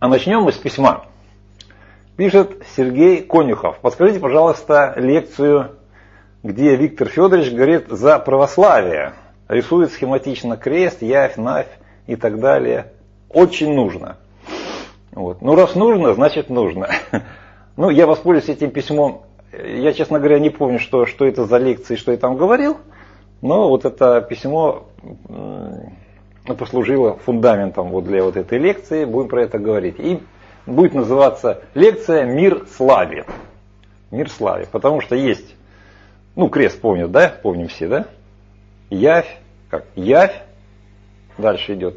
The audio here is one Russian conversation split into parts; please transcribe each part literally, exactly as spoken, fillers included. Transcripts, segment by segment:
А начнем мы с письма. Пишет Сергей Конюхов. Подскажите, пожалуйста, лекцию, где Виктор Федорович говорит за православие. Рисует схематично крест, явь, навь и так далее. Очень нужно. Вот. Ну, раз нужно, значит нужно. Ну, я воспользуюсь этим письмом. Я, честно говоря, не помню, что, что это за лекции, что я там говорил. Но вот это письмо послужило фундаментом вот для вот этой лекции. Будем про это говорить. И будет называться лекция «Мир славе». Мир славе. Потому что есть, ну, крест помнят, да? Помним все, да? Явь. Как? Явь. Дальше идет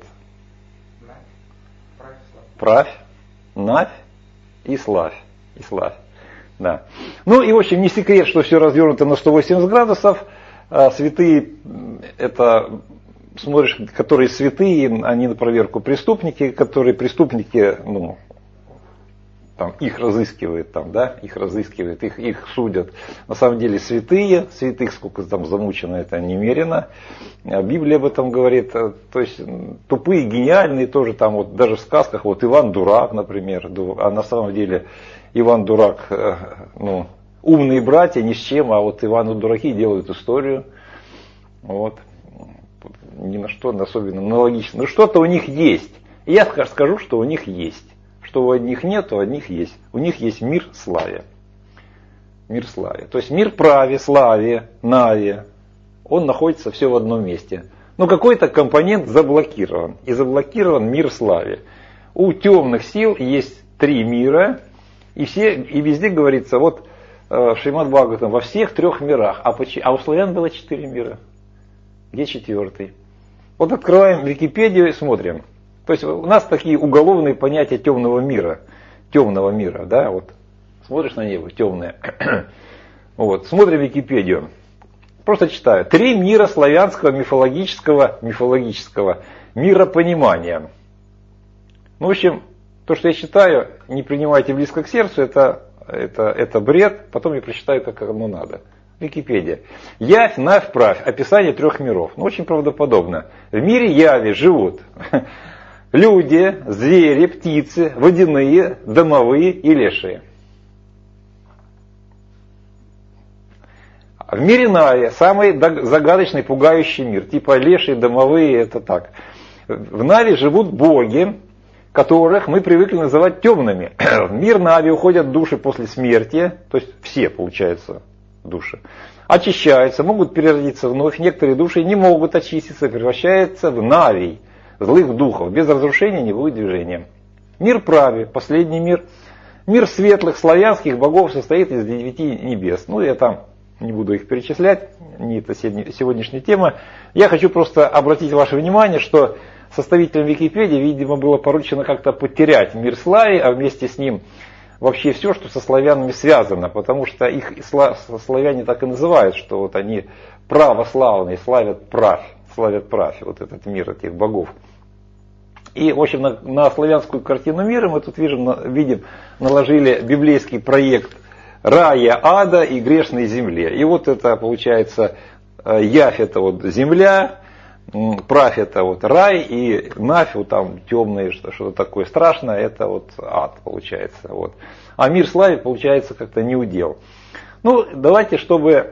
правь, навь и славь. И славь. Да. Ну и в общем не секрет, что все развернуто на сто восемьдесят градусов. А святые, это смотришь, которые святые, они на проверку преступники, которые преступники, ну, там, их разыскивают, там, да, их разыскивают, их, их судят. На самом деле святые, святых сколько там замучено, это немерено. Библия об этом говорит. То есть тупые, гениальные тоже там, вот даже в сказках, вот Иван Дурак, например, а на самом деле Иван Дурак, ну, умные братья ни с чем, а вот Ивану дураки делают историю. Вот. Ни на что особенно аналогично. Но что-то у них есть. И я скажу, что у них есть. Что у одних нет, у одних есть. У них есть мир славе. Мир славе. То есть мир праве, славе, наве. Он находится все в одном месте. Но какой-то компонент заблокирован. И заблокирован мир славе. У темных сил есть три мира. И, все, и везде говорится, вот в Шримад Бхагаватам, во всех трех мирах. А, а у славян было четыре мира. Где четвертый? Вот открываем Википедию и смотрим. То есть у нас такие уголовные понятия темного мира. Темного мира, да, вот. Смотришь на небо, темное. Вот, смотрим Википедию. Просто читаю. Три мира славянского мифологического, мифологического миропонимания. Ну, в общем, то, что я читаю, не принимайте близко к сердцу, это, это, это бред. Потом я прочитаю, как оно надо. Википедия. Явь, навь, правь. Описание трех миров. Ну, очень правдоподобно. В мире яви живут люди, звери, птицы, водяные, домовые и лешие. В мире Нави самый загадочный, пугающий мир. Типа лешие, домовые, это так. В Нави живут боги, которых мы привыкли называть темными. В мир Нави уходят души после смерти, то есть все, получается, души. Очищаются, могут переродиться вновь. Некоторые души не могут очиститься, превращаются в Навий, злых духов. Без разрушения не будет движения. Мир прави, последний мир. Мир светлых славянских богов состоит из девяти небес. Ну, я там не буду их перечислять, не это сегодняшняя тема. Я хочу просто обратить ваше внимание, что составителям Википедии, видимо, было поручено как-то потерять мир славы, а вместе с ним вообще все, что со славянами связано, потому что их славяне так и называют, что вот они православные, славят правь, славят правь, вот этот мир этих богов. И, в общем, на, на славянскую картину мира мы тут видим, видим, наложили библейский проект рая, ада и грешной земле. И вот это получается, явь это вот земля, правь это вот рай, и навь вот там темное, что-то такое страшное, это вот ад получается. Вот. А мир славы получается как-то неудел. Ну, давайте, чтобы,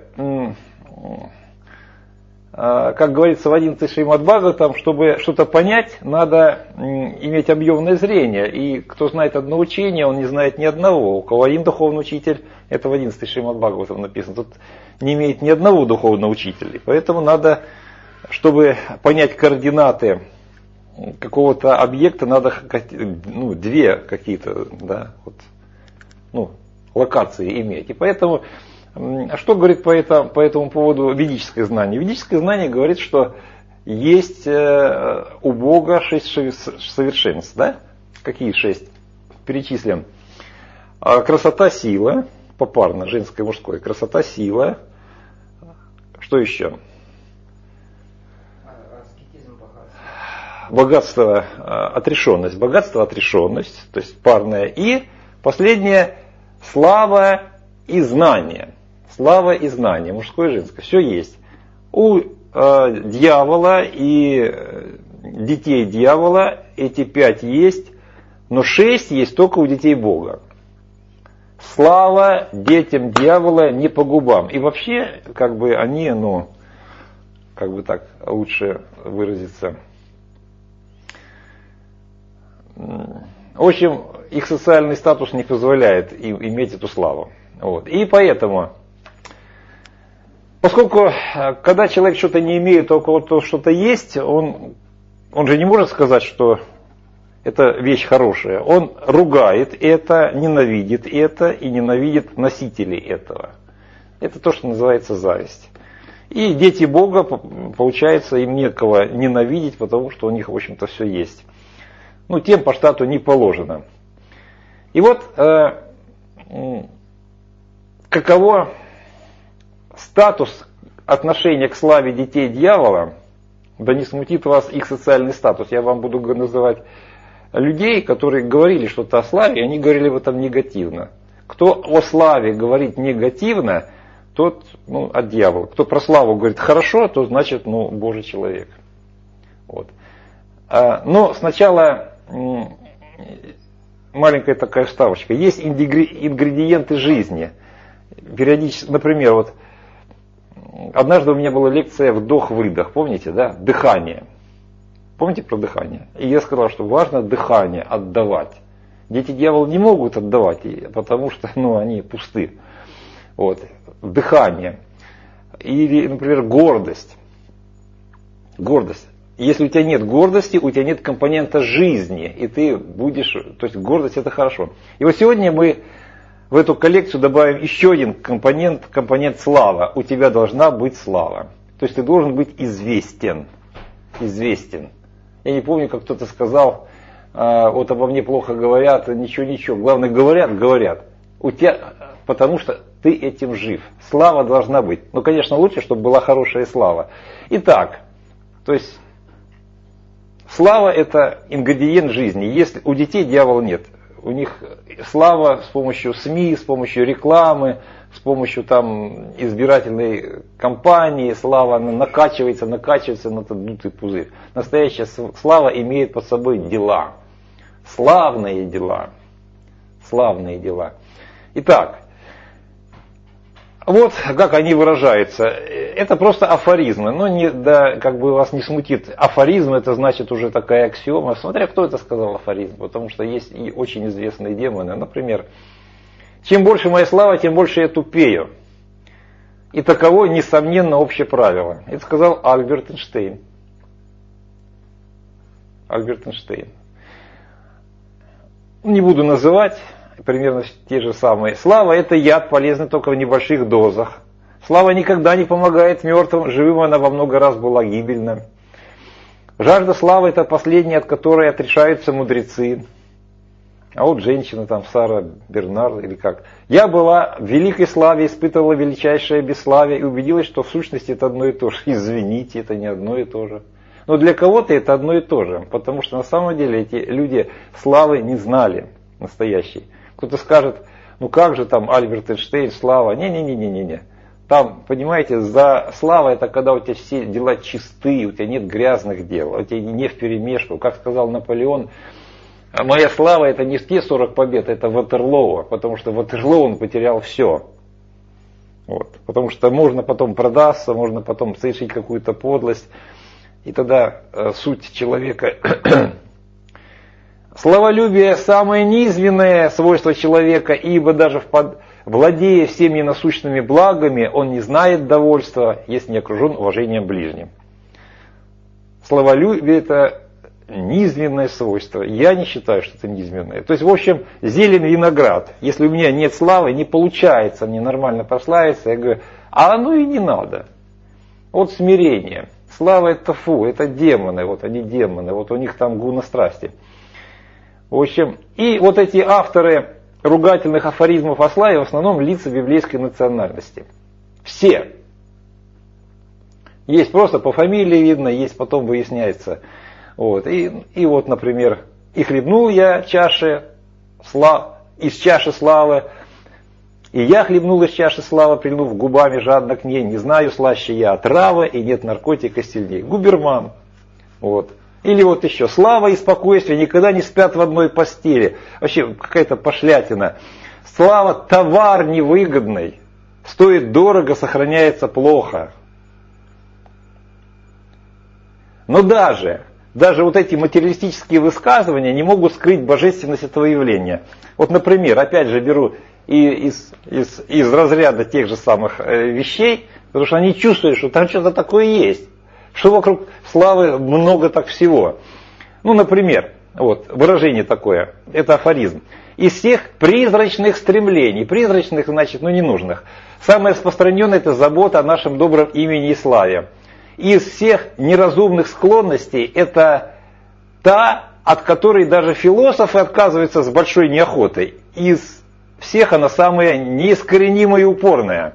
как говорится в одиннадцатой Шримад Бхагаватам, чтобы что-то понять, надо иметь объемное зрение. И кто знает одно учение, он не знает ни одного. У кого один духовный учитель, это в одиннадцатой Шримад Бхагаватам написано, тут не имеет ни одного духовного учителя. Поэтому надо, чтобы понять координаты какого-то объекта, надо ну, две какие-то, да, вот, ну, локации иметь. И поэтому, что говорит по этому, по этому поводу ведическое знание? Ведическое знание говорит, что есть у Бога шесть совершенств. Да? Какие шесть? Перечислим. Красота, сила, попарно, женское, мужское. Красота, сила. Что еще? Богатство, отрешенность. Богатство, отрешенность, то есть парное. И последнее, слава и знание. Слава и знание, мужское и женское. Все есть. У э, дьявола и детей дьявола эти пять есть, но шесть есть только у детей Бога. Слава детям дьявола не по губам. И вообще, как бы они, ну, как бы так лучше выразиться. В общем, их социальный статус не позволяет им иметь эту славу. Вот. И поэтому, поскольку, когда человек что-то не имеет, а у кого-то что-то есть, он, он же не может сказать, что это вещь хорошая. Он ругает это, ненавидит это и ненавидит носителей этого. Это то, что называется зависть. И дети Бога, получается, им некого ненавидеть, потому что у них, в общем-то, все есть. Ну, тем по штату не положено. И вот, э, каково статус отношения к славе детей дьявола, да не смутит вас их социальный статус. Я вам буду называть людей, которые говорили что-то о славе, и они говорили в этом негативно. Кто о славе говорит негативно, тот, ну, от дьявола. Кто про славу говорит хорошо, то значит, ну, Божий человек. Вот. А, но сначала маленькая такая вставочка. Есть ингредиенты жизни. Периодически, например, вот однажды у меня была лекция вдох-выдох, помните, да? Дыхание. Помните про дыхание? И я сказал, что важно дыхание отдавать. Дети дьявола не могут отдавать, потому что, ну, они пусты. Вот. Дыхание. Или, например, гордость. Гордость. Если у тебя нет гордости, у тебя нет компонента жизни, и ты будешь... То есть гордость это хорошо. И вот сегодня мы в эту коллекцию добавим еще один компонент, компонент слава. У тебя должна быть слава. То есть ты должен быть известен. Известен. Я не помню, как кто-то сказал, вот обо мне плохо говорят, ничего-ничего. Главное, говорят, говорят. У тебя, потому что ты этим жив. Слава должна быть. Ну, конечно, лучше, чтобы была хорошая слава. Итак, то есть слава это ингредиент жизни. Если у детей дьявола нет. У них слава с помощью СМИ, с помощью рекламы, с помощью там избирательной кампании, слава она накачивается, накачивается на этот дутый пузырь. Настоящая слава имеет под собой дела. Славные дела. Славные дела. Итак, вот как они выражаются. Это просто афоризмы. Но не, да, как бы вас не смутит. Афоризм это значит уже такая аксиома. Смотря кто это сказал афоризм. Потому что есть и очень известные демоны. Например, чем больше моя слава, тем больше я тупею. И таково, несомненно, общее правило. Это сказал Альберт Эйнштейн. Альберт Эйнштейн. Не буду называть. Примерно те же самые. Слава это яд, полезный только в небольших дозах. Слава никогда не помогает мертвым, живым она во много раз была гибельна. Жажда славы это последняя, от которой отрешаются мудрецы. А вот женщина там, Сара Бернар или как. Я была в великой славе, испытывала величайшее бесславие и убедилась, что в сущности это одно и то же. Извините, это не одно и то же. Но для кого-то это одно и то же, потому что на самом деле эти люди славы не знали настоящей. Кто-то скажет, ну как же там Альберт Эйнштейн, слава. Не-не-не-не-не. Там, понимаете, за слава это когда у тебя все дела чистые, у тебя нет грязных дел, у тебя не вперемешку. Как сказал Наполеон, моя слава это не те сорок побед, это Ватерлоо, потому что Ватерлоо он потерял все. Вот. Потому что можно потом продаться, можно потом совершить какую-то подлость. И тогда э, суть человека... Славолюбие – самое низменное свойство человека, ибо даже впад... владея всеми насущными благами, он не знает довольства, если не окружен уважением ближним. Славолюбие – это низменное свойство. Я не считаю, что это низменное. То есть, в общем, зелен виноград. Если у меня нет славы, не получается мне нормально прославиться, я говорю, а оно и не надо. Вот смирение. Слава – это фу, это демоны, вот они демоны, вот у них там гуна страсти. В общем, и вот эти авторы ругательных афоризмов о славе в основном лица библейской национальности. Все. Есть просто по фамилии видно, есть потом выясняется. Вот. И, и вот, например, и хлебнул я чаши слав... из чаши славы, и я хлебнул из чаши славы, прильнув губами жадно к ней, не знаю, слаще я отравы, и нет наркотика сильнее. Губерман. Вот. Или вот еще, слава и спокойствие никогда не спят в одной постели. Вообще какая-то пошлятина. Слава товар невыгодный, стоит дорого, сохраняется плохо. Но даже, даже вот эти материалистические высказывания не могут скрыть божественность этого явления. Вот, например, опять же беру и из, из, из разряда тех же самых вещей, потому что они чувствуют, что там что-то такое есть, что вокруг славы много так всего. Ну, например, вот выражение такое, это афоризм. Из всех призрачных стремлений, призрачных, значит, ну ненужных, самое распространенное это забота о нашем добром имени и славе. Из всех неразумных склонностей это та, от которой даже философы отказываются с большой неохотой. Из всех она самая неискоренимая и упорная.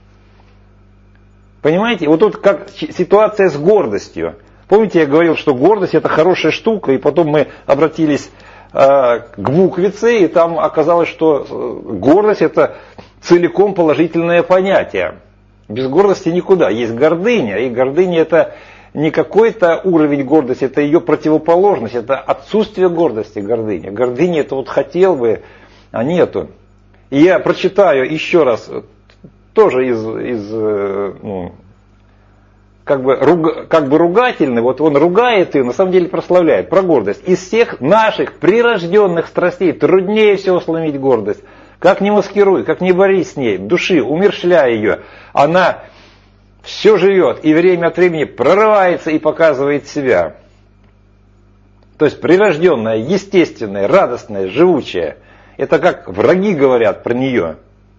Понимаете? Вот тут как ситуация с гордостью. Помните, я говорил, что гордость это хорошая штука, и потом мы обратились э, к буквице, и там оказалось, что гордость это целиком положительное понятие. Без гордости никуда. Есть гордыня, и гордыня это не какой-то уровень гордости, это ее противоположность, это отсутствие гордости, гордыня. Гордыня это вот хотел бы, а нету. И я прочитаю еще раз, тоже из, из ну, как бы, руг, как бы ругательный, вот он ругает и на самом деле прославляет, про гордость. Из всех наших прирожденных страстей труднее всего сломить гордость. Как не маскируй, как не борись с ней, души, умерщвляй ее, она все живет и время от времени прорывается и показывает себя. То есть прирожденная, естественная, радостная, живучая. Это как враги говорят про нее.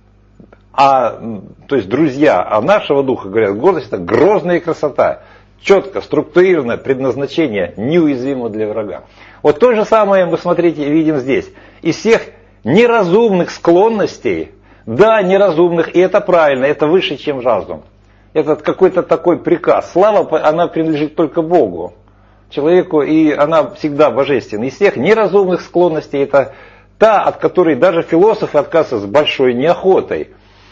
А, то есть друзья а нашего духа говорят, гордость это грозная красота. Четко, структурированное предназначение, неуязвимо для врага. Вот то же самое мы, смотрите, видим здесь. Из всех неразумных склонностей, да, неразумных, и это правильно, это выше, чем разум. Это какой-то такой приказ. Слава, она принадлежит только Богу, человеку, и она всегда божественна. Из всех неразумных склонностей это та, от которой даже философы отказываются с большой неохотой.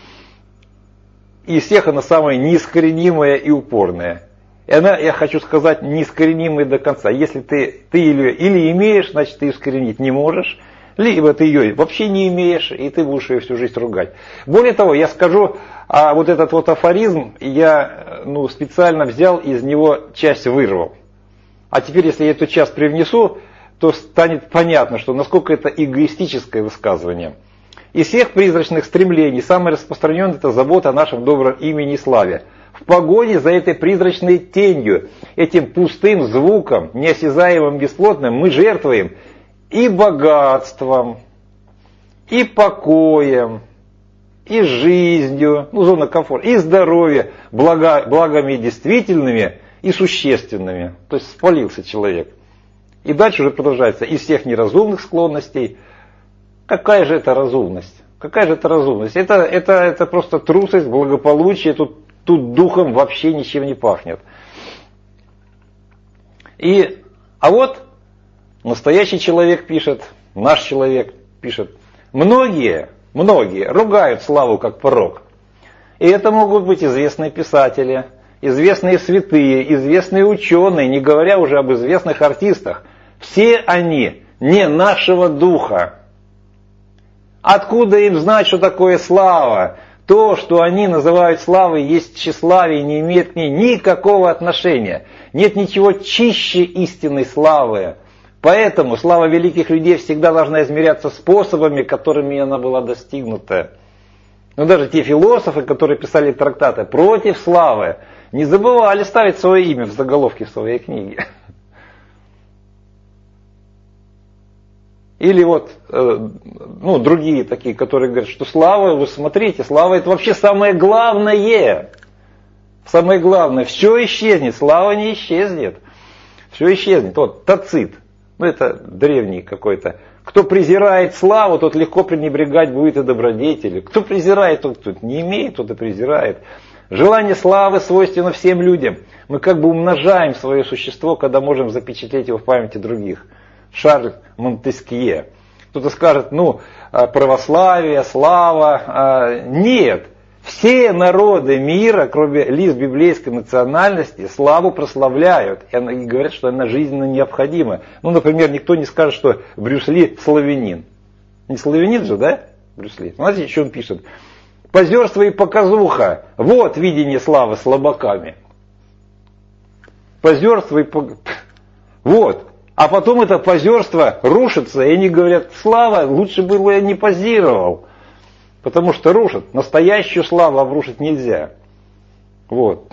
И из всех она самая неискоренимая и упорная. И она, я хочу сказать, неискоренимая до конца. Если ты, ты ее или имеешь, значит ты искоренить не можешь, либо ты ее вообще не имеешь, и ты будешь ее всю жизнь ругать. Более того, я скажу, а вот этот вот афоризм, я ну, специально взял, из него часть вырвал. А теперь, если я эту часть привнесу, то станет понятно, что насколько это эгоистическое высказывание. Из всех призрачных стремлений самое распространенное это забота о нашем добром имени и славе. В погоне за этой призрачной тенью, этим пустым звуком, неосязаемым, бесплотным, мы жертвуем и богатством, и покоем, и жизнью, ну, зона комфорта, и здоровьем, блага, благами действительными и существенными. То есть спалился человек. И дальше уже продолжается. Из всех неразумных склонностей. Какая же это разумность? Какая же это разумность? Это, это, это просто трусость, благополучие. Тут, тут духом вообще ничем не пахнет. И, а вот настоящий человек пишет, наш человек пишет. Многие, многие ругают славу как порок. И это могут быть известные писатели, известные святые, известные ученые, не говоря уже об известных артистах. Все они не нашего духа. Откуда им знать, что такое слава? То, что они называют славой, есть тщеславие, не имеет к ней никакого отношения. Нет ничего чище истинной славы. Поэтому слава великих людей всегда должна измеряться способами, которыми она была достигнута. Но даже те философы, которые писали трактаты против славы, не забывали ставить свое имя в заголовке своей книги. Или вот э, ну, другие такие, которые говорят, что слава, вы смотрите, слава это вообще самое главное. Самое главное, все исчезнет, слава не исчезнет. Все исчезнет. Вот Тацит, ну это древний какой-то. Кто презирает славу, тот легко пренебрегать будет и добродетели. Кто презирает, тот, тот не имеет, тот и презирает. Желание славы свойственно всем людям. Мы как бы умножаем свое существо, когда можем запечатлеть его в памяти других. Шарль Монтескье. Кто-то скажет, ну, православие, слава. Нет. Все народы мира, кроме лиц библейской национальности, славу прославляют. И говорят, что она жизненно необходима. Ну, например, никто не скажет, что Брюс Ли славянин. Не славянин же, да, Брюс Ли? Смотрите, что он пишет. Позерство и показуха. Вот видение славы слабаками. Позерство и показуха. Вот. А потом это позерство рушится, и они говорят, слава, лучше бы я не позировал. Потому что рушат. Настоящую славу обрушить нельзя. Вот.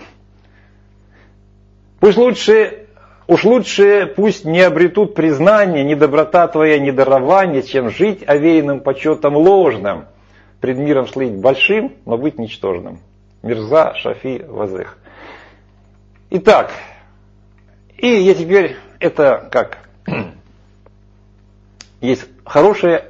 Пусть лучше, уж лучше пусть не обретут признание, ни доброта твоя, ни дарование, чем жить овеянным почетом ложным, пред миром слыть большим, но быть ничтожным. Мирза Шафи Вазех. Итак, и я теперь, это как? Есть хорошее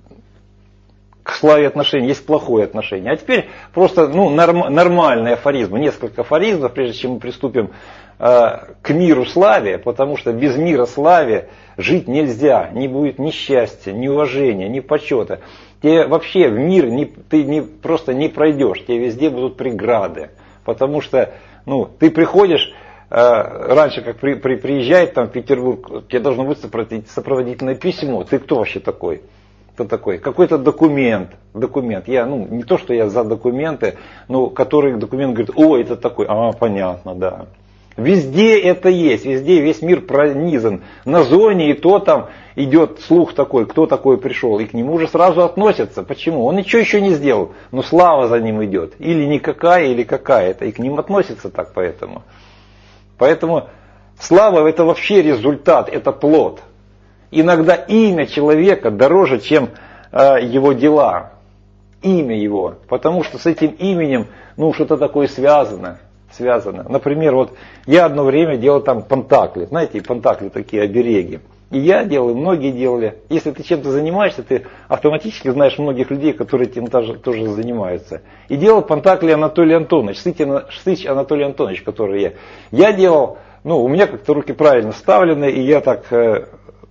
к славе отношение, есть плохое отношение. А теперь просто ну, норм, нормальные афоризмы, несколько афоризмов, прежде чем мы приступим э, к миру славе, потому что без мира славе жить нельзя, не будет ни счастья, ни уважения, ни почета. Тебе вообще в мир не, ты не, просто не пройдешь, тебе везде будут преграды, потому что ну, ты приходишь, э, раньше как при, при, приезжает там в Петербург, тебе должно быть сопроводительное письмо, ты кто вообще такой? Кто такой? Какой-то документ, документ. Я, ну, не то, что я за документы, но который документ говорит, о, это такой, а, понятно, да. Везде это есть, везде весь мир пронизан. На зоне и то там идет слух такой, кто такой пришел, и к нему уже сразу относятся. Почему? Он ничего еще не сделал, но слава за ним идет. Или никакая, или какая-то, и к ним относятся так поэтому. Поэтому слава это вообще результат, это плод. Иногда имя человека дороже, чем э, его дела. Имя его. Потому что с этим именем ну, что-то такое связано. связано. Например, вот я одно время делал там пентакли. Знаете, пентакли такие обереги. И я делал, и многие делали. Если ты чем-то занимаешься, ты автоматически знаешь многих людей, которые этим тоже, тоже занимаются. И делал пентакли Анатолий Антонович, Сыч Анатолий Антонович, который я. Я делал, ну, у меня как-то руки правильно вставлены, и я так... Э,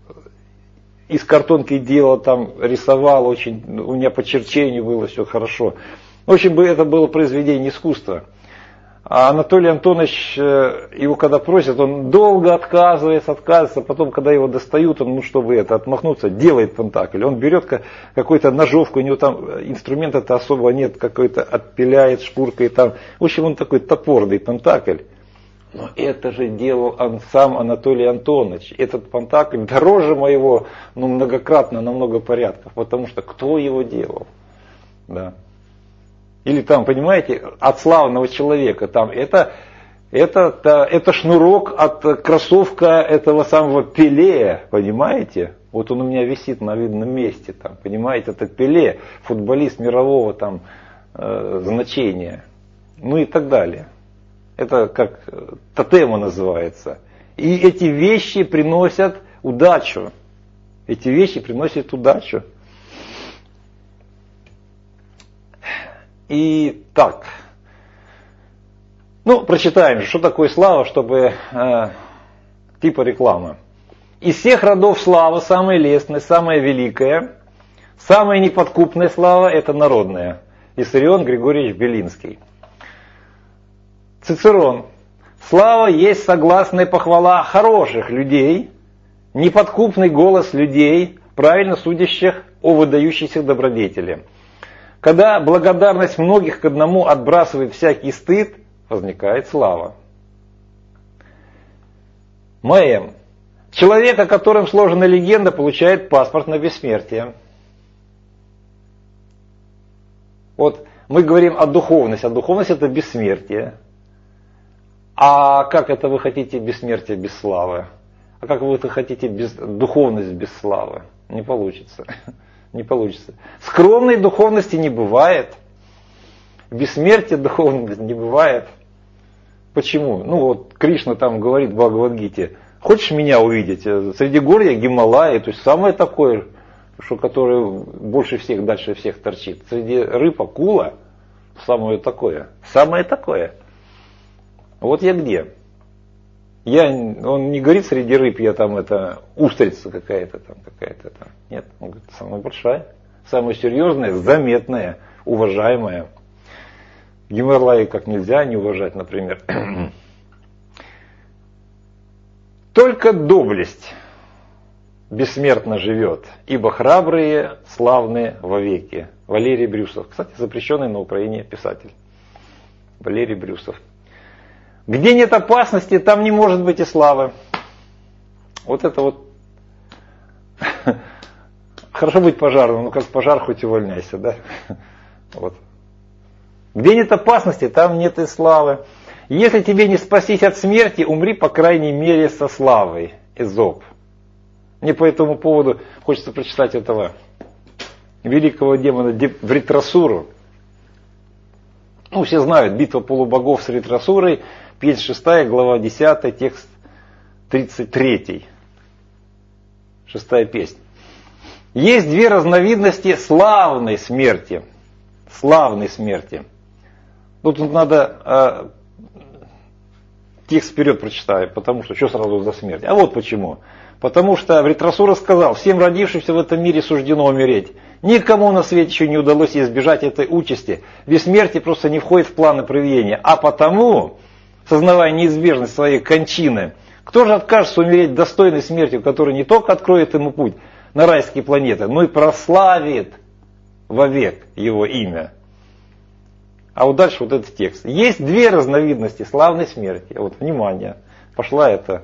из картонки делал, там рисовал, очень, у меня по черчению было все хорошо. В общем, это было произведение искусства. А Анатолий Антонович, его когда просят, он долго отказывается, отказывается, потом, когда его достают, он, ну, чтобы это, отмахнуться, делает пентакль. Он берет какую-то ножовку, у него там инструмента-то особо нет, какой-то отпиляет шкуркой там. В общем, он такой топорный пентакль. Но это же делал он сам Анатолий Антонович. Этот пентакль дороже моего, ну, многократно, на много порядков. Потому что кто его делал? Да. Или там, понимаете, от славного человека. Там, это, это, это, это шнурок от кроссовка этого самого Пеле, понимаете? Вот он у меня висит на видном месте. Там, понимаете, это Пеле, футболист мирового там, э, значения. Ну и так далее. Это как тотема называется. И эти вещи приносят удачу. Эти вещи приносят удачу. И так. Ну, прочитаем, что такое слава, чтобы э, типа реклама. Из всех родов слава самая лестная, самая великая, самая неподкупная слава – это народная. Виссарион Григорьевич Белинский. Цицерон. Слава есть согласная похвала хороших людей, неподкупный голос людей, правильно судящих о выдающейся добродетели. Когда благодарность многих к одному отбрасывает всякий стыд, возникает слава. Маэм. Человек, о котором сложена легенда, получает паспорт на бессмертие. Вот мы говорим о духовности, а духовность это бессмертие. А как это вы хотите бессмертие без славы? А как вы это хотите без, духовность без славы? Не получится. Не получится. Скромной духовности не бывает. Бессмертия духовности не бывает. Почему? Ну вот Кришна там говорит в Бхагавад-гите, хочешь меня увидеть? Среди гор я Гималаи, то есть самое такое, что которое больше всех, дальше всех торчит. Среди рыб акула, самое такое. Самое такое. Вот я где? Я, он не говорит среди рыб, я там это устрица какая-то там, какая-то там. Нет, он говорит, самая большая, самая серьезная, заметная, уважаемая. Гималаи как нельзя не уважать, например. Только доблесть бессмертно живет, ибо храбрые славны вовеки. Валерий Брюсов. Кстати, запрещенный на Украине писатель. Валерий Брюсов. Где нет опасности, там не может быть и славы. Вот это вот. Хорошо быть пожарным, но как пожар хоть увольняйся, да? Вот. Где нет опасности, там нет и славы. Если тебе не спастись от смерти, умри, по крайней мере, со славой. Эзоп. Мне по этому поводу хочется прочитать этого великого демона Вритрасуру. Ну, все знают, битва полубогов с Вритрасурой, песнь шестая, глава десятая, текст тридцать третий. Шестая песня. Есть две разновидности славной смерти. Славной смерти. Ну, тут надо э, текст вперед прочитаю, потому что что сразу за смерть. А вот почему. Потому что Вритрасура сказал, всем родившимся в этом мире суждено умереть. Никому на свете еще не удалось избежать этой участи. Бессмертие просто не входит в планы провидения. А потому, сознавая неизбежность своей кончины, кто же откажется умереть достойной смертью, которая не только откроет ему путь на райские планеты, но и прославит вовек его имя. А вот дальше вот этот текст. Есть две разновидности славной смерти. Вот, внимание, пошла эта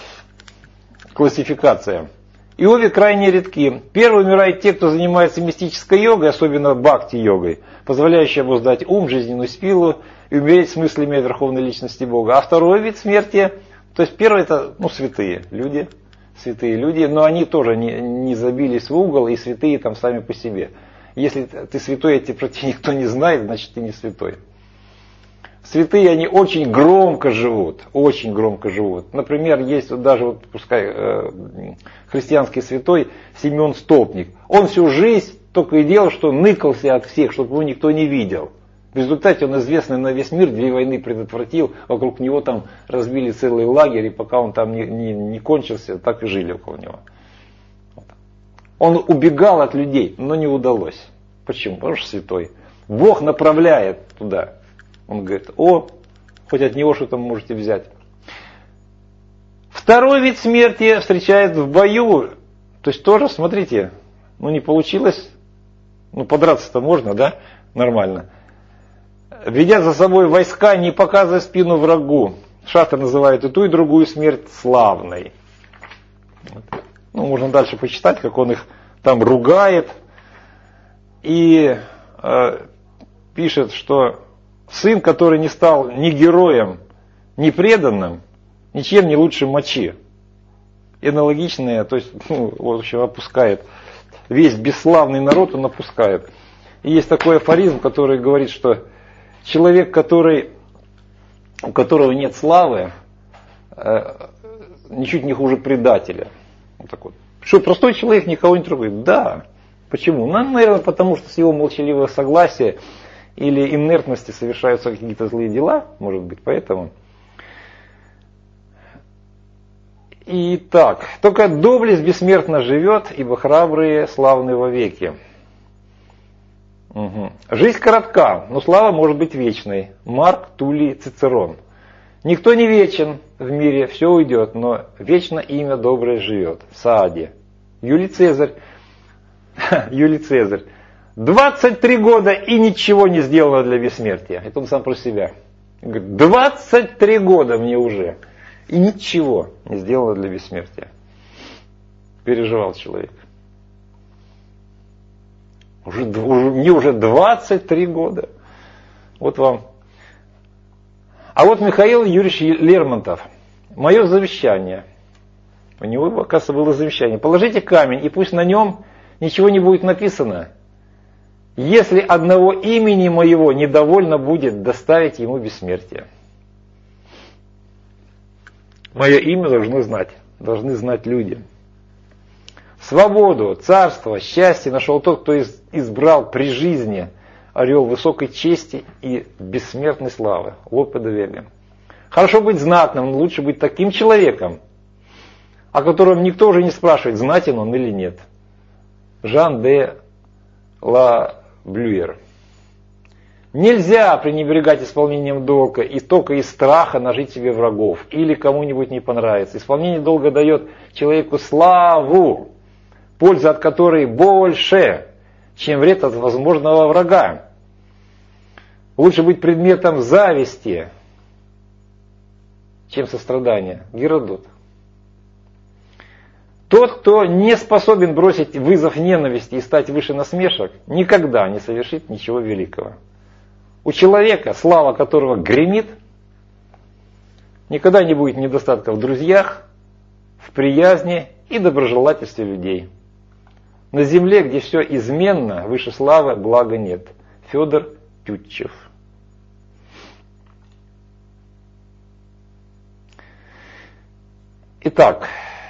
классификация. И обе крайне редки. Первый умирают те, кто занимается мистической йогой, особенно бхакти-йогой, позволяющей обуздать ум, жизненную силу и умереть с мыслями о верховной личности Бога. А второй вид смерти, то есть первый это ну, святые люди, святые люди, но они тоже не, не забились в угол, и святые там сами по себе. Если ты святой, а тебе про тебя никто не знает, значит ты не святой. Святые, они очень громко живут, очень громко живут. Например, есть вот даже, вот, пускай, э, христианский святой Симеон Столпник. Он всю жизнь только и делал, что ныкался от всех, чтобы его никто не видел. В результате он известный на весь мир, две войны предотвратил, вокруг него там разбили целый лагерь, и пока он там не, не, не кончился, так и жили около него. Он убегал от людей, но не удалось. Почему? Потому что святой. Бог направляет туда. Он говорит, о, хоть от него что-то можете взять. Второй вид смерти встречает в бою. То есть тоже, смотрите, ну не получилось, ну подраться-то можно, да, нормально. Ведя за собой войска, не показывая спину врагу. Шастра называет и ту, и другую смерть славной. Ну, можно дальше почитать, как он их там ругает. И э, пишет, что сын, который не стал ни героем, ни преданным, ничем не лучше мочи. И аналогичное, то есть, ну, в общем, опускает. Весь бесславный народ он опускает. И есть такой афоризм, который говорит, что человек, который, у которого нет славы, э, ничуть не хуже предателя. Вот так вот. Что, простой человек никого не трогает? Да. Почему? Ну, наверное, потому что с его молчаливого согласия или инертности совершаются какие-то злые дела, может быть, поэтому. Итак, только доблесть бессмертно живет, ибо храбрые славны вовеки. Угу. Жизнь коротка, но слава может быть вечной. Марк Туллий Цицерон. Никто не вечен в мире, все уйдет, но вечно имя доброе живет. Саади. Юлий Цезарь. Юлий Цезарь. двадцать три года и ничего не сделано для бессмертия. Это он сам про себя. Он говорит, двадцать три года мне уже. И ничего не сделано для бессмертия. Переживал человек. Уже, уже, мне уже двадцать три года. Вот вам. А вот Михаил Юрьевич Лермонтов. Мое завещание. У него, оказывается, было завещание. Положите камень, и пусть на нем ничего не будет написано. Если одного имени моего недовольно будет доставить ему бессмертие. Мое имя должны знать. Должны знать люди. Свободу, царство, счастье нашел тот, кто избрал при жизни орел высокой чести и бессмертной славы. Лопе де Вега. Хорошо быть знатным, но лучше быть таким человеком, о котором никто уже не спрашивает, знатен он или нет. Жан де ла Блюер. Нельзя пренебрегать исполнением долга и только из страха нажить себе врагов или кому-нибудь не понравится. Исполнение долга дает человеку славу, польза от которой больше, чем вред от возможного врага. Лучше быть предметом зависти, чем сострадания. Геродот. Тот, кто не способен бросить вызов ненависти и стать выше насмешек, никогда не совершит ничего великого. У человека, слава которого гремит, никогда не будет недостатка в друзьях, в приязни и доброжелательстве людей. На земле, где все изменно, выше славы блага нет. Федор Тютчев. Итак,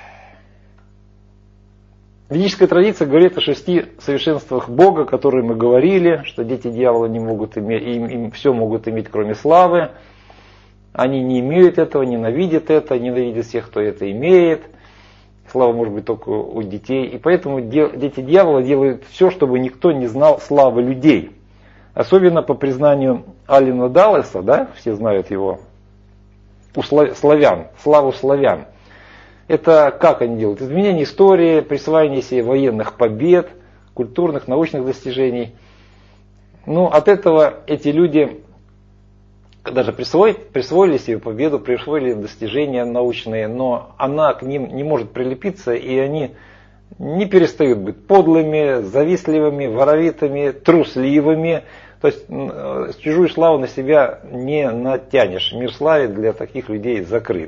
ведическая традиция говорит о шести совершенствах Бога, которые мы говорили, что дети дьявола не могут иметь, им, им все могут иметь, кроме славы. Они не имеют этого, ненавидят это, ненавидят всех, кто это имеет. Слава может быть только у детей. И поэтому дети дьявола делают все, чтобы никто не знал славы людей. Особенно по признанию Аллена Даллеса, да, все знают его, у славян, славу славян. Это как они делают? Изменение истории, присваивание себе военных побед, культурных, научных достижений. Ну, от этого эти люди даже присвоили, присвоили себе победу, присвоили достижения научные, но она к ним не может прилепиться, и они не перестают быть подлыми, завистливыми, воровитыми, трусливыми. То есть чужую славу на себя не натянешь. Мир славы для таких людей закрыт.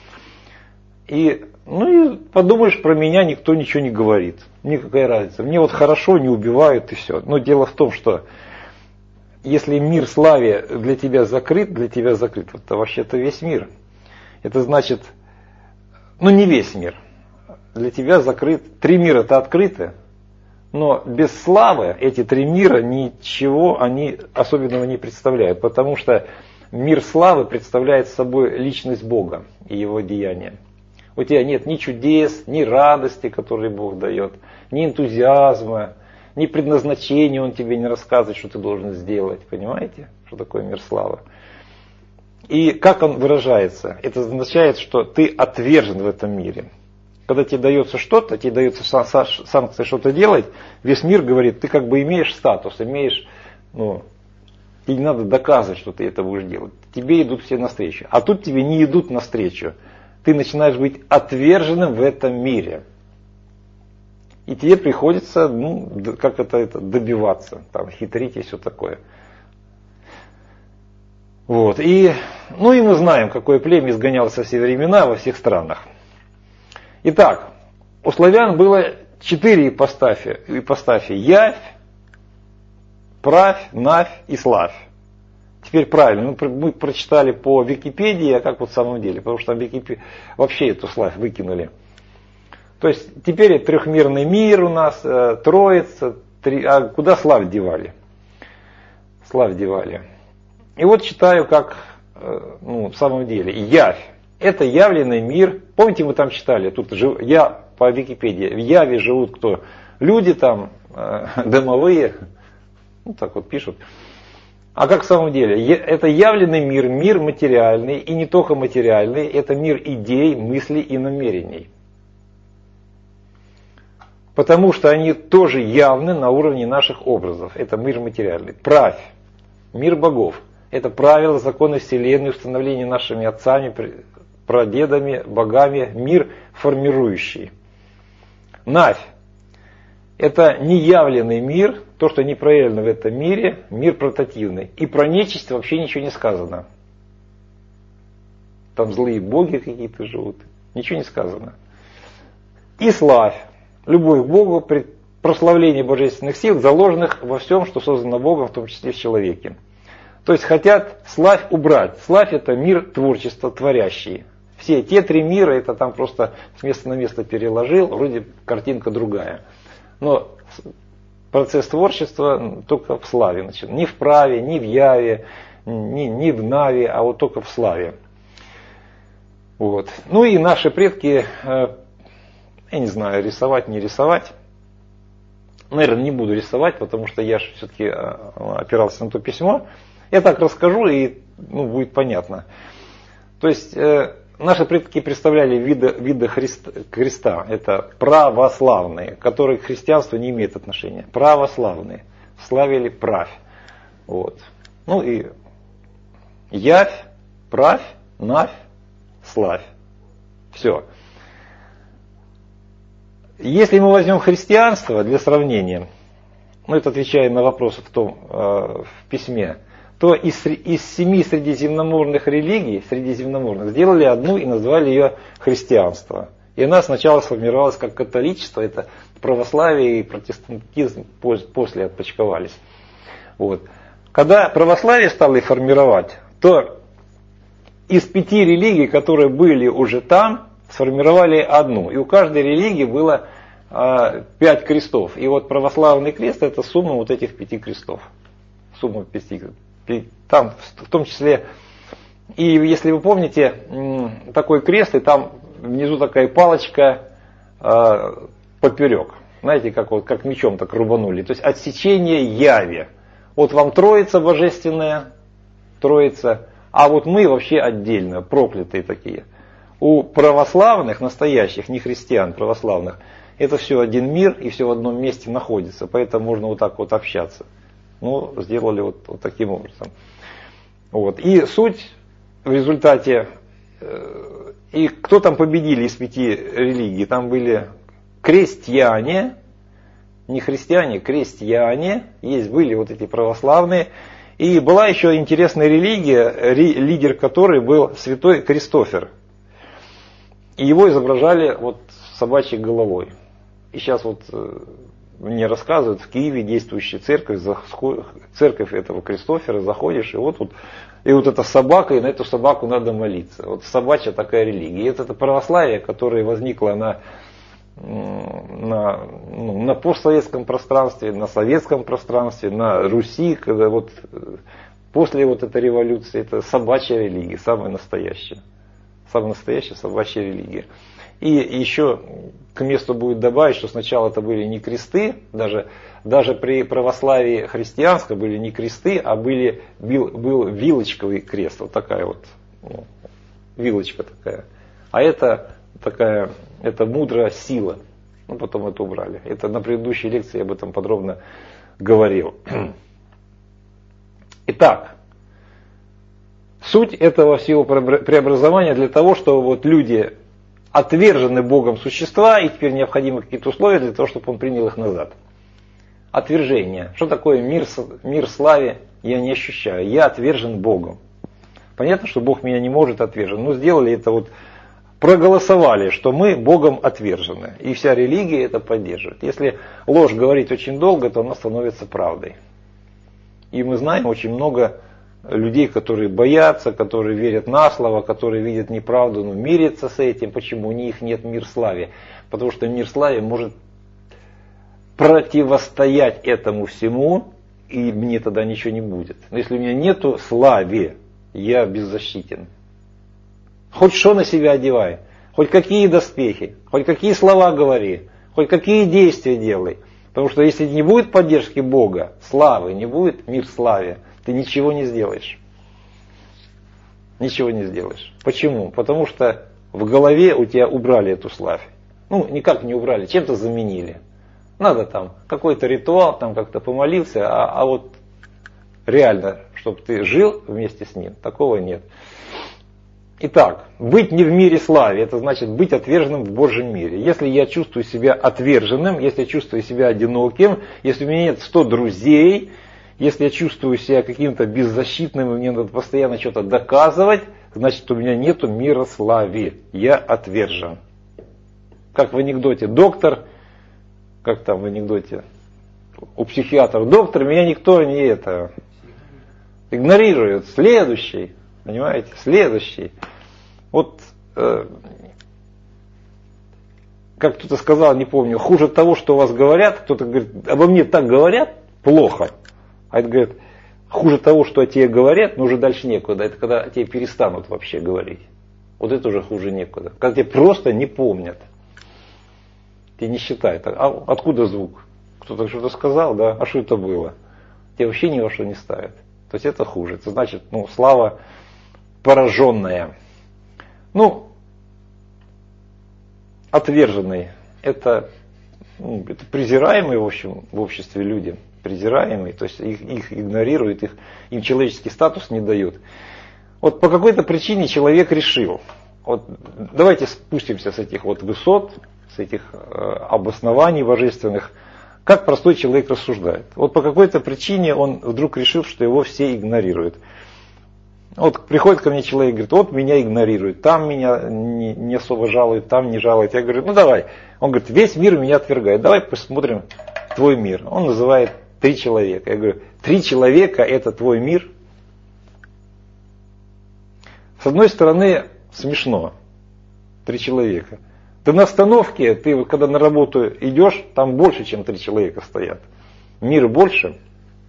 И, ну и подумаешь, про меня никто ничего не говорит. Никакая разница. Мне вот хорошо, не убивают и все. Но дело в том, что если мир славе для тебя закрыт, для тебя закрыт, это вообще-то весь мир. Это значит, ну не весь мир. Для тебя закрыт, три мира-то открыты, но без славы эти три мира ничего они особенного не представляют, потому что мир славы представляет собой личность Бога и Его деяния. У тебя нет ни чудес, ни радости, которые Бог дает, ни энтузиазма, ни предназначения Он тебе не рассказывает, что ты должен сделать. Понимаете, что такое мир славы? И как он выражается? Это означает, что ты отвержен в этом мире. Когда тебе дается что-то, тебе дается санкция что-то делать, весь мир говорит, ты как бы имеешь статус, имеешь, ну, тебе не надо доказывать, что ты это будешь делать. Тебе идут все навстречу. А тут тебе не идут навстречу. Ты начинаешь быть отверженным в этом мире. И тебе приходится, ну, как это, это добиваться, там, хитрить и все такое. Вот. И, ну и мы знаем, какое племя изгонялось во все времена, во всех странах. Итак, у славян было четыре ипостаси. ипостаси. Явь, правь, навь и славь. Теперь правильно, мы прочитали по Википедии, а как вот в самом деле, потому что там Википедия вообще эту славь выкинули. То есть теперь это трехмерный мир у нас, э, троица, три, а куда славь девали? Славь девали. И вот читаю, как э, ну, в самом деле, явь. Это явленный мир. Помните, мы там читали, тут жив, я по Википедии, в яве живут кто? Люди там, э, домовые, ну так вот пишут. А как в самом деле? Это явленный мир, мир материальный, и не только материальный, это мир идей, мыслей и намерений. Потому что они тоже явны на уровне наших образов. Это мир материальный. Правь, мир богов. Это правила, законы Вселенной, установление нашими отцами, прадедами, богами, мир формирующий. Навь. Это неявленный мир, то, что не проявлено в этом мире, мир портативный. И про нечисть вообще ничего не сказано. Там злые боги какие-то живут. Ничего не сказано. И славь. Любовь к Богу, прославление божественных сил, заложенных во всем, что создано Богом, в том числе в человеке. То есть хотят славь убрать. Славь это мир творчества, творящий. Все те три мира, это там просто с места на место переложил, вроде картинка другая. Но процесс творчества только в славе начинается. Не в праве, не в яве, не, не в наве, а вот только в славе. Вот. Ну и наши предки, я не знаю, рисовать, не рисовать, наверное, не буду рисовать, потому что я же все-таки опирался на то письмо. Я так расскажу, и ну, будет понятно. То есть э, наши предки представляли виды, виды Христа, креста. Это православные, которые к христианству не имеют отношения. Православные. Славили правь. Вот. Ну и явь, правь, навь, славь. Все. Если мы возьмем христианство для сравнения, ну это отвечая на вопросы в том э, в письме, то из, из семи средиземноморных религий, средиземноморных, сделали одну и назвали ее христианство. И она сначала сформировалась как католичество, это православие и протестантизм после отпочковались. Вот. Когда православие стало их формировать, то из пяти религий, которые были уже там, сформировали одну. И у каждой религии было э, пять крестов. И вот православный крест — это сумма вот этих пяти крестов. Сумма пяти. Там в том числе, и если вы помните, такой крест, и там внизу такая палочка э, поперек. Знаете, как, вот, как мечом так рубанули. То есть отсечение яви. Вот вам Троица божественная, Троица, а вот мы вообще отдельно, проклятые такие. У православных, настоящих, не христиан, православных, это все один мир и все в одном месте находится. Поэтому можно вот так вот общаться. Ну, сделали вот, вот таким образом. Вот. И суть в результате, э, и кто там победили из пяти религий? Там были крестьяне, не христиане, крестьяне, есть были вот эти православные. И была еще интересная религия, ри, лидер которой был святой Кристофер. И его изображали вот собачьей головой. И сейчас вот э, мне рассказывают, в Киеве действующая церковь, церковь этого Кристофера, заходишь, и вот, вот, и вот эта собака, и на эту собаку надо молиться. Вот собачья такая религия. И это, это православие, которое возникло на, на, ну, на постсоветском пространстве, на советском пространстве, на Руси, когда вот после вот этой революции, это собачья религия, самая настоящая. Самая настоящая собачья религия. И еще к месту будет добавить, что сначала это были не кресты, даже, даже при православии христианском были не кресты, а были, был, был вилочковый крест, вот такая вот, ну, вилочка такая. А это такая, это мудрая сила. Ну, потом это убрали. Это на предыдущей лекции я об этом подробно говорил. Итак, суть этого всего преобразования для того, чтобы вот люди отвержены Богом существа, и теперь необходимы какие-то условия для того, чтобы он принял их назад. Отвержение. Что такое мир, мир славе? Я не ощущаю. Я отвержен Богом. Понятно, что Бог меня не может отвержен, но сделали это вот, проголосовали, что мы Богом отвержены. И вся религия это поддерживает. Если ложь говорить очень долго, то она становится правдой. И мы знаем очень много людей, которые боятся, которые верят на слово, которые видят неправду, но мирятся с этим. Почему? У них нет мир славе. Потому что мир славе может противостоять этому всему, и мне тогда ничего не будет. Но если у меня нету славы, я беззащитен. Хоть что на себя одевай, хоть какие доспехи, хоть какие слова говори, хоть какие действия делай. Потому что если не будет поддержки Бога, славы, не будет мир славе, ты ничего не сделаешь. Ничего не сделаешь. Почему? Потому что в голове у тебя убрали эту славь. Ну, никак не убрали, чем-то заменили. Надо там какой-то ритуал, там как-то помолился, а, а вот реально, чтобы ты жил вместе с ним, такого нет. Итак, быть не в мире славе, это значит быть отверженным в Божьем мире. Если я чувствую себя отверженным, если я чувствую себя одиноким, если у меня нет сто друзей, если я чувствую себя каким-то беззащитным, и мне надо постоянно что-то доказывать, значит у меня нету мира славы. Я отвержен. Как в анекдоте доктор, как там в анекдоте у психиатров, доктор, меня никто не это игнорирует. Следующий, понимаете, следующий. Вот, э, как кто-то сказал, не помню, хуже того, что у вас говорят, кто-то говорит, обо мне так говорят, плохо. А это говорит, хуже того, что о тебе говорят, но уже дальше некуда. Это когда о тебе перестанут вообще говорить. Вот это уже хуже некуда. Когда тебя просто не помнят. Тебя не считают. А откуда звук? кто-то что-то сказал, да, а что это было? Тебя вообще ни во что не ставят. То есть это хуже. Это значит, ну, слава пораженная. Ну, отверженный. Это, ну, это презираемые, в общем, в обществе люди. Презираемые. То есть их, их игнорируют, их, им человеческий статус не дают. Вот по какой-то причине человек решил. Вот давайте спустимся с этих вот высот, с этих э, обоснований божественных. Как простой человек рассуждает. Вот по какой-то причине он вдруг решил, что его все игнорируют. Вот приходит ко мне человек и говорит, вот меня игнорируют, там меня не, не особо жалуют, там не жалуют. Я говорю, ну давай. Он говорит, весь мир меня отвергает, давай посмотрим твой мир. Он называет три человека. Я говорю, три человека это твой мир? С одной стороны, смешно. Три человека. Ты на остановке, ты вот когда на работу идешь, там больше, чем три человека стоят. Мир больше.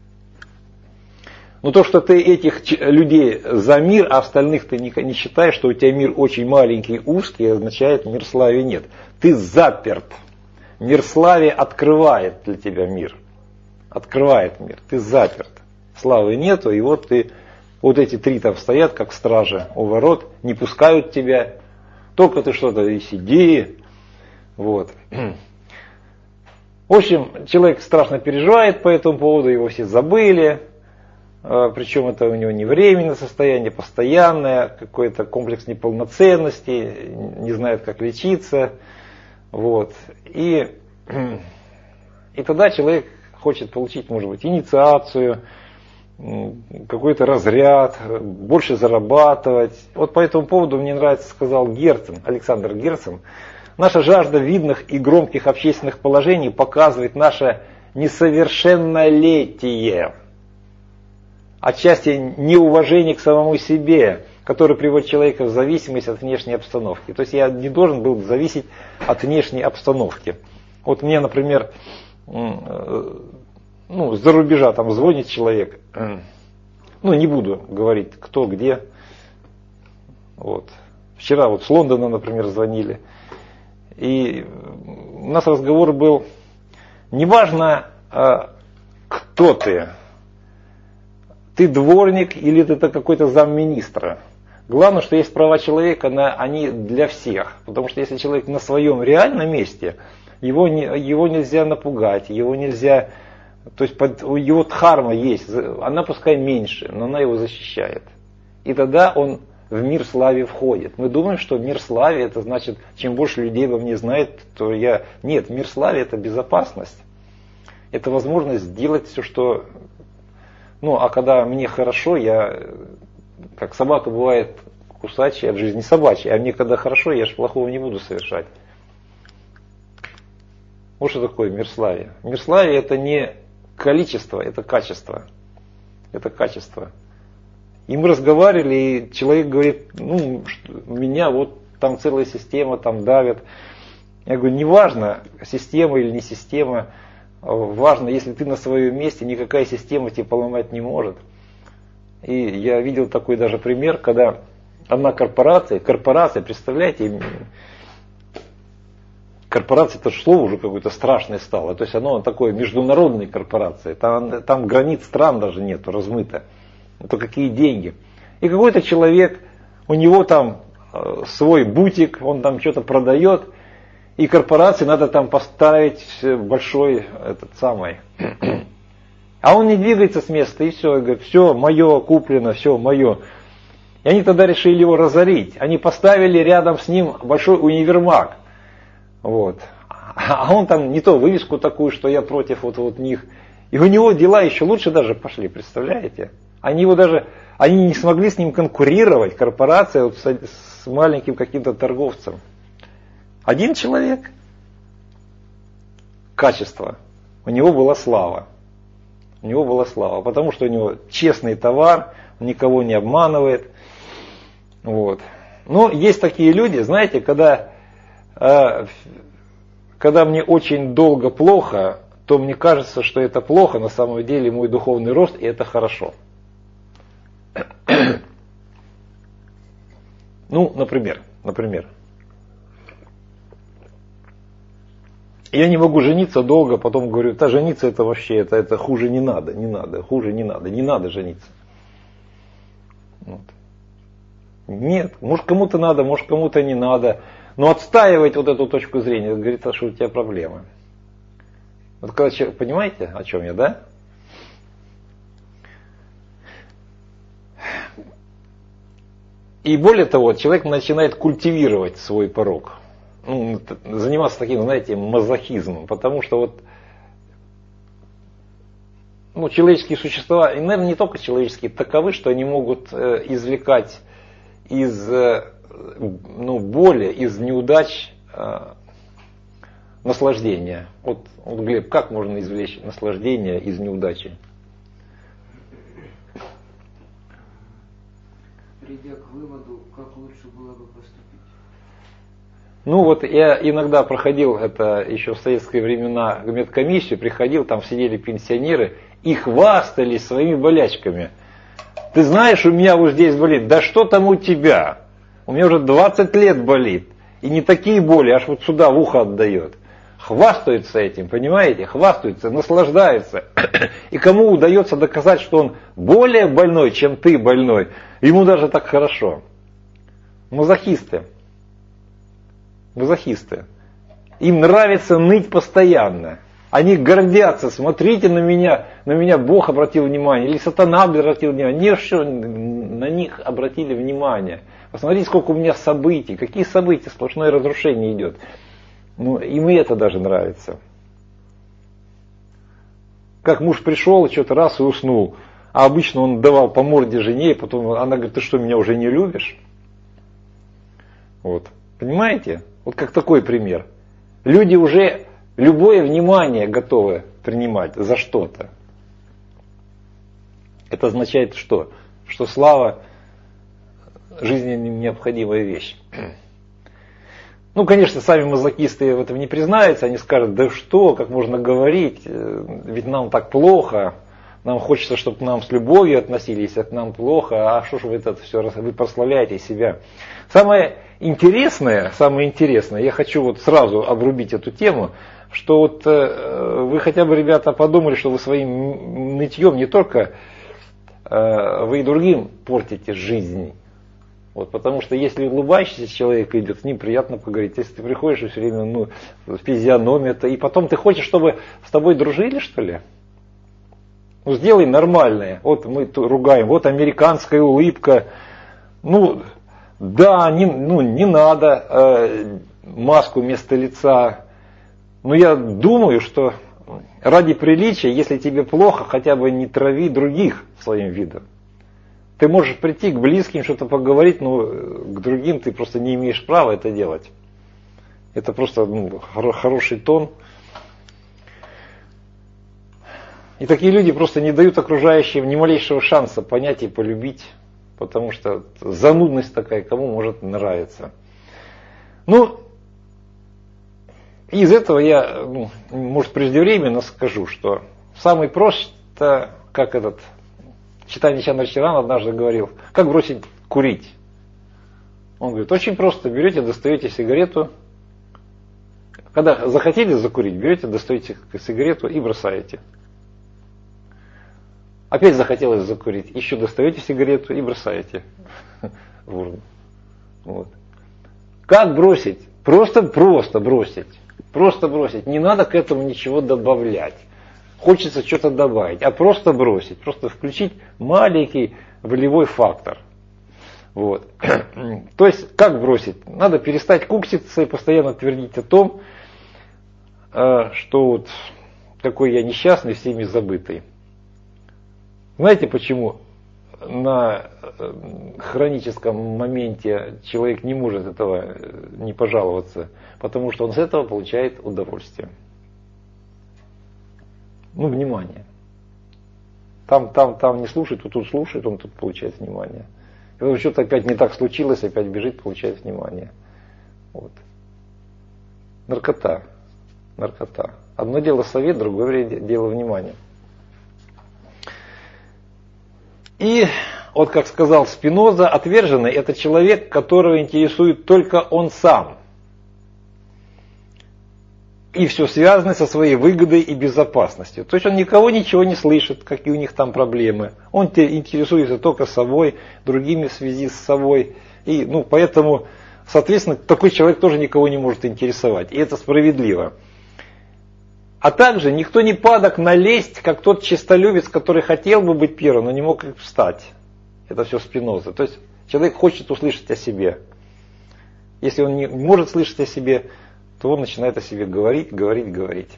Но то, что ты этих людей за мир, а остальных ты не, не считаешь, что у тебя мир очень маленький, узкий, означает, мир славе нет. Ты заперт. Мир славе открывает для тебя мир. Открывает мир. Ты заперт. Славы нету, и вот ты, вот эти три там стоят, как стражи у ворот, не пускают тебя. Только ты что-то и сиди. Вот. В общем, человек страшно переживает по этому поводу, его все забыли. Причем это у него не временное состояние, постоянное, какой-то комплекс неполноценности, не знает, как лечиться. Вот. И, и тогда человек хочет получить, может быть, инициацию, какой-то разряд, больше зарабатывать. Вот по этому поводу мне нравится, сказал Герцен, Александр Герцен, наша жажда видных и громких общественных положений показывает наше несовершеннолетие, отчасти неуважение к самому себе, которое приводит человека в зависимость от внешней обстановки. То есть я не должен был зависеть от внешней обстановки. Вот мне, например, ну, с-за рубежа там звонит человек, ну, не буду говорить, кто, где. Вот. Вчера вот с Лондона, например, звонили. И у нас разговор был, неважно, кто ты, ты дворник или ты какой-то замминистра. Главное, что есть права человека, они для всех. Потому что если человек на своем реальном месте, его, не, его нельзя напугать, его нельзя... То есть под, его дхарма есть, она пускай меньше, но она его защищает. И тогда он в мир славе входит. Мы думаем, что мир славе это значит, чем больше людей обо мне знает, то я... Нет, мир славе это безопасность. Это возможность сделать все, что... Ну, а когда мне хорошо, я... Как собака бывает кусачая от жизни собачья, а мне когда хорошо, я же плохого не буду совершать. Вот что такое мир славе. Мир славе это не... Количество – это качество. Это качество. И мы разговаривали, и человек говорит, ну, меня вот там целая система, там давят. Я говорю, неважно, система или не система, важно, если ты на своем месте, никакая система тебя поломать не может. И я видел такой даже пример, когда одна корпорация, корпорация, представляете, корпорация, это слово уже какое-то страшное стало. То есть оно такое международная корпорация. Там, там границ стран даже нету, размыто. Это какие деньги. И какой-то человек, у него там э, свой бутик, он там что-то продает. И корпорации надо там поставить большой этот самый. А он не двигается с места и все. Говорит, все, мое куплено, все, мое. И они тогда решили его разорить. Они поставили рядом с ним большой универмаг. Вот. А он там не то вывеску такую, что я против вот, вот них. И у него дела еще лучше даже пошли, представляете? Они его даже, они не смогли с ним конкурировать, корпорация вот с, с маленьким каким-то торговцем. Один человек, качество, у него была слава. У него была слава, потому что у него честный товар, он никого не обманывает. Вот. Но есть такие люди, знаете, когда... Когда мне очень долго плохо, то мне кажется, что это плохо, на самом деле мой духовный рост, и это хорошо. Ну, например, например. Я не могу жениться долго, потом говорю, да жениться это вообще, это, это хуже не надо, не надо, хуже не надо, не надо жениться. Вот. Нет, может кому-то надо, может кому-то не надо. Но отстаивать вот эту точку зрения, говорит, что у тебя проблемы. Вот когда человек, понимаете, о чем я, да? И более того, человек начинает культивировать свой порок. Ну, заниматься таким, знаете, мазохизмом. Потому что вот ну, человеческие существа, и, наверное, не только человеческие, таковы, что они могут э, извлекать из э, ну, боли, из неудач э, наслаждение. Вот, вот, Глеб, как можно извлечь наслаждение из неудачи? Придя к выводу, как лучше было бы поступить. Ну вот я иногда проходил, это еще в советские времена, в медкомиссию, приходил, там сидели пенсионеры и хвастались своими болячками. Ты знаешь, у меня вот здесь болит. Да что там у тебя? У меня уже двадцать лет болит. И не такие боли, аж вот сюда в ухо отдает. Хвастаются этим, понимаете? Хвастаются, наслаждаются. И кому удается доказать, что он более больной, чем ты больной, ему даже так хорошо. Мазохисты. Мазохисты. Им нравится ныть постоянно. Они гордятся. Смотрите на меня. На меня Бог обратил внимание. Или сатана обратил внимание. Не что на них обратили внимание. Посмотрите, сколько у меня событий. Какие события? Сплошное разрушение идет. Ну, им и это даже нравится. Как муж пришел, что-то раз и уснул. А обычно он давал по морде жене, и потом она говорит, ты что, меня уже не любишь? Вот. Понимаете? Вот как такой пример. Люди уже любое внимание готовы принимать за что-то. Это означает что? Что слава жизненно необходимая вещь. Ну, конечно, сами мазохисты в этом не признаются, они скажут, да что, как можно говорить, ведь нам так плохо, нам хочется, чтобы к нам с любовью относились, а к нам плохо, а что ж вы это все, вы прославляете себя. Самое интересное, самое интересное, я хочу вот сразу обрубить эту тему, что вот э, вы хотя бы, ребята, подумали, что вы своим нытьем не только э, вы и другим портите жизнь. Вот, потому что если улыбающийся человек идет, с ним приятно поговорить. Если ты приходишь и все время, ну, физиономия-то, и потом ты хочешь, чтобы с тобой дружили, что ли? Ну, сделай нормальное. Вот мы ругаем, вот американская улыбка. Ну, да, не, ну, не надо э, маску вместо лица. Но я думаю, что ради приличия, если тебе плохо, хотя бы не трави других своим видом. Ты можешь прийти к близким, что-то поговорить, но к другим ты просто не имеешь права это делать. Это просто ну, хороший тон. И такие люди просто не дают окружающим ни малейшего шанса понять и полюбить, потому что занудность такая, кому может нравиться. Ну, из этого я, ну, может, преждевременно скажу, что самый просто, как этот Чайтанья Чандрачаран однажды говорил, как бросить курить. Он говорит, очень просто, берете, достаете сигарету, когда захотели закурить, берете, достаете сигарету и бросаете. Опять захотелось закурить, еще достаете сигарету и бросаете в урну. Вот. Как бросить? Просто, просто бросить. Просто бросить. Не надо к этому ничего добавлять. Хочется что-то добавить, а просто бросить, просто включить маленький волевой фактор. Вот. То есть, как бросить? Надо перестать кукситься и постоянно твердить о том, что вот какой я несчастный, всеми забытый. Знаете, почему на хроническом моменте человек не может этого не пожаловаться? Потому что он с этого получает удовольствие. Ну, внимание. Там, там, там не слушает, тут, тут слушает, он тут получает внимание. И потом что-то опять не так случилось, опять бежит, получает внимание. Вот. Наркота. Наркота. Одно дело совет, другое дело внимание. И, вот как сказал Спиноза, отверженный – это человек, которого интересует только он сам. И все связано со своей выгодой и безопасностью. То есть он никого ничего не слышит, какие у них там проблемы. Он интересуется только собой, другими в связи с собой. И, ну, поэтому, соответственно, такой человек тоже никого не может интересовать. И это справедливо. А также никто не падок на лесть, как тот честолюбец, который хотел бы быть первым, но не мог встать. Это все Спиноза. То есть человек хочет услышать о себе. Если он не может слышать о себе, то он начинает о себе говорить, говорить, говорить.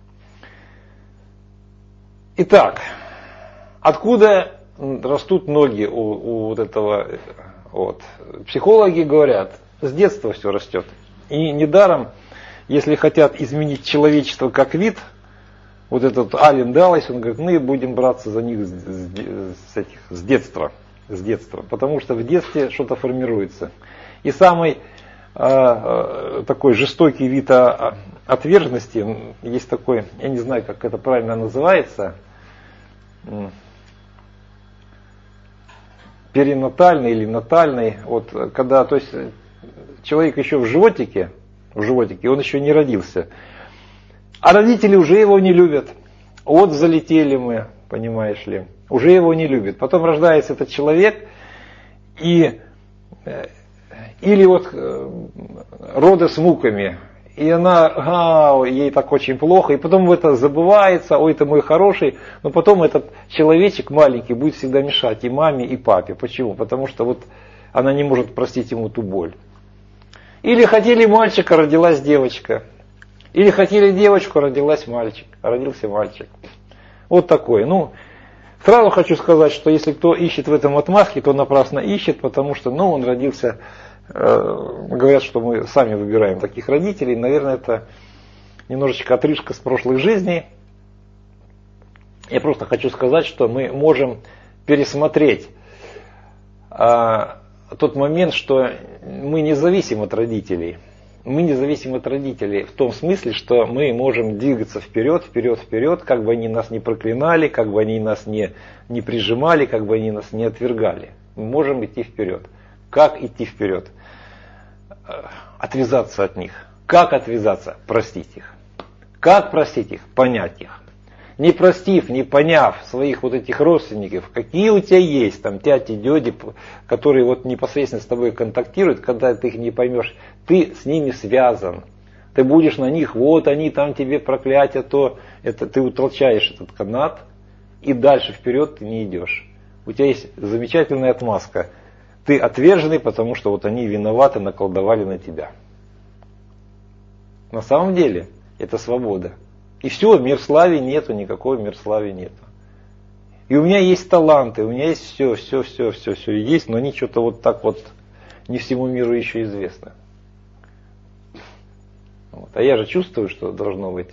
Итак, откуда растут ноги у, у вот этого? Вот. Психологи говорят, с детства все растет. И недаром, если хотят изменить человечество как вид, вот этот Ален Даллес, он говорит, мы будем браться за них с, с, этих, с детства. С детства. Потому что в детстве что-то формируется. И самый такой жестокий вид отверженности, есть такой, я не знаю, как это правильно называется, перинатальный или натальный, вот когда, то есть человек еще в животике, в животике, он еще не родился, а родители уже его не любят. Вот залетели мы, понимаешь ли, уже его не любят. Потом рождается этот человек, и или вот роды с муками, и она, а, ей так очень плохо, и потом это забывается, ой, ты мой хороший, но потом этот человечек маленький будет всегда мешать и маме, и папе. Почему? Потому что вот она не может простить ему ту боль. Или хотели мальчика, родилась девочка. Или хотели девочку, родилась мальчик, родился мальчик. Вот такой. Ну, сразу хочу сказать, что если кто ищет в этом отмазки, то напрасно ищет, потому что, ну, он родился... Говорят, что мы сами выбираем таких родителей. Наверное, это немножечко отрыжка с прошлых жизней. Я просто хочу сказать, что мы можем пересмотреть а, тот момент, что мы не зависим от родителей. Мы не зависим от родителей в том смысле, что мы можем двигаться вперед, вперед, вперед, как бы они нас не проклинали, как бы они нас не, не прижимали, как бы они нас не отвергали. Мы можем идти вперед. Как идти вперед? Отвязаться от них. Как отвязаться? Простить их. Как простить их? Понять их. Не простив, не поняв своих вот этих родственников, какие у тебя есть, там тяти, дяди, которые вот непосредственно с тобой контактируют, когда ты их не поймешь, ты с ними связан. Ты будешь на них, вот они там тебе проклятие, то это ты утолчаешь этот канат, и дальше вперед ты не идешь. У тебя есть замечательная отмазка. Ты отверженный, потому что вот они виноваты, наколдовали на тебя. На самом деле это свобода. И все, мир славе нету, никакого мир славе нету. И у меня есть таланты, у меня есть все, все, все, все, все есть, но они что-то вот так вот не всему миру еще известно. Вот. А я же чувствую, что должно быть.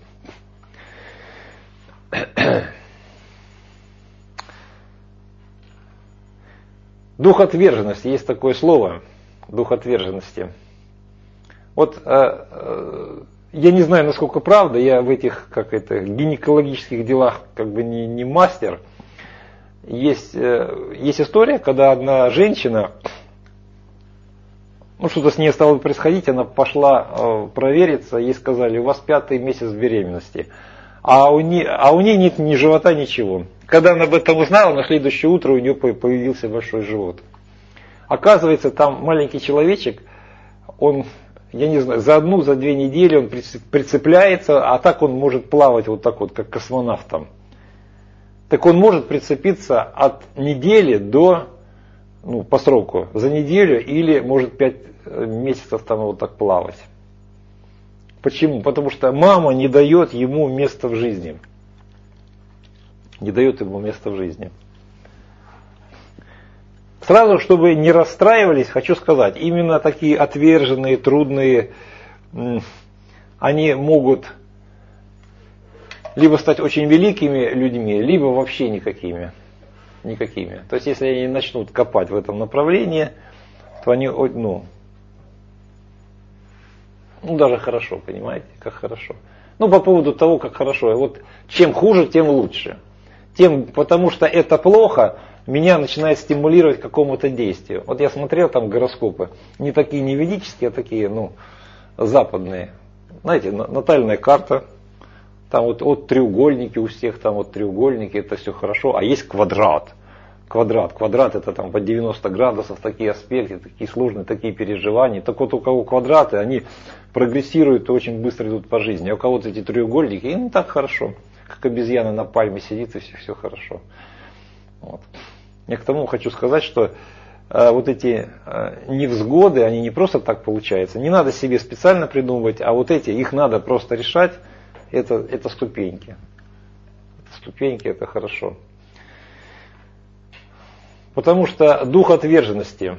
Дух отверженности, есть такое слово, дух отверженности. Вот э, э, я не знаю, насколько правда, я в этих, как это, гинекологических делах как бы не, не мастер. Есть, э, есть история, когда одна женщина, ну что-то с ней стало происходить, она пошла э, провериться, ей сказали, у вас пятый месяц беременности. А у, нее, а у нее нет ни живота, ничего. Когда она об этом узнала, на следующее утро у нее появился большой живот. Оказывается, там маленький человечек, он, я не знаю, за одну, за две недели он прицепляется, а так он может плавать вот так вот, как космонавтом. Так он может прицепиться от недели до, ну, по сроку, за неделю или может пять месяцев там вот так плавать. Почему? Потому что мама не дает ему места в жизни. Не дает ему места в жизни. Сразу, чтобы не расстраивались, хочу сказать, именно такие отверженные, трудные, они могут либо стать очень великими людьми, либо вообще никакими. Никакими. То есть, если они начнут копать в этом направлении, то они, ну, ну даже хорошо, понимаете, как хорошо. Ну, по поводу того, как хорошо. Вот чем хуже, тем лучше. Тем, потому что это плохо, меня начинает стимулировать к какому-то действию. Вот я смотрел там гороскопы, не такие не ведические, а такие, ну, западные. знаете, натальная карта, там вот, вот треугольники у всех, там вот треугольники, это все хорошо, а есть квадрат. Квадрат, квадрат это там по девяносто градусов, такие аспекты, такие сложные, такие переживания. Так вот у кого квадраты, они прогрессируют и очень быстро идут по жизни. А у кого-то эти треугольники, им не так хорошо. Как обезьяна на пальме сидит и все, все хорошо. Вот. Я к тому хочу сказать, что э, вот эти э, невзгоды, они не просто так получаются. Не надо себе специально придумывать, а вот эти, их надо просто решать. Это, это ступеньки. Это ступеньки, это хорошо. Потому что дух отверженности.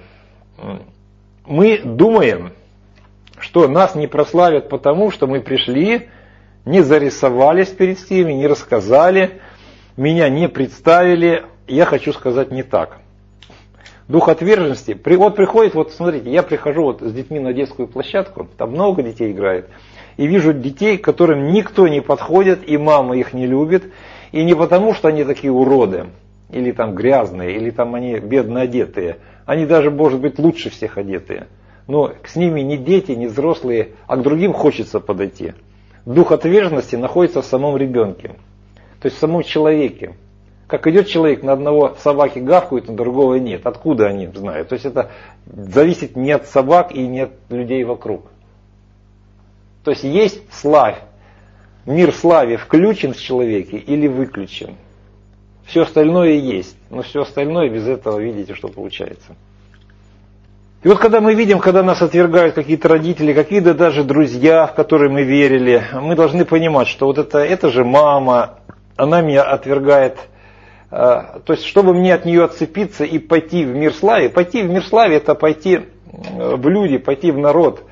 Мы думаем, что нас не прославят потому, что мы пришли, не зарисовались перед всеми, не рассказали, меня не представили. Я хочу сказать не так. Дух отверженности. Вот приходит, вот смотрите, я прихожу вот с детьми на детскую площадку, там много детей играет, и вижу детей, которым никто не подходит, и мама их не любит, и не потому, что они такие уроды, или там грязные, или там они бедно одетые. Они даже, может быть, лучше всех одетые. Но с ними не дети, не взрослые, а к другим хочется подойти. Дух отверженности находится в самом ребенке, то есть в самом человеке. Как идет человек, на одного собаки гавкают, на другого нет. Откуда они знают? То есть это зависит не от собак и не от людей вокруг. То есть есть славь. Мир славе включен в человеке или выключен. Все остальное есть. Но все остальное без этого, видите, что получается. И вот когда мы видим, когда нас отвергают какие-то родители, какие-то даже друзья, в которые мы верили, мы должны понимать, что вот это, это же мама, она меня отвергает. То есть, чтобы мне от нее отцепиться и пойти в мир славы, пойти в мир славы это пойти в люди, пойти в народ,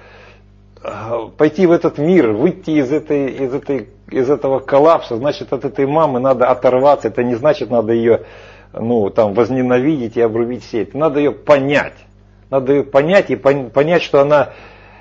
пойти в этот мир, выйти из, этой, из, этой, из этого коллапса, значит, от этой мамы надо оторваться, это не значит, надо ее ну, там, возненавидеть и обрубить сеть, надо ее понять, надо ее понять и понять, что она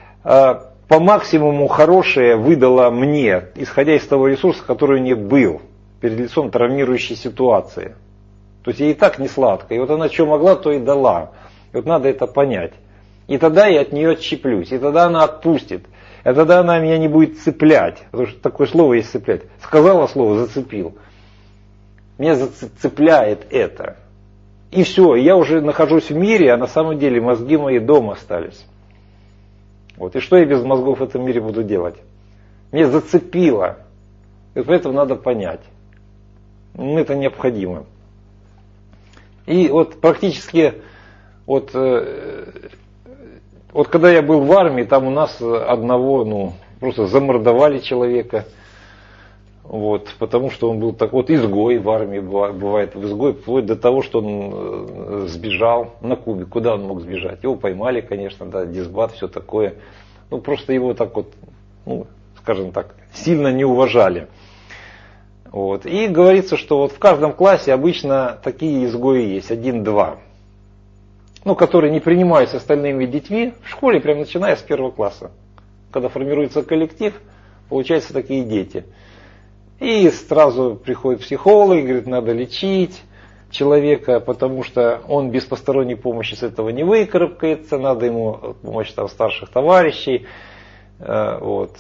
по максимуму хорошее выдала мне, исходя из того ресурса, который у нее был, перед лицом травмирующей ситуации. То есть ей и так не сладко. И вот она что могла, то и дала. И вот надо это понять. И тогда я от нее отщеплюсь. И тогда она отпустит. И тогда она меня не будет цеплять. Потому что такое слово есть цеплять. Сказала слово, зацепил. Меня зацепляет это. И все. Я уже нахожусь в мире, а на самом деле мозги мои дома остались. Вот. И что я без мозгов в этом мире буду делать? Меня зацепило. И поэтому надо понять. Это необходимо. И вот практически, вот, вот когда я был в армии, там у нас одного, ну, просто замордовали человека, вот, потому что он был так вот изгой в армии, бывает в изгой, вплоть до того, что он сбежал на Кубе. Куда он мог сбежать? Его поймали, конечно, да, дисбат, все такое. Ну, просто его так вот, ну, скажем так, сильно не уважали. Вот. И говорится, что вот в каждом классе обычно такие изгои есть, один-два. Ну, которые не принимаются остальными детьми в школе, прямо начиная с первого класса. Когда формируется коллектив, получаются такие дети. И сразу приходит психолог и говорит, надо лечить человека, потому что он без посторонней помощи с этого не выкарабкается, надо ему помощь там, старших товарищей. Вот.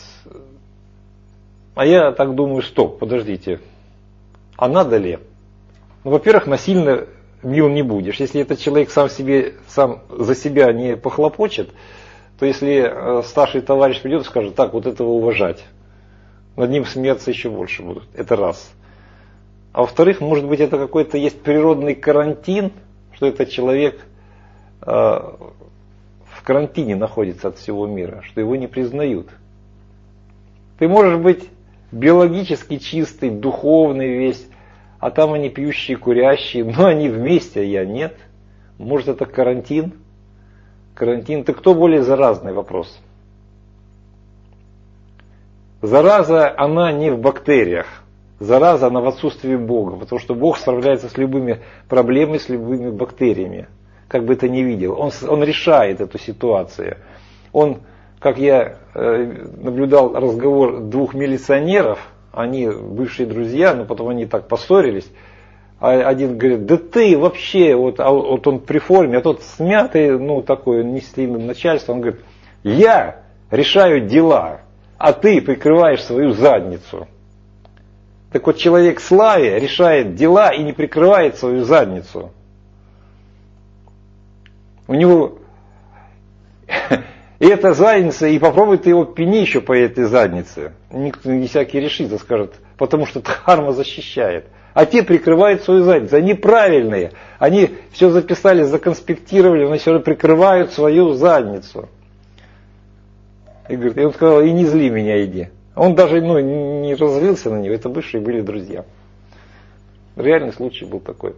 А я так думаю, стоп, подождите, а надо ли? Ну, во-первых, насильно мил не будешь. Если этот человек сам, себе, сам за себя не похлопочет, то если старший товарищ придет и скажет, так, вот этого уважать, над ним смеяться еще больше будут. Это раз. А во-вторых, может быть, это какой-то есть природный карантин, что этот человек э, в карантине находится от всего мира, что его не признают. Ты можешь быть биологически чистый, духовный весь, а там они пьющие, курящие, но они вместе, а я нет. Может, это карантин? Карантин. Ты кто более заразный? Вопрос. Зараза, она не в бактериях. Зараза, она в отсутствии Бога, потому что Бог справляется с любыми проблемами, с любыми бактериями. Как бы это ни видел. Он, он решает эту ситуацию. Он... Как я э, наблюдал разговор двух милиционеров, они бывшие друзья, но потом они так поссорились. А один говорит, да ты вообще, вот, а, вот он при форме, а тот смятый, ну такой, не с длинным начальством, он говорит, я решаю дела, а ты прикрываешь свою задницу. Так вот, человек в славе решает дела и не прикрывает свою задницу. У него и эта задница, и попробуй ты его пени еще по этой заднице. Никто не всякий решится, скажет, потому что дхарма защищает. А те прикрывают свою задницу. Они правильные. Они все записали, законспектировали, но все равно прикрывают свою задницу. И говорит, и он сказал, и не зли меня, иди. Он даже ну, не разозлился на него, это бывшие были друзья. Реальный случай был такой.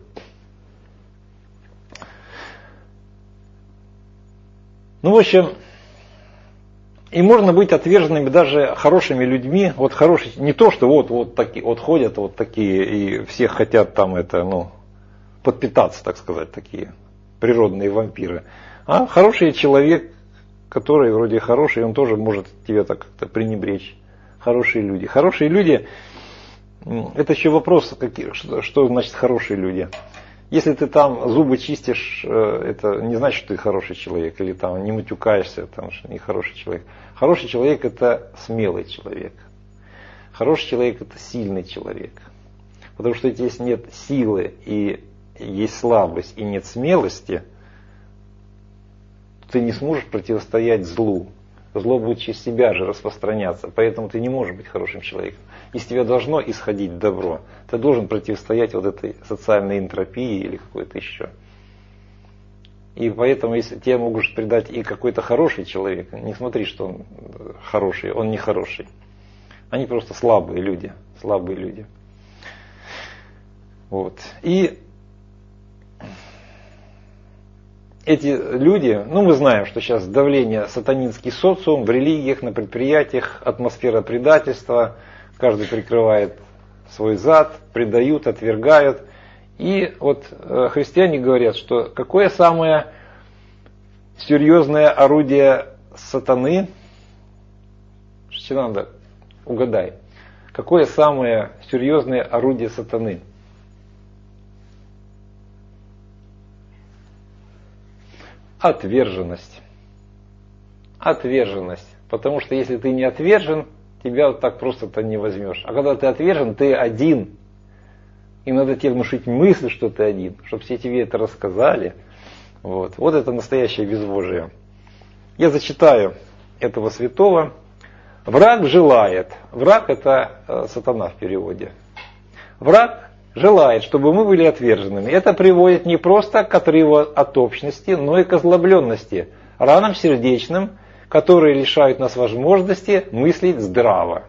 Ну, в общем, и можно быть отверженными даже хорошими людьми. Вот хорошие, не то, что вот, вот, такие, вот ходят вот такие, и все хотят там это, ну, подпитаться, так сказать, такие природные вампиры. А хороший человек, который вроде хороший, он тоже может тебя так как-то пренебречь. Хорошие люди. Хорошие люди, это еще вопрос, какие, что, что значит хорошие люди. Если ты там зубы чистишь, это не значит, что ты хороший человек, или там не матюкаешься, там, что не хороший человек. Хороший человек это смелый человек. Хороший человек это сильный человек. Потому что если нет силы и есть слабость и нет смелости, то ты не сможешь противостоять злу. Зло будет через себя же распространяться, поэтому ты не можешь быть хорошим человеком. Из тебя должно исходить добро. Ты должен противостоять вот этой социальной энтропии или какой-то еще. И поэтому, если тебя могут предать и какой-то хороший человек, не смотри, что он хороший, он не хороший. Они просто слабые люди, слабые люди. Вот. И эти люди, ну мы знаем, что сейчас давление, сатанинский социум в религиях, на предприятиях, атмосфера предательства, каждый прикрывает свой зад, предают, отвергают. И вот христиане говорят, что какое самое серьезное орудие сатаны, Шчинанда, угадай, какое самое серьезное орудие сатаны? Отверженность. Отверженность. Потому что если ты не отвержен, тебя вот так просто-то не возьмешь. А когда ты отвержен, ты один. И надо тебе внушить мысль, что ты один, чтобы все тебе это рассказали. Вот, вот это настоящее безбожие. Я зачитаю этого святого. Враг желает. Враг это э, сатана в переводе. Враг желает, чтобы мы были отверженными. Это приводит не просто к отрыву от общности, но и к озлобленности, ранам сердечным, которые лишают нас возможности мыслить здраво.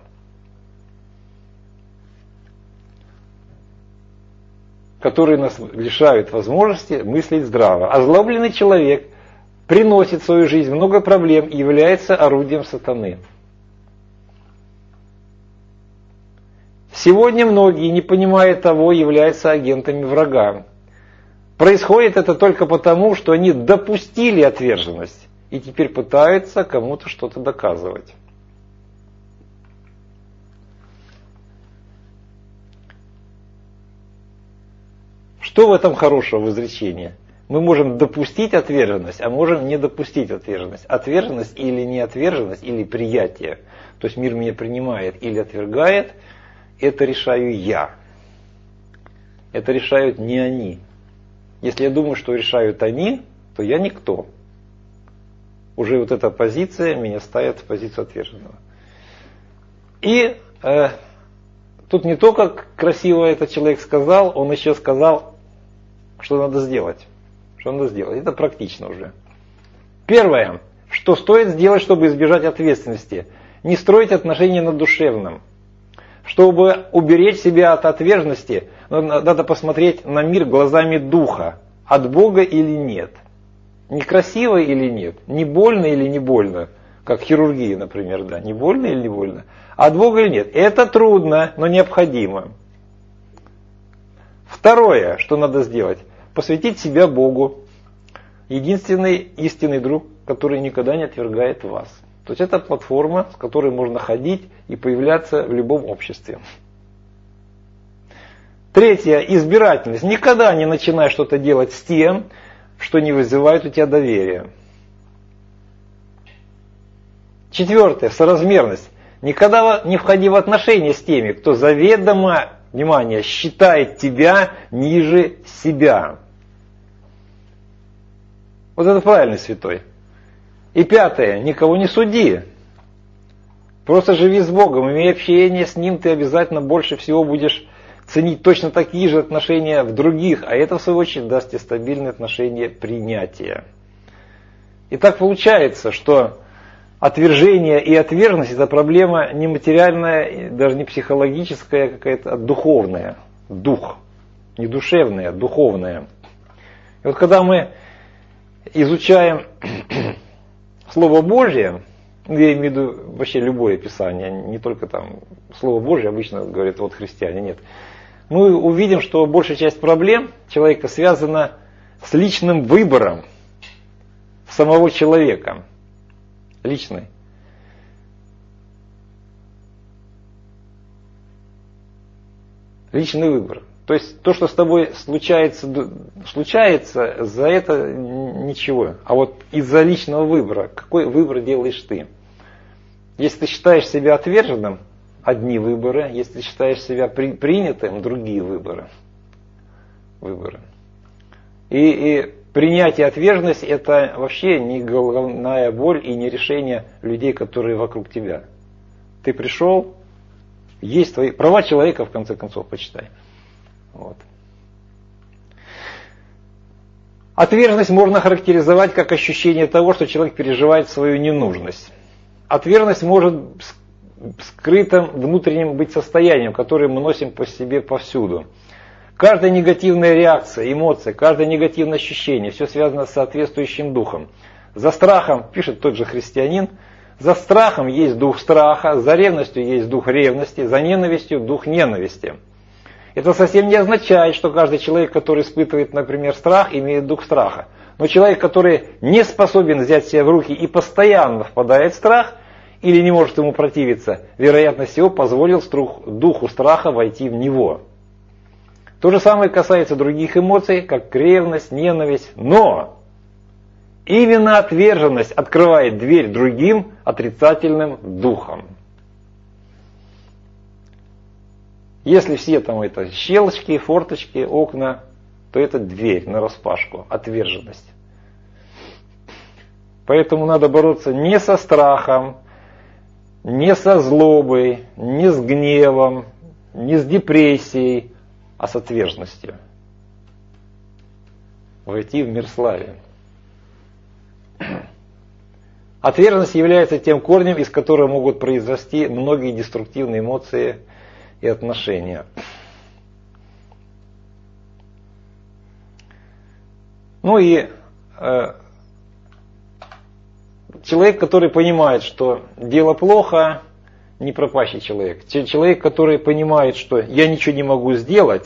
Которые нас лишают возможности мыслить здраво. Озлобленный человек приносит в свою жизнь много проблем и является орудием сатаны. Сегодня многие, не понимая того, являются агентами врага. Происходит это только потому, что они допустили отверженность и теперь пытаются кому-то что-то доказывать. Что в этом хорошего в изречении? Мы можем допустить отверженность, а можем не допустить отверженность. Отверженность или неотверженность, или приятие. То есть мир меня принимает или отвергает, это решаю я. Это решают не они. Если я думаю, что решают они, то я никто. Уже вот эта позиция меня ставит в позицию отверженного. И э, тут не только красиво этот человек сказал, он еще сказал, что надо сделать. Что надо сделать. Это практично уже. Первое, что стоит сделать, чтобы избежать ответственности. Не строить отношения на душевном. Чтобы уберечь себя от отверженности, надо посмотреть на мир глазами духа. От Бога или нет. Некрасиво или нет. Не больно или не больно. Как хирургия, например. Да. Не больно или не больно. От Бога или нет. Это трудно, но необходимо. Второе, что надо сделать. Посвятить себя Богу. Единственный истинный друг, который никогда не отвергает вас. То есть это платформа, с которой можно ходить и появляться в любом обществе. Третье. Избирательность. Никогда не начинай что-то делать с тем, что не вызывает у тебя доверия. Четвертое. Соразмерность. Никогда не входи в отношения с теми, кто заведомо, внимание, считает тебя ниже себя. Вот это правильный святой. И пятое, никого не суди. Просто живи с Богом, имея общение с Ним, ты обязательно больше всего будешь ценить точно такие же отношения в других, а это в свою очередь даст тебе стабильные отношения принятия. И так получается, что отвержение и отверженность — это проблема не материальная, даже не психологическая, а какая-то, а духовная. Дух. Не душевная, а духовная. И вот когда мы изучаем Слово Божье, я имею в виду вообще любое Писание, не только там Слово Божье, обычно говорят вот христиане, нет. Мы увидим, что большая часть проблем человека связана с личным выбором самого человека. Личный. Личный выбор. То есть то, что с тобой случается, случается, за это ничего. А вот из-за личного выбора, какой выбор делаешь ты? Если ты считаешь себя отверженным, одни выборы. Если ты считаешь себя при, принятым, другие выборы. Выборы. И, и принятие отверженности — это вообще не головная боль и не решение людей, которые вокруг тебя. Ты пришел, есть твои права человека, в конце концов, почитай. Вот. Отверженность можно характеризовать как ощущение того, что человек переживает свою ненужность. Отверженность может скрытым внутренним быть состоянием, которое мы носим по себе повсюду. Каждая негативная реакция, эмоция, каждое негативное ощущение, все связано с соответствующим духом. За страхом, пишет тот же христианин, за страхом есть дух страха, за ревностью есть дух ревности, за ненавистью дух ненависти. Это совсем не означает, что каждый человек, который испытывает, например, страх, имеет дух страха. Но человек, который не способен взять себя в руки и постоянно впадает в страх, или не может ему противиться, вероятно всего позволил духу страха войти в него. То же самое касается других эмоций, как ревность, ненависть. Но именно отверженность открывает дверь другим отрицательным духам. Если все там это щелочки, форточки, окна, то это дверь нараспашку, отверженность. Поэтому надо бороться не со страхом, не со злобой, не с гневом, не с депрессией, а с отверженностью. Войти в мир славы. Отверженность является тем корнем, из которого могут произрасти многие деструктивные эмоции и отношения. Ну и э, человек, который понимает, что дело плохо, не пропащий человек. Человек, который понимает, что я ничего не могу сделать.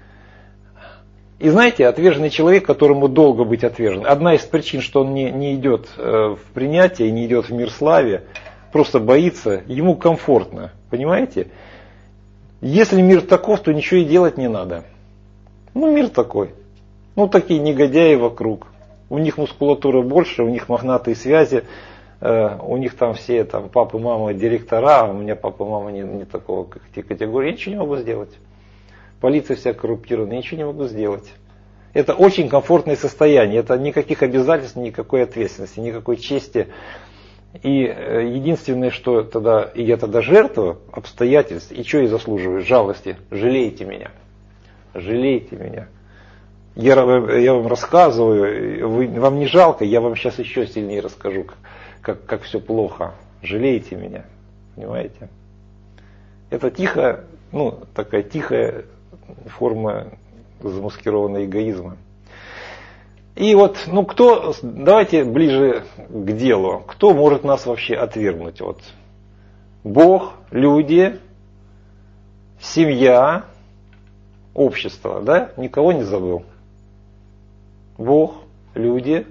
И знаете, отверженный человек, которому долго быть отвержен, одна из причин, что он не, не идет в принятие, не идет в мир славе, просто боится, ему комфортно. Понимаете? Если мир таков, то ничего и делать не надо. Ну, мир такой. Ну, такие негодяи вокруг. У них мускулатура больше, у них мохнатые связи, э, у них там все там, папа, мама, директора, а у меня папа, мама не, не такого категории. Я ничего не могу сделать. Полиция вся коррумпированная, я ничего не могу сделать. Это очень комфортное состояние. Это никаких обязательств, никакой ответственности, никакой чести. И единственное, что тогда, и я тогда жертва обстоятельств, и что я заслуживаю? Жалости. Жалейте меня. Жалейте меня. Я, я вам рассказываю, вы, вам не жалко, я вам сейчас еще сильнее расскажу, как, как, как все плохо. Жалейте меня. Понимаете? Это тихо, ну, такая тихая форма замаскированного эгоизма. И вот, ну кто, давайте ближе к делу. Кто может нас вообще отвергнуть? Вот Бог, люди, семья, общество, да? Никого не забыл. Бог, люди,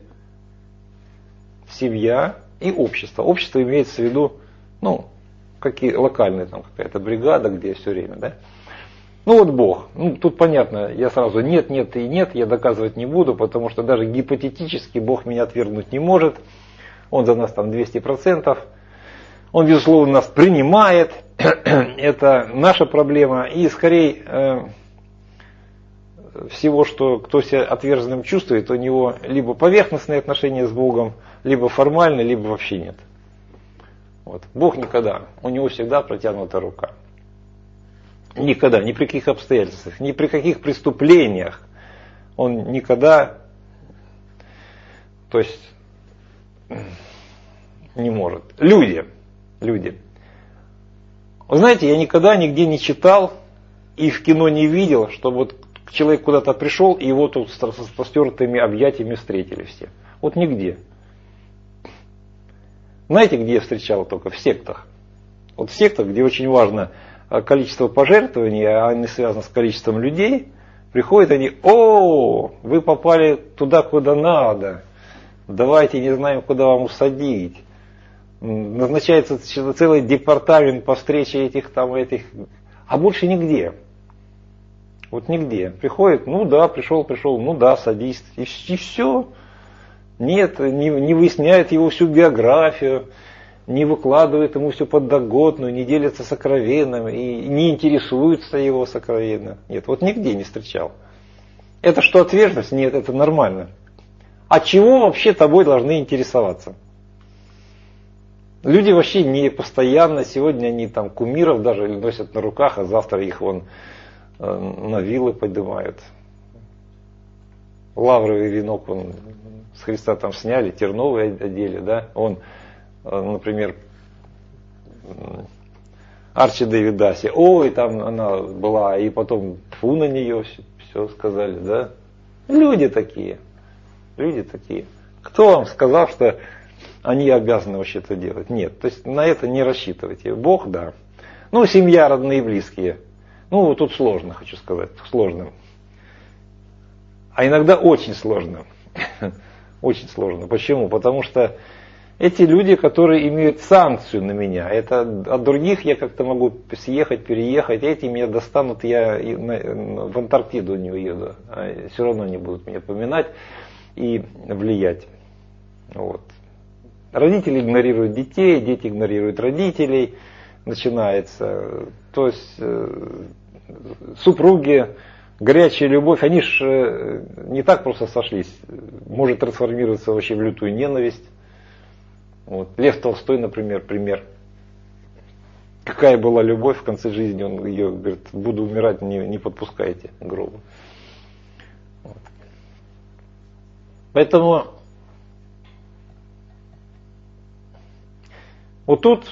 семья и общество. Общество имеется в виду, ну, какие локальные, там какая-то бригада, где все время, да? Ну вот Бог. Ну, тут понятно, я сразу нет, нет и нет, я доказывать не буду, потому что даже гипотетически Бог меня отвергнуть не может. Он за нас там двести процентов. Он, безусловно, нас принимает. Это наша проблема. И скорее э, всего, что кто себя отверженным чувствует, у него либо поверхностные отношения с Богом, либо формальные, либо вообще нет. Вот. Бог никогда. У него всегда протянута рука. Никогда, ни при каких обстоятельствах, ни при каких преступлениях он никогда, то есть, не может. Люди, люди. Вы знаете, я никогда нигде не читал и в кино не видел, что вот человек куда-то пришел, и его тут с простертыми объятиями встретили все. Вот нигде. Знаете, где я встречал только? В сектах. Вот в сектах, где очень важно количество пожертвований, а они связаны с количеством людей, приходят они: о, вы попали туда, куда надо, давайте не знаем, куда вам усадить. Назначается целый департамент по встрече этих там, этих, а больше нигде. Вот нигде. Приходит, ну да, пришел, пришел, ну да, садись, и, и все. Нет, не, не выясняет его всю биографию, не выкладывает ему всю подноготную, не делится сокровенным и не интересуется его сокровенным. Нет, вот нигде не встречал. Это что, отверженность? Нет, это нормально. А чего вообще тобой должны интересоваться? Люди вообще не постоянно, сегодня они там кумиров даже носят на руках, а завтра их вон на вилы поднимают. Лавровый венок вон, с Христа там сняли, терновый одели, да, он, например, Арчи Дэвидаси, ой, там она была, и потом фу на нее, все, все сказали, да. Люди такие, люди такие. Кто вам сказал, что они обязаны вообще это делать? Нет, то есть на это не рассчитывайте. Бог, да. Ну, семья, родные, близкие. Ну, тут сложно, хочу сказать, сложно. А иногда очень сложно. Очень сложно. Почему? Потому что эти люди, которые имеют санкцию на меня, это от других я как-то могу съехать, переехать, эти меня достанут, я в Антарктиду не уеду, а все равно не будут меня поминать и влиять. Вот. Родители игнорируют детей, дети игнорируют родителей, начинается. То есть супруги, горячая любовь, они же не так просто сошлись, может трансформироваться вообще в лютую ненависть. Вот. Лев Толстой, например, пример. Какая была любовь в конце жизни, он ее говорит: буду умирать, не, не подпускайте к гробу. Вот. Поэтому вот тут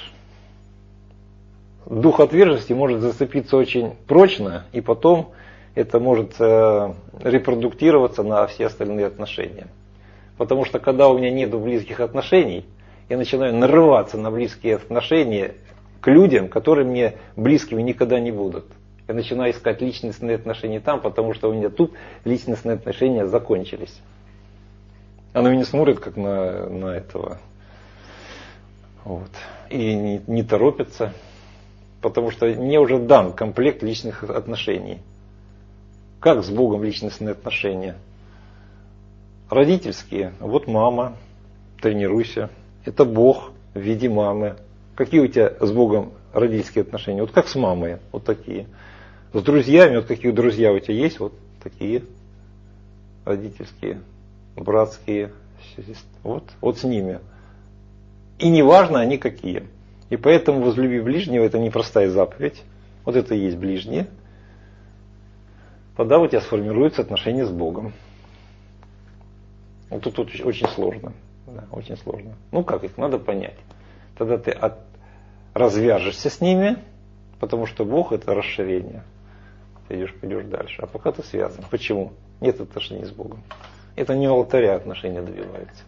дух отверженности может зацепиться очень прочно, и потом это может э, репродуктироваться на все остальные отношения. Потому что когда у меня нет близких отношений, я начинаю нарываться на близкие отношения к людям, которые мне близкими никогда не будут. Я начинаю искать личностные отношения там, потому что у меня тут личностные отношения закончились. Она меня смотрит как на, на этого. Вот. И не, не торопится, потому что мне уже дан комплект личных отношений. Как с Богом личностные отношения? Родительские. Вот мама, тренируйся. Это Бог в виде мамы. Какие у тебя с Богом родительские отношения? Вот как с мамой, вот такие. С друзьями, вот какие друзья у тебя есть, вот такие. Родительские, братские. Вот, вот с ними. И неважно они какие. И поэтому возлюби ближнего — это непростая заповедь. Вот это и есть ближние. Тогда у тебя сформируются отношения с Богом. Вот тут, тут очень сложно. Да, очень сложно. Ну как их? Надо понять. Тогда ты от... развяжешься с ними, потому что Бог — это расширение. Ты идешь, пойдешь дальше. А пока ты связан. Почему? Нет отношений с Богом. Это не у алтаря отношения добиваются.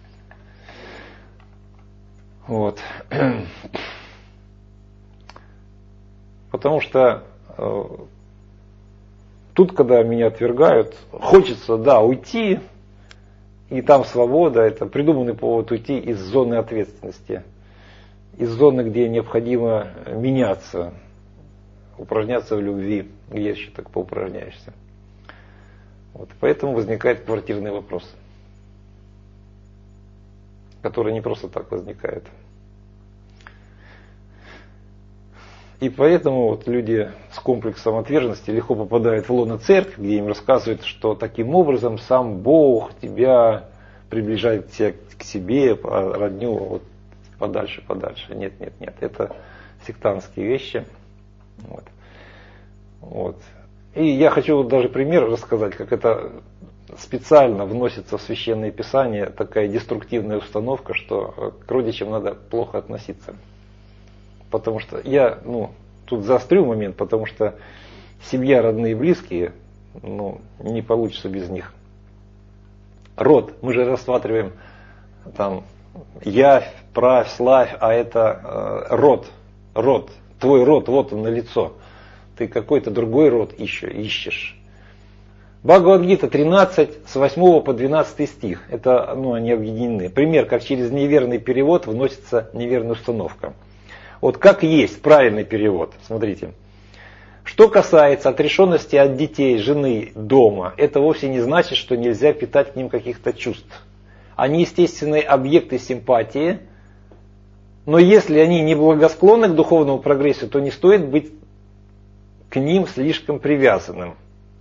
Вот. Потому что э, тут, когда меня отвергают, хочется, да, уйти, и там свобода, это придуманный повод уйти из зоны ответственности, из зоны, где необходимо меняться, упражняться в любви, где еще так поупражняешься. Вот. Поэтому возникают квартирные вопросы, которые не просто так возникают. И поэтому вот люди с комплексом отверженности легко попадают в лоно церкви, где им рассказывают, что таким образом сам Бог тебя приближает тебя к себе, а родню вот подальше, подальше. Нет, нет, нет. Это сектантские вещи. Вот. Вот. И я хочу даже пример рассказать, как это специально вносится в Священное Писание такая деструктивная установка, что к родичам надо плохо относиться. Потому что я, ну, тут заострю момент, потому что семья, родные и близкие, ну, не получится без них. Род, мы же рассматриваем там явь, правь, славь, а это э, род, род, твой род, вот он налицо. Ты какой-то другой род еще ищешь. Бхагавад-гита тринадцать, с восьмого по двенадцатый стих. Это, ну, они объединены. Пример, как через неверный перевод вносится неверная установка. Вот как есть правильный перевод. Смотрите. Что касается отрешенности от детей, жены, дома, это вовсе не значит, что нельзя питать к ним каких-то чувств. Они естественные объекты симпатии, но если они не благосклонны к духовному прогрессу, то не стоит быть к ним слишком привязанным.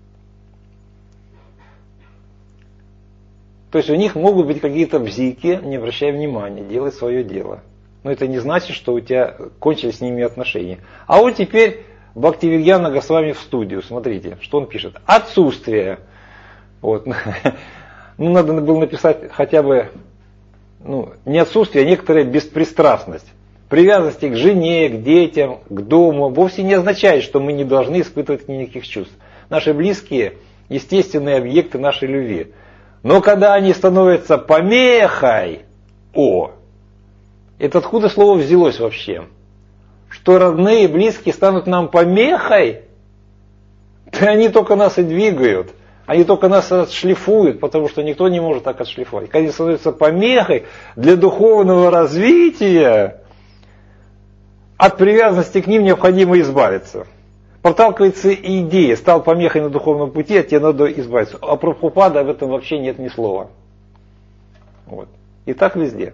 То есть у них могут быть какие-то бзики, не обращай внимания, делай свое дело. Но это не значит, что у тебя кончились с ними отношения. А вот теперь Бхактивигьяна Госвами в студию. Смотрите, что он пишет. Отсутствие. Вот. Ну, надо было написать хотя бы, ну, не отсутствие, а некоторая беспристрастность. Привязанности к жене, к детям, к дому вовсе не означает, что мы не должны испытывать никаких чувств. Наши близкие – естественные объекты нашей любви. Но когда они становятся помехой, о, это откуда слово взялось вообще? Что родные и близкие станут нам помехой? Да они только нас и двигают. Они только нас отшлифуют, потому что никто не может так отшлифовать. Когда они становятся помехой для духовного развития, от привязанности к ним необходимо избавиться. Проталкивается идея, стал помехой на духовном пути, от тебя надо избавиться. А про Прабхупада об этом вообще нет ни слова. Вот. И так везде.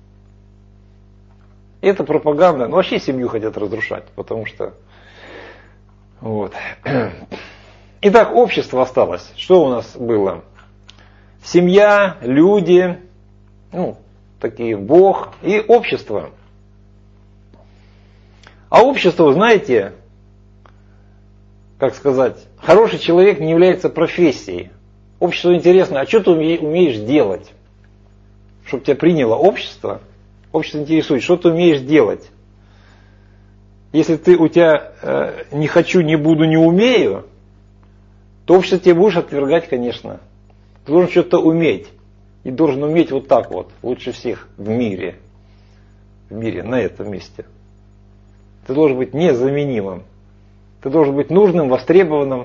Это пропаганда. Ну, вообще семью хотят разрушать, потому что... Вот. Итак, общество осталось. Что у нас было? Семья, люди, ну, такие Бог и общество. А общество, знаете... Как сказать, хороший человек не является профессией. Обществу интересно, а что ты умеешь делать? Чтобы тебя приняло общество, общество интересует, что ты умеешь делать. Если ты у тебя э, не хочу, не буду, не умею, то общество тебе будешь отвергать, конечно. Ты должен что-то уметь. И должен уметь вот так вот, лучше всех в мире. В мире, на этом месте. Ты должен быть незаменимым. Ты должен быть нужным, востребованным.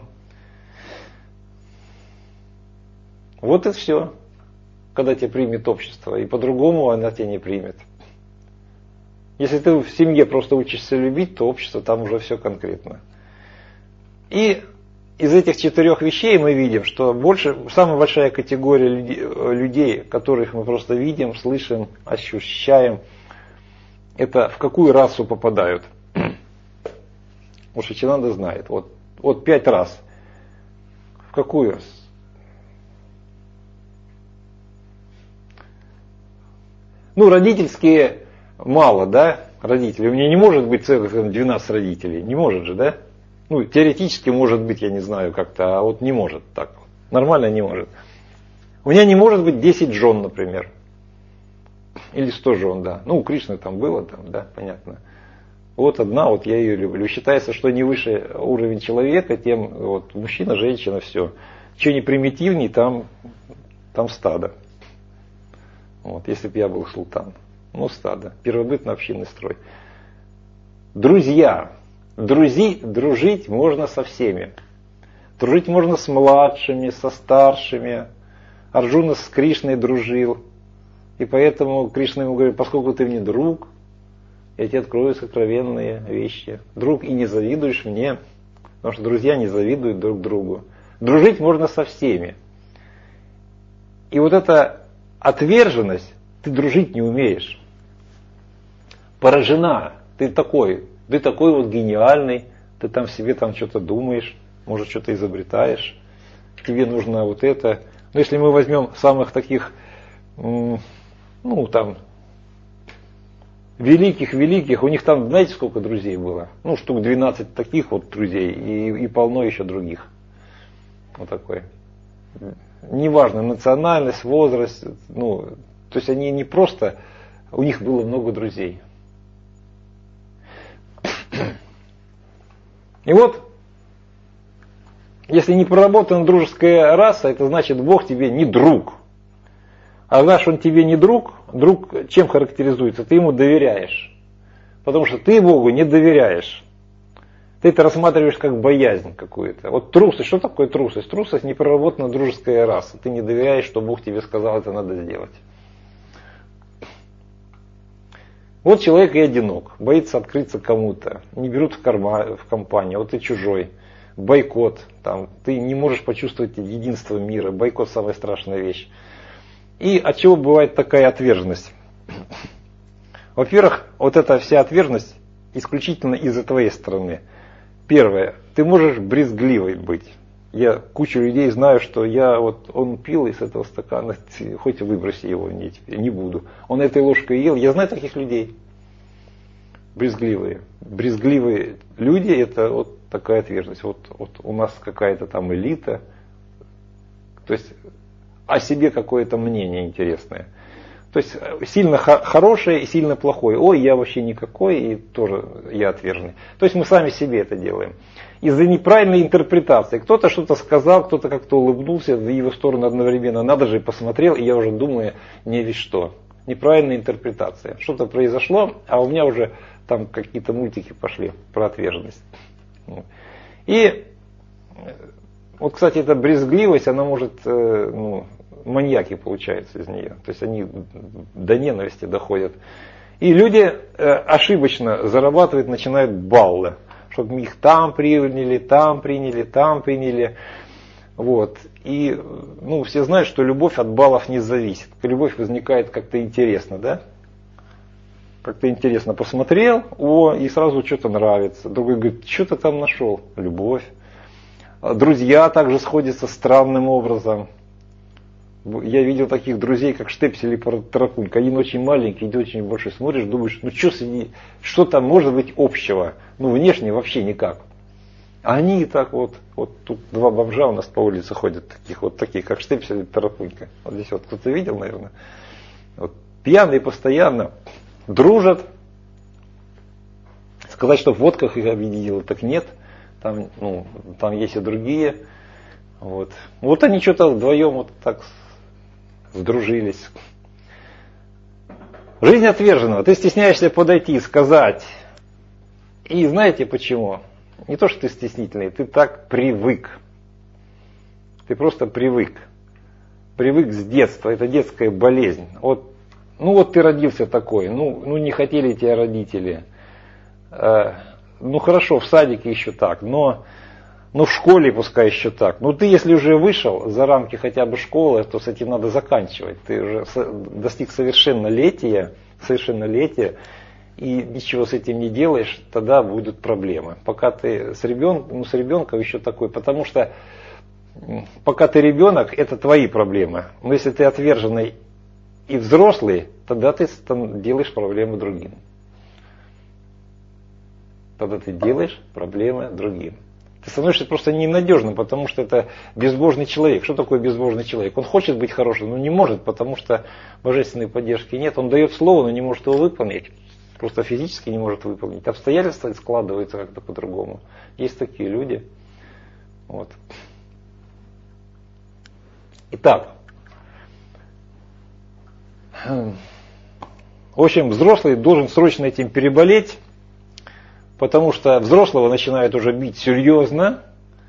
Вот и все. Когда тебя примет общество. И по-другому она тебя не примет. Если ты в семье просто учишься любить, то общество там уже все конкретно. И из этих четырех вещей мы видим, что больше, самая большая категория людей, которых мы просто видим, слышим, ощущаем, это в какую расу попадают. Уж Шичананда знает. Вот, вот пять раз. В какую? Ну, родительские мало, да? Родители. У меня не может быть целых двенадцать родителей. Не может же, да? Ну, теоретически может быть, я не знаю как-то, а вот не может так. Нормально не может. У меня не может быть десять жен, например. Или сто жен, да. Ну, у Кришны там было, там, да, понятно. Вот одна, вот я ее люблю. Считается, что не выше уровень человека, тем вот мужчина, женщина, все. Что не примитивней, там, там стадо. Вот, если бы я был султан. Ну, стадо. Первобытно-общинный строй. Друзья. Друзи, дружить можно со всеми. Дружить можно с младшими, со старшими. Арджуна с Кришной дружил. И поэтому Кришна ему говорит, поскольку ты мне друг, я тебе открою сокровенные вещи. Друг, и не завидуешь мне, потому что друзья не завидуют друг другу. Дружить можно со всеми. И вот эта отверженность, ты дружить не умеешь. Поражена, ты такой, Ты такой вот гениальный, ты там себе там что-то думаешь, может что-то изобретаешь, тебе нужно вот это. Но если мы возьмем самых таких, ну там, великих-великих, у них там, знаете, сколько друзей было? Ну, штук двенадцать таких вот друзей и, и полно еще других. Вот такой. Неважно, национальность, возраст, ну, то есть они не просто, у них было много друзей. И вот, если не проработана дружеская раса, это значит, Бог тебе не друг. А раз он тебе не друг, друг чем характеризуется? Ты ему доверяешь. Потому что ты Богу не доверяешь. Ты это рассматриваешь как боязнь какую-то. Вот трусость, что такое трусость? Трусость непроработанная дружеская раса. Ты не доверяешь, что Бог тебе сказал, это надо сделать. Вот человек и одинок, боится открыться кому-то, не берут в, карма, в компанию, вот ты чужой, бойкот, там, ты не можешь почувствовать единство мира, бойкот самая страшная вещь. И от чего бывает такая отверженность? Во-первых, вот эта вся отверженность исключительно из-за твоей стороны. Первое, ты можешь брезгливой быть. Я кучу людей знаю, что я вот он пил из этого стакана, хоть выброси его, не, не буду. Он этой ложкой ел. Я знаю таких людей. Брезгливые. Брезгливые люди, это вот такая отверженность. Вот, вот у нас какая-то там элита. То есть о себе какое-то мнение интересное. То есть сильно хорошее и сильно плохое. Ой, я вообще никакой, и тоже я отверженный. То есть мы сами себе это делаем. Из-за неправильной интерпретации. Кто-то что-то сказал, кто-то как-то улыбнулся в его сторону одновременно. Надо же, посмотрел, и я уже думаю, не весь что. Неправильная интерпретация. Что-то произошло, а у меня уже там какие-то мультики пошли про отверженность. И вот, кстати, эта брезгливость, она может, ну, маньяки получаются из нее. То есть они до ненависти доходят. И люди ошибочно зарабатывать начинают баллы. Чтобы их там приняли, там приняли, там приняли. Вот. И ну, все знают, что любовь от баллов не зависит. Любовь возникает как-то интересно, да? Как-то интересно посмотрел, о, и сразу что-то нравится. Другой говорит, что ты там нашел? Любовь. Друзья также сходятся странным образом. Я видел таких друзей, как Штепсель и Тарапулька. Один очень маленький, один очень большой. Смотришь, думаешь, ну что, что там может быть общего? Ну внешне вообще никак. А они и так вот, вот тут два бомжа у нас по улице ходят, таких вот таких, как Штепсель и Тарапулька. Вот здесь вот кто-то видел, наверное. Вот, пьяные постоянно, дружат. Сказать, что в водках их объединило, так нет. Там, ну, там есть и другие. Вот, вот они что-то вдвоем вот так сдружились. Жизнь отверженного. Ты стесняешься подойти, сказать. И знаете почему? Не то, что ты стеснительный, ты так привык. Ты просто привык. Привык с детства. Это детская болезнь. Вот, ну вот ты родился такой. Ну, ну не хотели тебя родители. Э, ну хорошо, в садике еще так. Но... Ну, в школе пускай еще так. Ну, ты, если уже вышел за рамки хотя бы школы, то с этим надо заканчивать. Ты уже достиг совершеннолетия, совершеннолетия, и ничего с этим не делаешь, тогда будут проблемы. Пока ты с ребенком, ну, с ребенком еще такой, потому что пока ты ребенок, это твои проблемы. Но если ты отверженный и взрослый, тогда ты делаешь проблемы другим. Тогда ты делаешь проблемы другим. Ты становишься просто ненадежным, потому что это безбожный человек. Что такое безбожный человек? Он хочет быть хорошим, но не может, потому что божественной поддержки нет. Он дает слово, но не может его выполнить. Просто физически не может выполнить. Обстоятельства складываются как-то по-другому. Есть такие люди. Вот. Итак. В общем, взрослый должен срочно этим переболеть. Потому что взрослого начинают уже бить серьезно,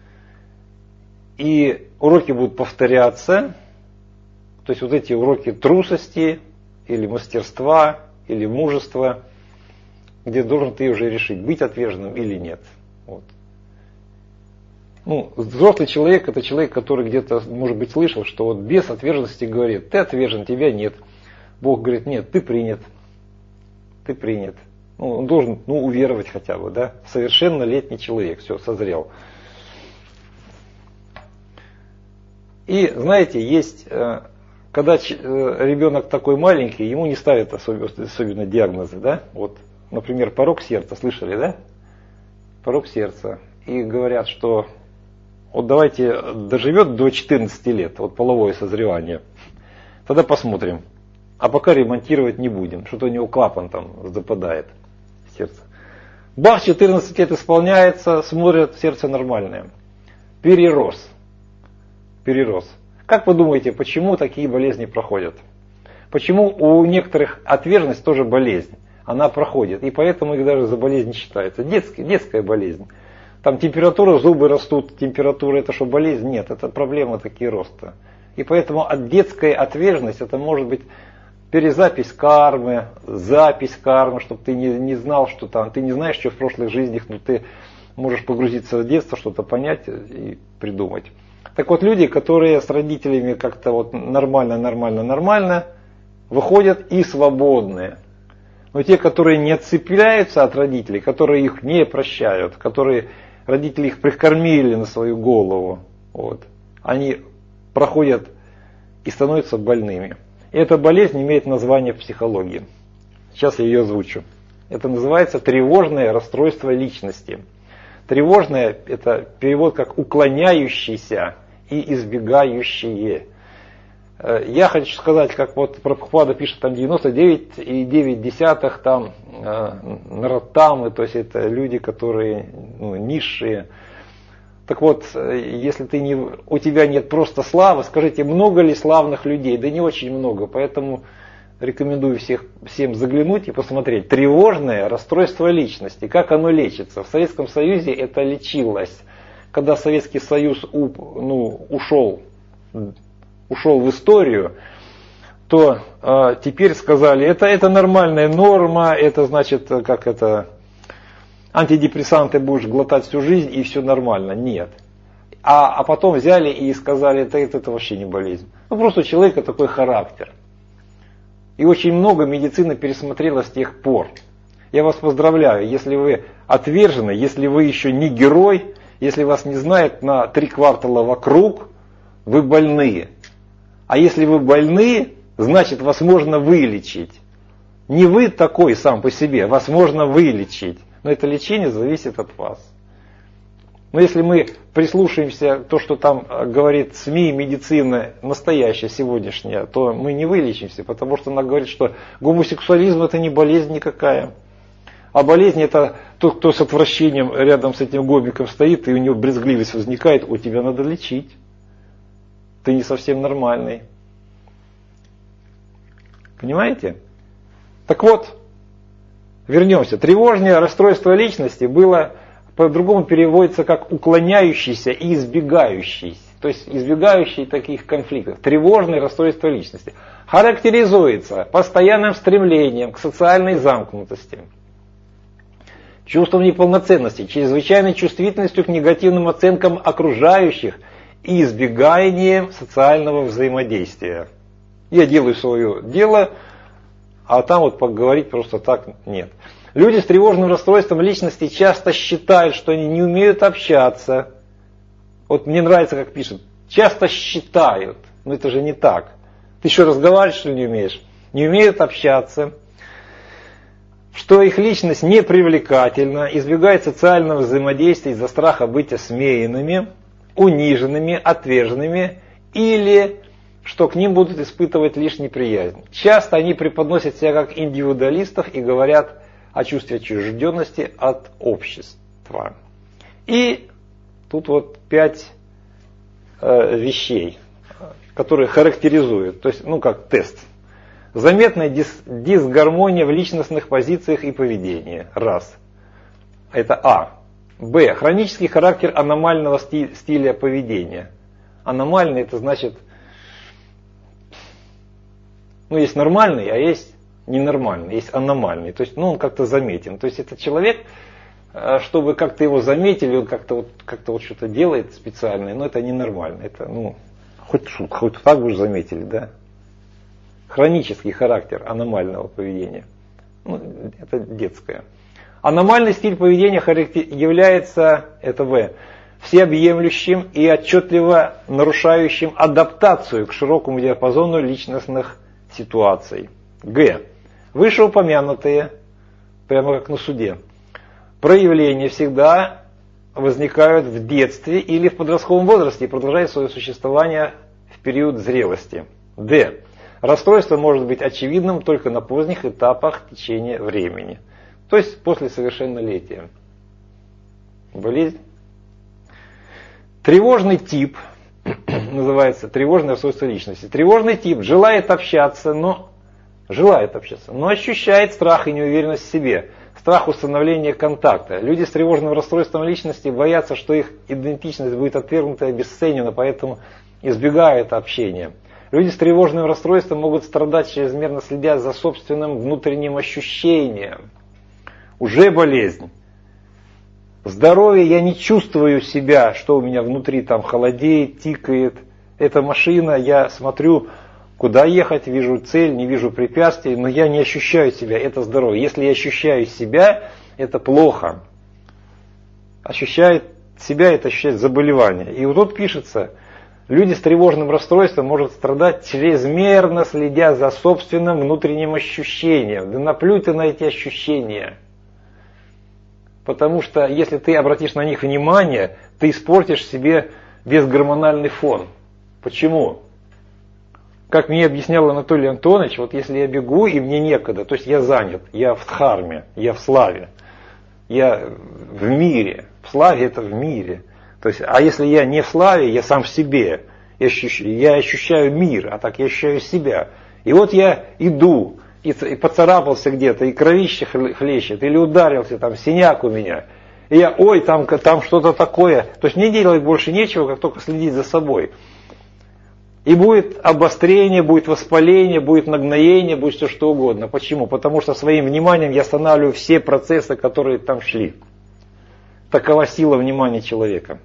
и уроки будут повторяться. То есть вот эти уроки трусости, или мастерства, или мужества, где должен ты уже решить, быть отверженным или нет. Вот. Ну, взрослый человек — это человек, который где-то, может быть, слышал, что вот без отверженности говорит, ты отвержен, тебя нет. Бог говорит, нет, ты принят. Ты принят. Ну, он должен, ну, уверовать хотя бы, да? Совершеннолетний человек, все, созрел. И, знаете, есть, когда ребенок такой маленький, ему не ставят особенно, особенно диагнозы, да? Вот, например, порок сердца, слышали, да? Порок сердца. И говорят, что вот давайте доживет до четырнадцати лет, вот половое созревание, тогда посмотрим. А пока ремонтировать не будем, что-то у него клапан там западает в сердце. Бах, четырнадцать лет исполняется, смотрят, сердце нормальное. Перерос. Перерос. Как вы думаете, почему такие болезни проходят? Почему у некоторых отверженность тоже болезнь? Она проходит, и поэтому их даже за болезнь считается. Детская, детская болезнь. Там температура, зубы растут, температура, это что, болезнь? Нет, это проблема такие роста. И поэтому от детской отверженности это может быть перезапись кармы, запись кармы, чтобы ты не, не знал, что там, ты не знаешь, что в прошлых жизнях, но ты можешь погрузиться в детство, что-то понять и придумать. Так вот, люди, которые с родителями как-то вот нормально, нормально, нормально, выходят и свободные. Но те, которые не отцепляются от родителей, которые их не прощают, которые родители их прикормили на свою голову, вот, они проходят и становятся больными. И эта болезнь имеет название в психологии. Сейчас я ее озвучу. Это называется тревожное расстройство личности. Тревожное – это перевод как уклоняющийся и избегающие. Я хочу сказать, как вот Прабхупада пишет, там девяносто девять и девять десятых там наратамы, то есть это люди, которые ну, низшие. Так вот, если ты не, у тебя нет просто славы, скажите, много ли славных людей? Да не очень много, поэтому рекомендую всех, всем заглянуть и посмотреть. Тревожное расстройство личности, как оно лечится. В Советском Союзе это лечилось. Когда Советский Союз у, ну, ушел, ушел в историю, то э, теперь сказали, это, это нормальная норма, это значит, как это... антидепрессанты будешь глотать всю жизнь и все нормально. Нет. А, а потом взяли и сказали, это, это, это вообще не болезнь. Ну просто у человека такой характер. И очень много медицина пересмотрела с тех пор. Я вас поздравляю, если вы отвержены, если вы еще не герой, если вас не знают на три квартала вокруг, вы больные. А если вы больные, значит вас можно вылечить. Не вы такой сам по себе, вас можно вылечить. Но это лечение зависит от вас. Но если мы прислушаемся к то, что там говорит СМИ, медицина настоящая, сегодняшняя, то мы не вылечимся, потому что она говорит, что гомосексуализм это не болезнь никакая. А болезнь это тот, кто с отвращением рядом с этим гомиком стоит, и у него брезгливость возникает, у тебя надо лечить. Ты не совсем нормальный. Понимаете? Так вот, вернемся. Тревожное расстройство личности было, по-другому переводится как уклоняющийся и избегающийся. То есть избегающий таких конфликтов. Тревожное расстройство личности. Характеризуется постоянным стремлением к социальной замкнутости, чувством неполноценности, чрезвычайной чувствительностью к негативным оценкам окружающих и избеганием социального взаимодействия. Я делаю свое дело, а там вот поговорить просто так нет. Люди с тревожным расстройством личности часто считают, что они не умеют общаться. Вот мне нравится, как пишут. Часто считают. Но это же не так. Ты еще разговаривать, что ли, не умеешь? Не умеют общаться. Что их личность непривлекательна, избегает социального взаимодействия из-за страха быть осмеянными, униженными, отверженными или... что к ним будут испытывать лишь неприязнь. Часто они преподносят себя как индивидуалистов и говорят о чувстве отчужденности от общества. И тут вот пять э, вещей, которые характеризуют, то есть, ну как тест. Заметная дис, дисгармония в личностных позициях и поведении. Раз. Это А. Б. Хронический характер аномального сти, стиля поведения. Аномальный это значит... Ну, есть нормальный, а есть ненормальный, есть аномальный. То есть, ну, он как-то заметен. То есть, это человек, чтобы как-то его заметили, он как-то вот, как-то вот что-то делает специальное, но это ненормально. Это, ну, хоть, хоть так бы уж заметили, да. Хронический характер аномального поведения. Ну, это детское. Аномальный стиль поведения является, это В, всеобъемлющим и отчетливо нарушающим адаптацию к широкому диапазону личностных ситуаций. Г. Вышеупомянутые, прямо как на суде, проявления всегда возникают в детстве или в подростковом возрасте и продолжают свое существование в период зрелости. Д. Расстройство может быть очевидным только на поздних этапах течения времени, то есть после совершеннолетия. Болезнь. Тревожный тип, называется тревожное расстройство личности. Тревожный тип желает общаться, но, желает общаться, но ощущает страх и неуверенность в себе. Страх установления контакта. Люди с тревожным расстройством личности боятся, что их идентичность будет отвергнута и обесценена, поэтому избегают общения. Люди с тревожным расстройством могут страдать, чрезмерно следя за собственным внутренним ощущением. Уже болезнь. Здоровье, я не чувствую себя, что у меня внутри там холодеет, тикает. Эта машина, я смотрю, куда ехать, вижу цель, не вижу препятствий, но я не ощущаю себя, это здоровье. Если я ощущаю себя, это плохо. Ощущает себя, это ощущает заболевание. И вот тут пишется, люди с тревожным расстройством могут страдать, чрезмерно следя за собственным внутренним ощущением. Да наплюй ты на эти ощущения. Потому что если ты обратишь на них внимание, ты испортишь себе безгормональный фон. Почему? Как мне объяснял Анатолий Антонович, вот если я бегу и мне некогда, то есть я занят, я в дхарме, я в славе, я в мире, в славе это в мире. То есть, а если я не в славе, я сам в себе, я ощущаю, я ощущаю мир, а так я ощущаю себя. И вот я иду, и, и поцарапался где-то, и кровище хлещет, или ударился, там синяк у меня. И я, ой, там, там что-то такое. То есть мне делать больше нечего, как только следить за собой. И будет обострение, будет воспаление, будет нагноение, будет все что угодно. Почему? Потому что своим вниманием я останавливаю все процессы, которые там шли. Такова сила внимания человека.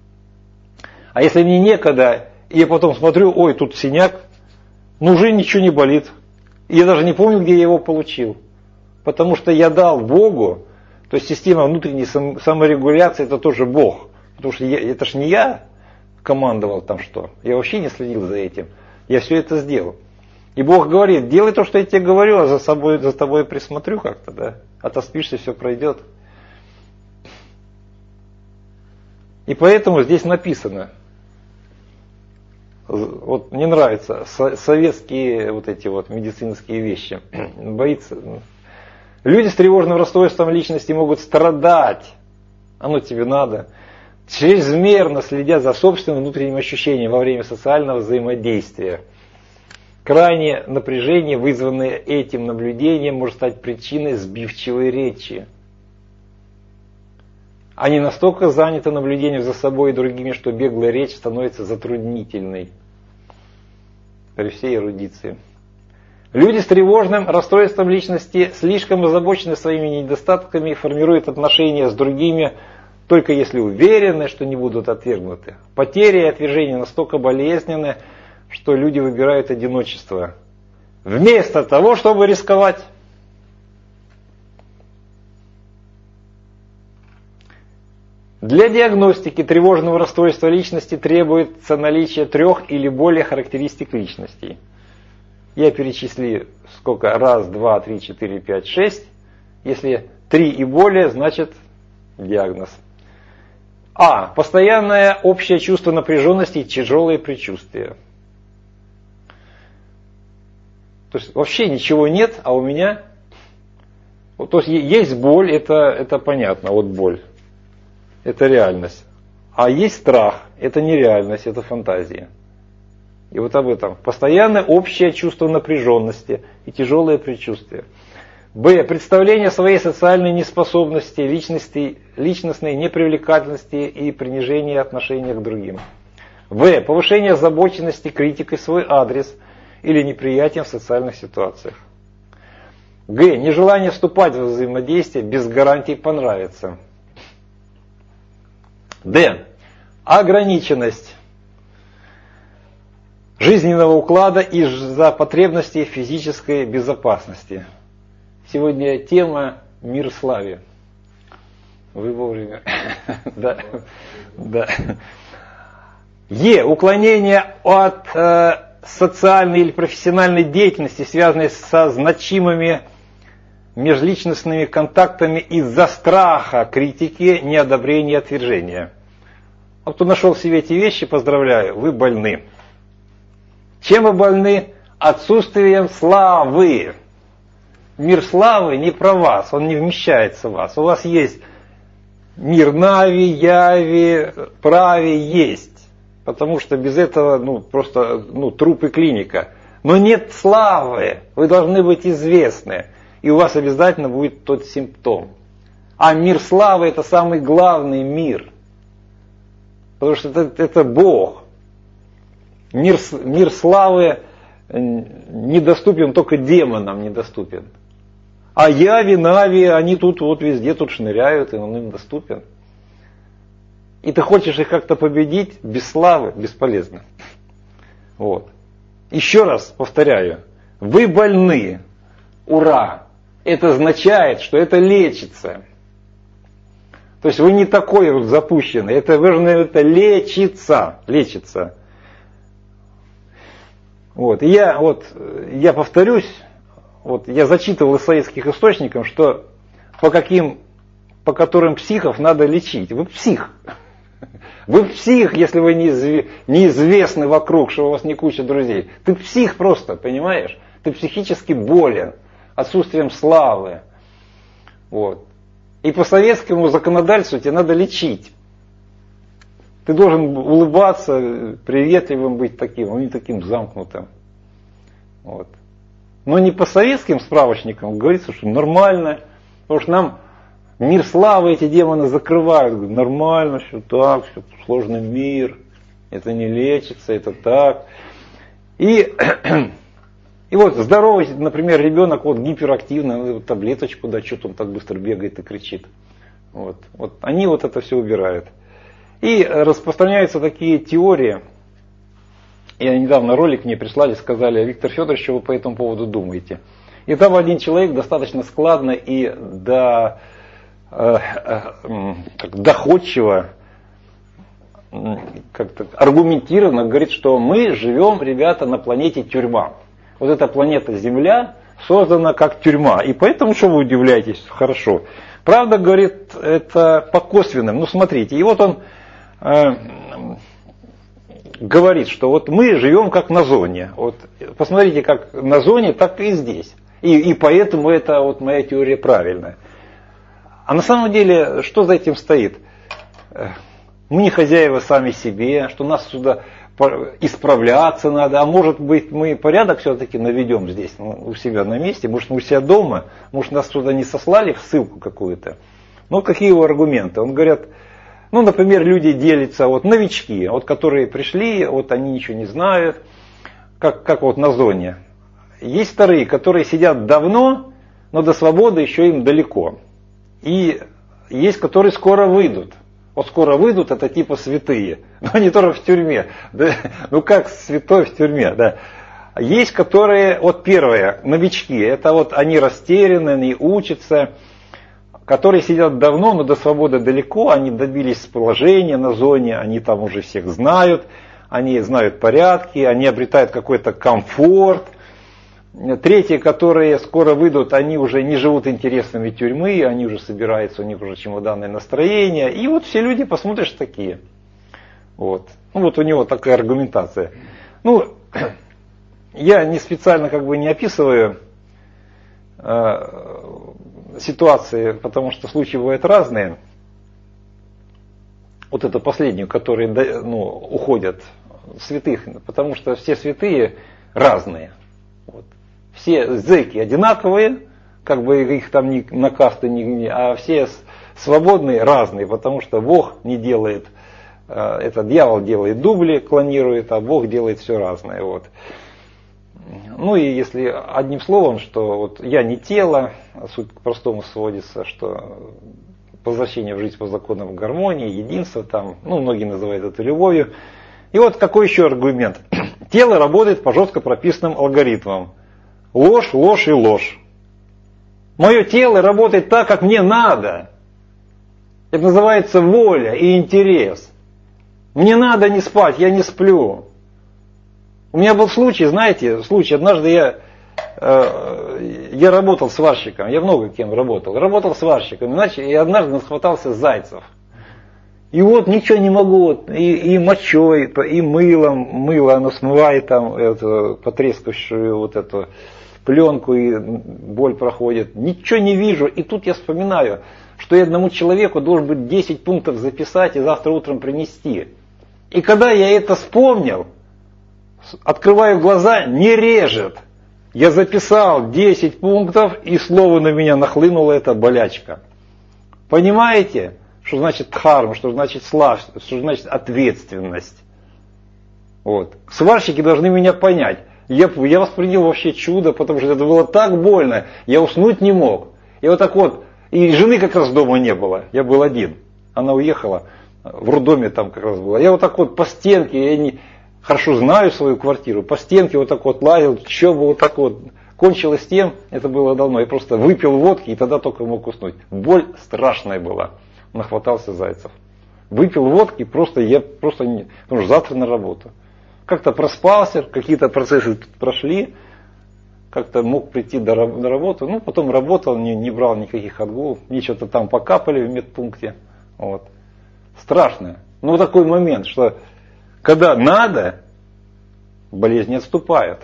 А если мне некогда, и я потом смотрю, ой, тут синяк, ну уже ничего не болит. И я даже не помню, где я его получил. Потому что я дал Богу, то есть система внутренней саморегуляции, это тоже Бог. Потому что я, это ж не я командовал там что. Я вообще не следил за этим. Я все это сделал. И Бог говорит, делай то, что я тебе говорю, а за, собой, за тобой присмотрю как-то, да. Отоспишься, все пройдет. И поэтому здесь написано, вот мне нравятся советские вот эти вот медицинские вещи. Боится. Люди с тревожным расстройством личности могут страдать. Оно тебе надо. Чрезмерно следя за собственным внутренним ощущением во время социального взаимодействия. Крайнее напряжение, вызванное этим наблюдением, может стать причиной сбивчивой речи. Они настолько заняты наблюдением за собой и другими, что беглая речь становится затруднительной при всей эрудиции. Люди с тревожным расстройством личности слишком озабочены своими недостатками и формируют отношения с другими, только если уверены, что не будут отвергнуты. Потери и отвержение настолько болезненны, что люди выбирают одиночество, вместо того, чтобы рисковать. Для диагностики тревожного расстройства личности требуется наличие трех или более характеристик личностей. Я перечислю сколько? Раз, два, три, четыре, пять, шесть. Если три и более, значит диагноз. А. Постоянное общее чувство напряженности и тяжелые предчувствия. То есть вообще ничего нет, а у меня... То есть есть боль, это, это понятно, вот боль. Это реальность. А есть страх, это не реальность, это фантазия. И вот об этом. Постоянное общее чувство напряженности и тяжелые предчувствия. Б. Представление своей социальной неспособности, личности, личностной непривлекательности и принижение отношения к другим. В. Повышение озабоченности критикой в свой адрес или неприятием в социальных ситуациях. Г. Нежелание вступать в взаимодействие без гарантий понравиться. Д. Ограниченность жизненного уклада из-за потребностей физической безопасности. Сегодня тема «Мир славе». Вы вовремя. Да. Да. Е. Уклонение от э, социальной или профессиональной деятельности, связанной со значимыми межличностными контактами из-за страха, критики, неодобрения, отвержения. А кто нашел в себе эти вещи, поздравляю, вы больны. Чем вы больны? Отсутствием славы. Мир славы не про вас, он не вмещается в вас. У вас есть мир Нави, Яви, Прави есть. Потому что без этого ну, просто ну, труп и клиника. Но нет славы, вы должны быть известны. И у вас обязательно будет тот симптом. А мир славы это самый главный мир. Потому что это, это Бог. Мир, мир славы недоступен только демонам, недоступен. А Яви, Нави, они тут вот везде тут шныряют, и он им доступен. И ты хочешь их как-то победить без славы, бесполезно. Вот. Еще раз повторяю, вы больны, ура! Это означает, что это лечится. То есть вы не такой вот запущенный, это, вы, это лечится, лечится. Вот. И я, вот, я повторюсь, вот, я зачитывал из советских источников, что по каким, по которым психов надо лечить. Вы псих. Вы псих, если вы неизвестны вокруг, что у вас не куча друзей. Ты псих просто, понимаешь? Ты психически болен отсутствием славы. Вот. И по советскому законодательству тебе надо лечить. Ты должен улыбаться, приветливым быть таким, а не таким замкнутым. Вот. Но не по советским справочникам говорится, что нормально, потому что нам мир славы эти демоны закрывают. Говорят, нормально, все так, все сложный мир, это не лечится, это так. И, и вот здоровый, например, ребенок вот гиперактивный, вот таблеточку дать, что-то он так быстро бегает и кричит. Вот. Вот. Они вот это все убирают. И распространяются такие теории. Я недавно ролик мне прислали, сказали: Виктор Федорович, что вы по этому поводу думаете? И там один человек достаточно складно и до, э, э, как доходчиво, как-то аргументированно говорит, что мы живем, ребята, на планете тюрьма. Вот эта планета Земля создана как тюрьма. И поэтому, что вы удивляетесь, хорошо. Правда, говорит, это по косвенным. Ну, смотрите, и вот он э, говорит, что вот мы живем как на зоне. Вот посмотрите, как на зоне, так и здесь. И, и поэтому это вот моя теория правильная. А на самом деле, что за этим стоит? Мы не хозяева сами себе, что нас сюда исправляться надо, а может быть мы порядок все-таки наведем здесь, ну, у себя на месте, может мы у себя дома, может нас сюда не сослали в ссылку какую-то. Ну какие его аргументы? Он говорит, ну например, люди делятся, вот новички, вот которые пришли, вот они ничего не знают, как, как вот на зоне. Есть вторые, которые сидят давно, но до свободы еще им далеко. И есть, которые скоро выйдут. Вот скоро выйдут, это типа святые, но они тоже в тюрьме. Да? Ну как святой в тюрьме, да. Есть, которые, вот первые, новички, это вот они растеряны, они учатся, которые сидят давно, но до свободы далеко, они добились положения на зоне, они там уже всех знают, они знают порядки, они обретают какой-то комфорт. Третьи, которые скоро выйдут, они уже не живут интересами тюрьмы, они уже собираются, у них уже чемоданное настроение. И вот все люди, посмотришь, такие. Вот. Ну вот у него такая аргументация. Ну, я не специально как бы не описываю э, ситуации, потому что случаи бывают разные. Вот это последнюю, которые ну, уходят святых, потому что все святые разные. Вот. Все зэки одинаковые, как бы их там ни на касты, ни, а все свободные разные, потому что Бог не делает, это дьявол делает дубли, клонирует, а Бог делает все разное. Вот. Ну и если одним словом, что вот я не тело, суть к простому сводится, что возвращение в жизнь по законам гармонии, единства там, ну многие называют это любовью. И вот какой еще аргумент? Тело работает по жестко прописанным алгоритмам. Ложь, ложь и ложь. Мое тело работает так, как мне надо. Это называется воля и интерес. Мне надо не спать, я не сплю. У меня был случай, знаете, случай, однажды я, э, я работал сварщиком, я много кем работал, работал сварщиком, иначе и однажды насхватался зайцев. И вот ничего не могу, и, и мочой, и мылом, мыло оно смывает там эту потрескавшую вот эту пленку, и боль проходит. Ничего не вижу, и тут я вспоминаю, что я одному человеку должен быть десять пунктов записать и завтра утром принести. И когда я это вспомнил, открываю глаза, не режет. Я записал десять пунктов, и слово на меня нахлынула эта болячка. Понимаете, что значит дхарма, что значит слава, что значит ответственность? Вот. Сварщики должны меня понять. Я, я воспринял вообще чудо, потому что это было так больно, я уснуть не мог. И вот так вот, и жены как раз дома не было, я был один. Она уехала, в роддоме там как раз была. Я вот так вот по стенке, я не, хорошо знаю свою квартиру, по стенке вот так вот лазил, что было вот так вот. Кончилось тем, это было давно, я просто выпил водки и тогда только мог уснуть. Боль страшная была, нахватался зайцев. Выпил водки, просто я просто не, потому что завтра на работу. Как-то проспался, какие-то процессы прошли, как-то мог прийти до, на работу, ну потом работал, не, не брал никаких отгулов, мне что-то там покапали в медпункте. Вот. Страшно. Ну такой момент, что когда надо, болезнь не отступает.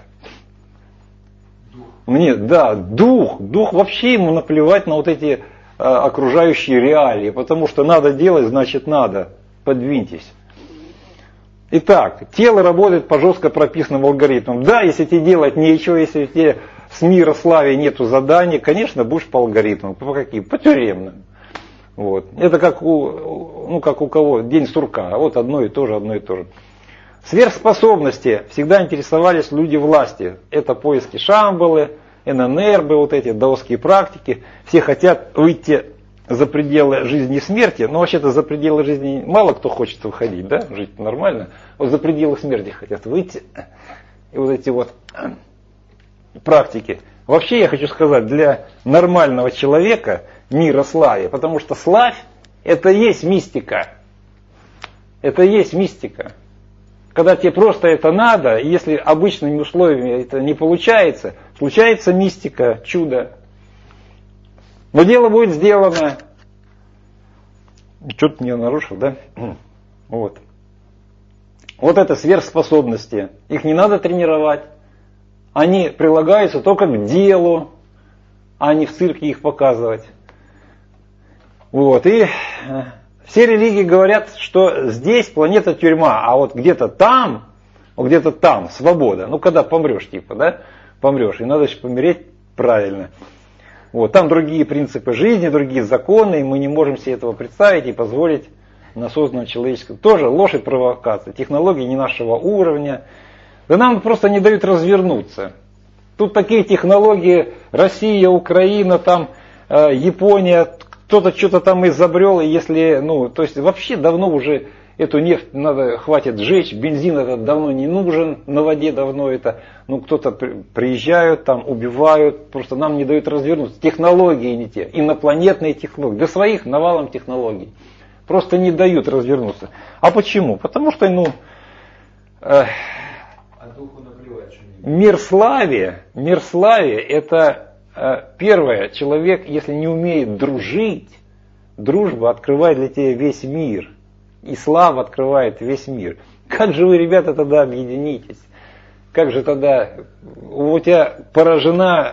Мне, да, дух, дух вообще ему наплевать на вот эти а, окружающие реалии, потому что надо делать, значит надо, подвиньтесь. Итак, тело работает по жестко прописанным алгоритмам. Да, если тебе делать нечего, если тебе с мира славе нету заданий, конечно, будешь по алгоритмам. По каким? По тюремным. Вот. Это как у, ну, как у кого? День сурка. Вот одно и то же, одно и то же. Сверхспособности всегда интересовались люди власти. Это поиски Шамбалы, эн эн эр бэ, вот эти даосские практики. Все хотят выйти за пределы жизни и смерти, но вообще-то за пределы жизни мало кто хочет выходить, да, жить нормально. Вот за пределы смерти хотят выйти. И вот эти вот практики. Вообще я хочу сказать, для нормального человека мир о славе, потому что славь это и есть мистика. Это и есть мистика. Когда тебе просто это надо, и если обычными условиями это не получается, случается мистика, чудо. Но дело будет сделано. Что-то не нарушил, да? Вот. Вот это сверхспособности. Их не надо тренировать. Они прилагаются только к делу, а не в цирке их показывать. Вот. И все религии говорят, что здесь планета тюрьма, а вот где-то там, вот где-то там свобода. Ну, когда помрешь, типа, да? Помрешь. И надо же помереть правильно. Вот, там другие принципы жизни, другие законы, и мы не можем себе этого представить и позволить на созданном человеческом. Тоже ложь и провокация. Технологии не нашего уровня. Да нам просто не дают развернуться. Тут такие технологии, Россия, Украина, там, э, Япония, кто-то что-то там изобрел, и если, ну, то есть вообще давно уже эту нефть надо, хватит сжечь, бензин этот давно не нужен, на воде давно это, ну, кто-то приезжают, там, убивают, просто нам не дают развернуться. Технологии не те, инопланетные технологии, до своих навалом технологий. Просто не дают развернуться. А почему? Потому что, ну, э, а духу наплевать, что мир славе, мир славе, это э, первое, человек, если не умеет дружить, дружба открывает для тебя весь мир. И слава открывает весь мир. Как же вы, ребята, тогда объединитесь? Как же тогда у тебя поражена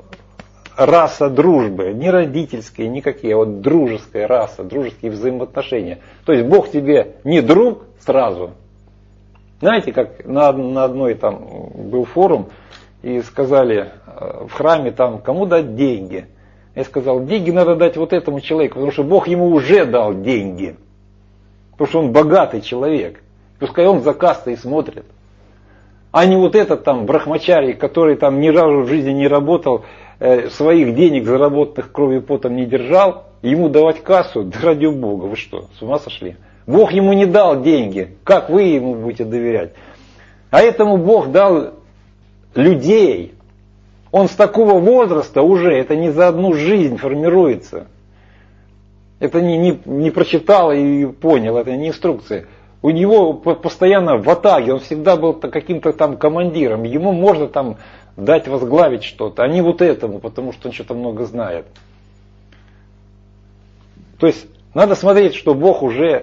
раса дружбы, не родительская, никакие, а вот дружеская раса, дружеские взаимоотношения. То есть Бог тебе не друг сразу. Знаете, как на, на одной там был форум, и сказали в храме там, кому дать деньги? Я сказал, деньги надо дать вот этому человеку, потому что Бог ему уже дал деньги. Потому что он богатый человек. Пускай он за кастой смотрит. А не вот этот там брахмачарий, который там ни разу в жизни не работал, э, своих денег, заработанных кровью и потом не держал, ему давать кассу, да ради Бога, вы что, с ума сошли? Бог ему не дал деньги, как вы ему будете доверять? А этому Бог дал людей, Он с такого возраста уже, это не за одну жизнь формируется. Это не, не, не прочитал и понял, это не инструкция. У него постоянно в атаге, он всегда был каким-то там командиром. Ему можно там дать возглавить что-то, а не вот этому, потому что он что-то много знает. То есть надо смотреть, что Бог уже...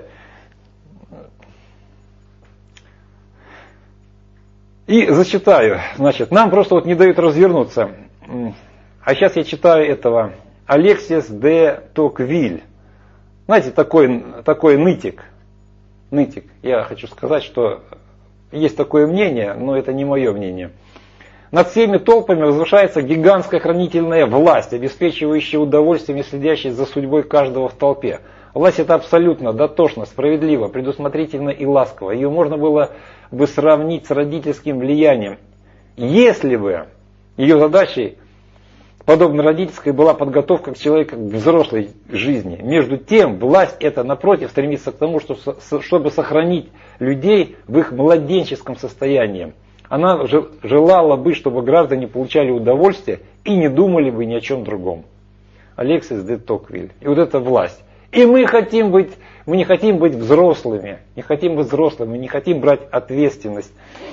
И зачитаю. Значит, нам просто вот не дают развернуться. А сейчас я читаю этого Алексис де Токвиль. Знаете, такой, такой нытик. Нытик. Я хочу сказать, что есть такое мнение, но это не мое мнение. Над всеми толпами возвышается гигантская хранительная власть, обеспечивающая удовольствием и следящая за судьбой каждого в толпе. Власть эта абсолютно, дотошна, справедлива, предусмотрительна и ласкова. Ее можно было бы сравнить с родительским влиянием. Если бы ее задачей, подобно родительской, была подготовка к человеку к взрослой жизни. Между тем, власть эта, напротив, стремится к тому, чтобы сохранить людей в их младенческом состоянии. Она желала бы, чтобы граждане получали удовольствие и не думали бы ни о чем другом. Алексис де Токвиль. И вот эта власть. И мы хотим быть, мы не хотим быть взрослыми, не хотим быть взрослыми, не хотим брать ответственность.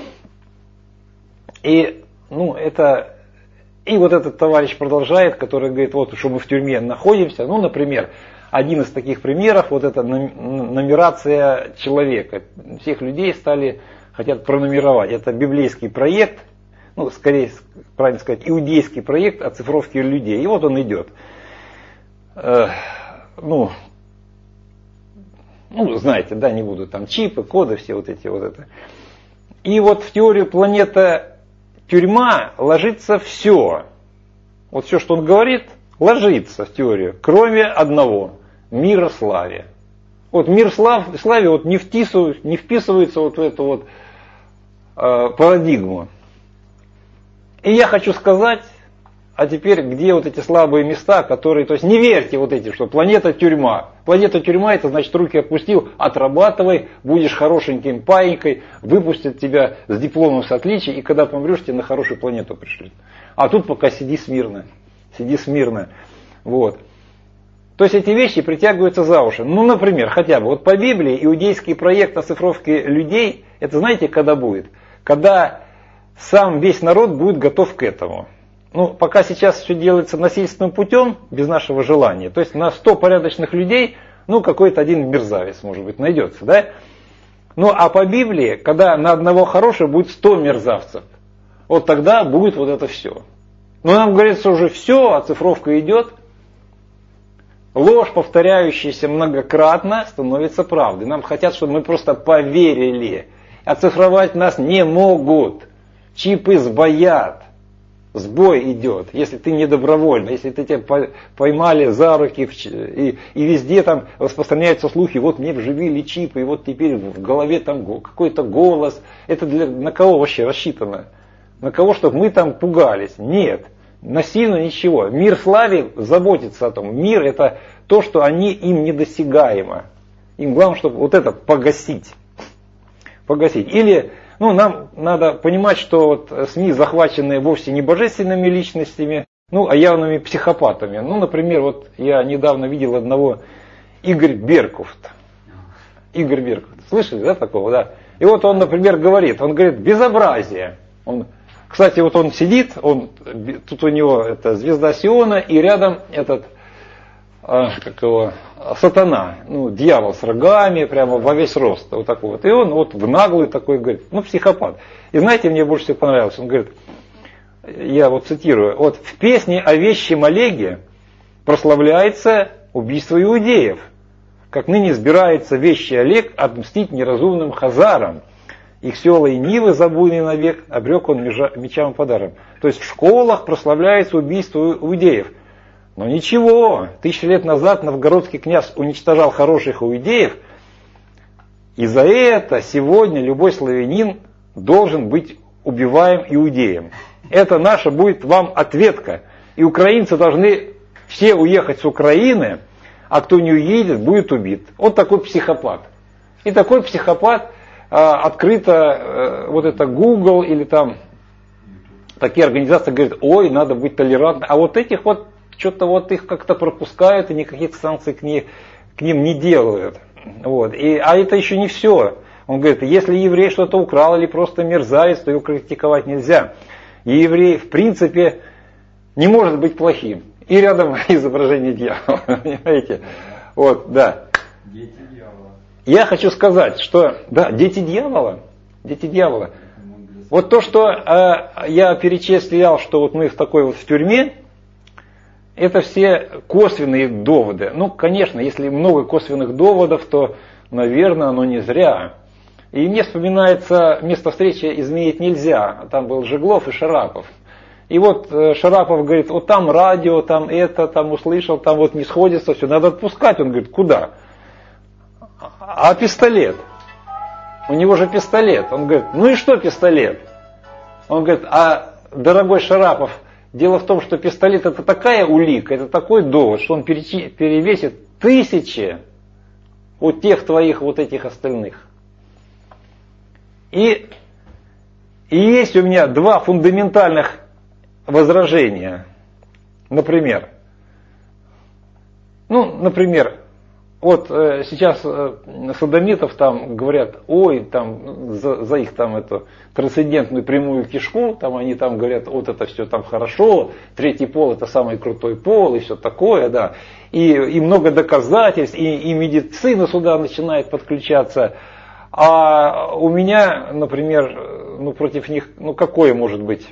И, ну, это, и вот этот товарищ продолжает, который говорит, вот что мы в тюрьме находимся. Ну, например, один из таких примеров, вот это нумерация человека. Всех людей стали, хотят пронумеровать. Это библейский проект, ну, скорее, правильно сказать, иудейский проект оцифровки людей. И вот он идет. Ну, ну, знаете, да, не буду, там чипы, коды, все вот эти вот это. И вот в теорию планета-тюрьма ложится все. Вот все, что он говорит, ложится в теорию, кроме одного – мирославия. Вот мир слав, славе вот не, втисывает, не вписывается вот в эту вот э, парадигму. И я хочу сказать... А теперь, где вот эти слабые места, которые, то есть не верьте вот эти, что планета тюрьма. Планета тюрьма, это значит руки опустил, отрабатывай, будешь хорошеньким паинькой, выпустят тебя с дипломом с отличием, и когда помрешь, тебе на хорошую планету пришлют. А тут пока сиди смирно, сиди смирно. Вот. То есть эти вещи притягиваются за уши. Ну, например, хотя бы, вот по Библии иудейский проект оцифровки людей, это знаете, когда будет? Когда сам весь народ будет готов к этому. Ну, пока сейчас все делается насильственным путем, без нашего желания, то есть на сто порядочных людей, ну, какой-то один мерзавец, может быть, найдется, да? Ну, а по Библии, когда на одного хорошего будет сто мерзавцев, вот тогда будет вот это все. Но нам говорится уже все, оцифровка идет, ложь, повторяющаяся многократно, становится правдой. Нам хотят, чтобы мы просто поверили. Оцифровать нас не могут, чипы сбоят. Сбой идет, если ты не добровольно, если ты тебя поймали за руки, и, и везде там распространяются слухи, вот мне вживили чипы, и вот теперь в голове там какой-то голос. Это для, на кого вообще рассчитано? На кого, чтобы мы там пугались? Нет, насильно ничего. Мир славе заботится о том. Мир это то, что они им недосягаемо. Им главное, чтобы вот это погасить. Погасить. Или... Ну, нам надо понимать, что вот СМИ захвачены вовсе не божественными личностями, ну, а явными психопатами. Ну, например, вот я недавно видел одного Игорь Беркуфт. Игорь Беркуфт. Слышали, да, такого, да? И вот он, например, говорит, он говорит, безобразие. Он, кстати, вот он сидит, он, тут у него это звезда Сиона, и рядом этот, а, как его, сатана, ну, дьявол с рогами, прямо во весь рост, вот такой вот. И он вот в наглый такой говорит, ну, психопат. И знаете, мне больше всего понравилось, он говорит, я вот цитирую, вот в песне о вещем Олеге прославляется убийство иудеев, как ныне сбирается вещий Олег отмстить неразумным хазарам. Их села и нивы забуйный навек, обрек он мечам и подаром. То есть в школах прославляется убийство иудеев. Но ничего, тысячи лет назад новгородский князь уничтожал хороших иудеев, и за это сегодня любой славянин должен быть убиваем иудеем. Это наша будет вам ответка. И украинцы должны все уехать с Украины, а кто не уедет, будет убит. Вот такой психопат. И такой психопат а, открыто, а, вот это Google или там... такие организации говорят, ой, надо быть толерантным. А вот этих вот, что-то вот их как-то пропускают и никаких санкций к, ней, к ним не делают. Вот. И, а это еще не все. Он говорит, если еврей что-то украл или просто мерзавец, то его критиковать нельзя. И еврей в принципе не может быть плохим. И рядом изображение дьявола. Понимаете? Вот, да. Дети дьявола. Я хочу сказать, что, да, дети дьявола, дети дьявола. Вот то, что э, я перечислял, что вот мы в такой вот в тюрьме, это все косвенные доводы. Ну, конечно, если много косвенных доводов, то, наверное, оно не зря. И мне вспоминается место встречи изменить нельзя. Там был Жеглов и Шарапов. И вот э, Шарапов говорит, вот там радио, там это, там услышал, там вот не сходится, все, надо отпускать. Он говорит, куда? А пистолет? У него же пистолет. Он говорит, ну и что пистолет? Он говорит, а дорогой Шарапов, дело в том, что пистолет это такая улика, это такой довод, что он перевесит тысячи у тех твоих вот этих остальных. И, и есть у меня два фундаментальных возражения. Например, ну, например, вот э, сейчас э, содомитов там говорят, ой, там за, за их там эту трансцендентную прямую кишку, там они там говорят, вот это все там хорошо, третий пол это самый крутой пол и все такое, да. И, и много доказательств, и, и медицина сюда начинает подключаться. А у меня, например, ну против них, ну какое может быть?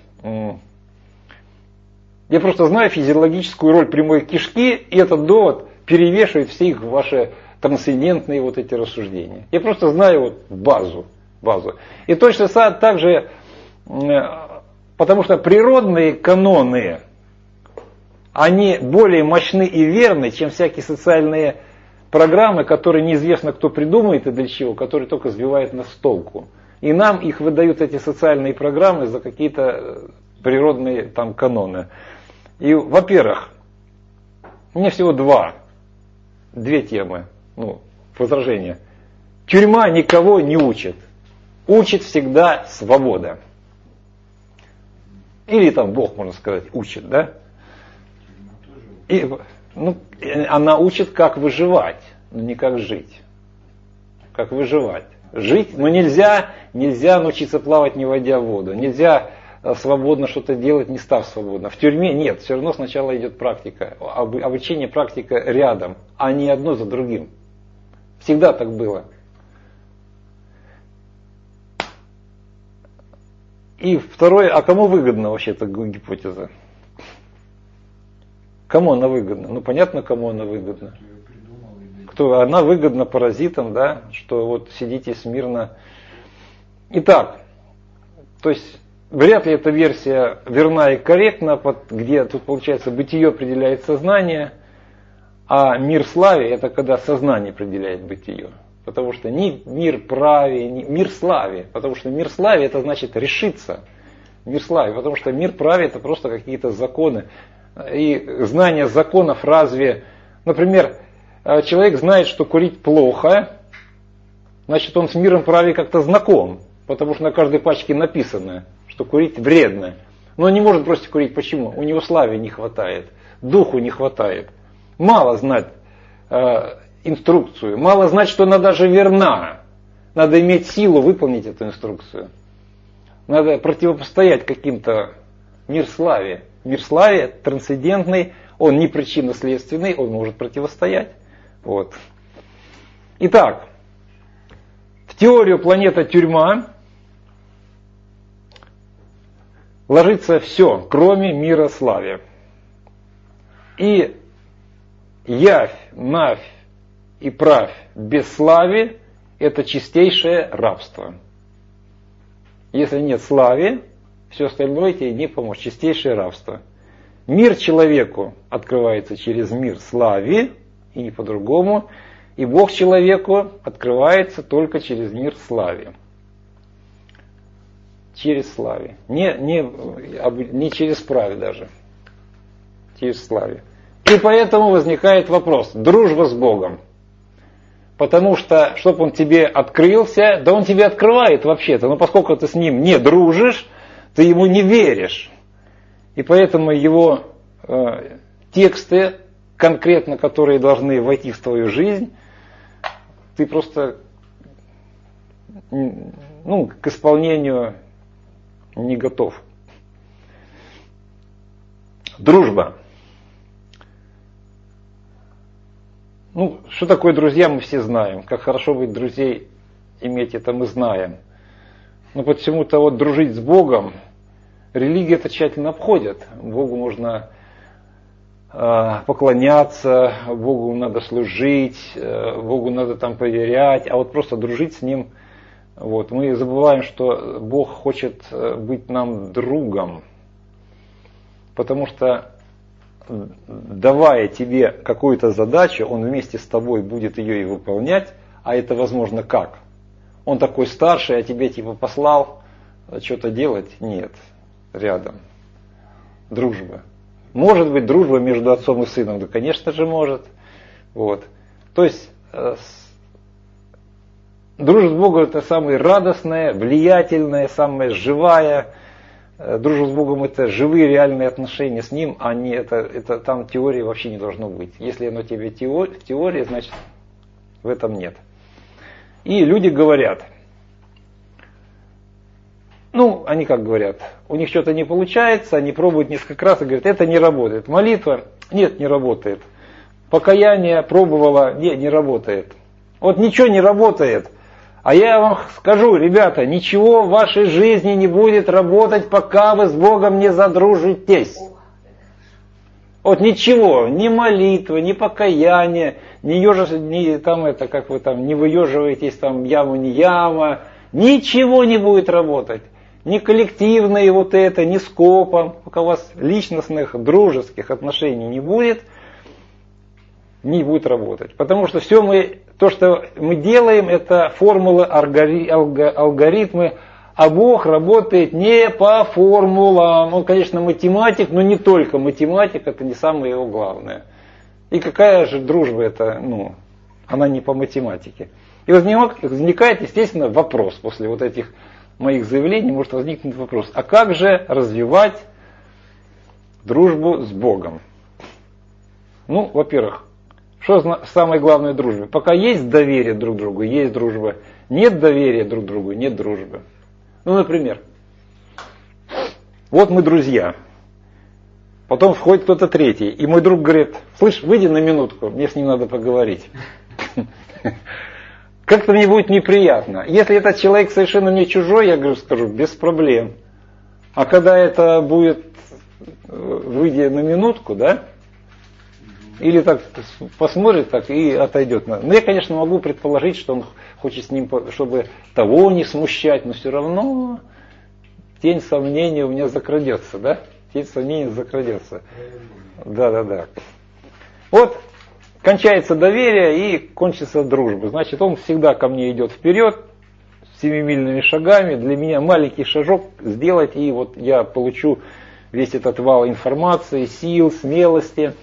Я просто знаю физиологическую роль прямой кишки, и этот довод перевешивает все их ваши трансцендентные вот эти рассуждения. Я просто знаю вот базу. базу. И точно так же, потому что природные каноны, они более мощны и верны, чем всякие социальные программы, которые неизвестно кто придумает и для чего, которые только сбивают нас с толку. И нам их выдают эти социальные программы за какие-то природные там каноны. И, во-первых, у меня всего два, две темы, ну, возражения. Тюрьма никого не учит. Учит всегда свобода. Или там Бог, можно сказать, учит, да? И, ну, она учит, как выживать, но не как жить. Как выживать. Жить, но нельзя, нельзя научиться плавать, не войдя в воду. Нельзя свободно что-то делать, не став свободно. В тюрьме нет, все равно сначала идет практика. Обучение, практика рядом, а не одно за другим. Всегда так было. И второе, а кому выгодна вообще эта гипотеза? Кому она выгодна? Ну понятно, кому она выгодна. Кто, она выгодна паразитам, да, что вот сидите смирно. Итак, то есть вряд ли эта версия верна и корректна, где тут получается бытие определяет сознание, а мир славе это когда сознание определяет бытие. Потому что ни мир праве, ни мир славе. Потому что мир славе это значит решиться. Мир славе, потому что мир праве это просто какие-то законы. И знание законов разве, например, человек знает, что курить плохо, значит он с миром праве как-то знаком, потому что на каждой пачке написано, что курить вредно. Но он не может бросить курить. Почему? У него славы не хватает, духу не хватает. Мало знать э, инструкцию, мало знать, что она даже верна. Надо иметь силу выполнить эту инструкцию. Надо противопостоять каким-то мир славе. Мир славе трансцендентный, он не причинно-следственный, он может противостоять. Вот. Итак, в теорию планета-тюрьма ложится все, кроме мира славе. И явь, навь и правь без славы это чистейшее рабство. Если нет славы, все остальное тебе не поможет. Чистейшее рабство. Мир человеку открывается через мир славе, и не по-другому. И Бог человеку открывается только через мир славе. Через славе. Не, не, не через праве даже. Через славе. И поэтому возникает вопрос. Дружба с Богом. Потому что, чтобы он тебе открылся, да он тебе открывает вообще-то. Но поскольку ты с ним не дружишь, ты ему не веришь. И поэтому его э, тексты, конкретно которые должны войти в твою жизнь, ты просто ну, к исполнению не готов. Дружба. Ну, что такое друзья, мы все знаем. Как хорошо быть друзей иметь, это мы знаем. Но почему-то вот дружить с Богом, религия это тщательно обходит. Богу можно э, поклоняться, Богу надо служить, э, Богу надо там проверять, а вот просто дружить с Ним. Вот. Мы забываем, что Бог хочет быть нам другом. Потому что, давая тебе какую-то задачу, Он вместе с тобой будет ее и выполнять, а это возможно как? Он такой старший, а тебе типа послал что-то делать? Нет, рядом. Дружба. Может быть дружба между отцом и сыном? Да, конечно же, может. Вот. То есть, дружба с Богом это самая радостная, влиятельная, самая живая. Дружба с Богом это живые реальные отношения с Ним, а не это, это там теории вообще не должно быть. Если оно тебе в теории, значит в этом нет. И люди говорят, ну, они как говорят, у них что-то не получается, они пробуют несколько раз и говорят, это не работает. Молитва, нет, не работает. Покаяние пробовала, нет, не работает. Вот ничего не работает. А я вам скажу, ребята, ничего в вашей жизни не будет работать, пока вы с Богом не задружитесь. Вот ничего, ни молитвы, ни покаяние, ни, ежа, ни там это, как вы там, не выеживаетесь, там яму, не яма, ничего не будет работать. Ни коллективные вот это, ни скопом, пока у вас личностных, дружеских отношений не будет, не будет работать. Потому что все мы, то, что мы делаем, это формулы, алгоритмы, а Бог работает не по формулам. Он, конечно, математик, но не только математик, это не самое его главное. И какая же дружба это, ну, она не по математике. И возникает, естественно, вопрос после вот этих моих заявлений, может возникнуть вопрос, а как же развивать дружбу с Богом? Ну, во-первых, что самое главное в дружбе? Пока есть доверие друг к другу, есть дружба. Нет доверия друг к другу, нет дружбы. Ну, например, вот мы друзья. Потом входит кто-то третий. И мой друг говорит, слышь, выйди на минутку, мне с ним надо поговорить. Как-то мне будет неприятно. Если этот человек совершенно не чужой, я говорю, скажу, без проблем. А когда это будет, выйдя на минутку, да, или так посмотрит так и отойдет. Ну, я, конечно, могу предположить, что он хочет с ним, чтобы того не смущать, но все равно тень сомнения у меня закрадется, да? Тень сомнения закрадется. Да, да, да. Вот кончается доверие и кончится дружба. Значит, он всегда ко мне идет вперед, семимильными шагами. Для меня маленький шажок сделать, и вот я получу весь этот вал информации, сил, смелости.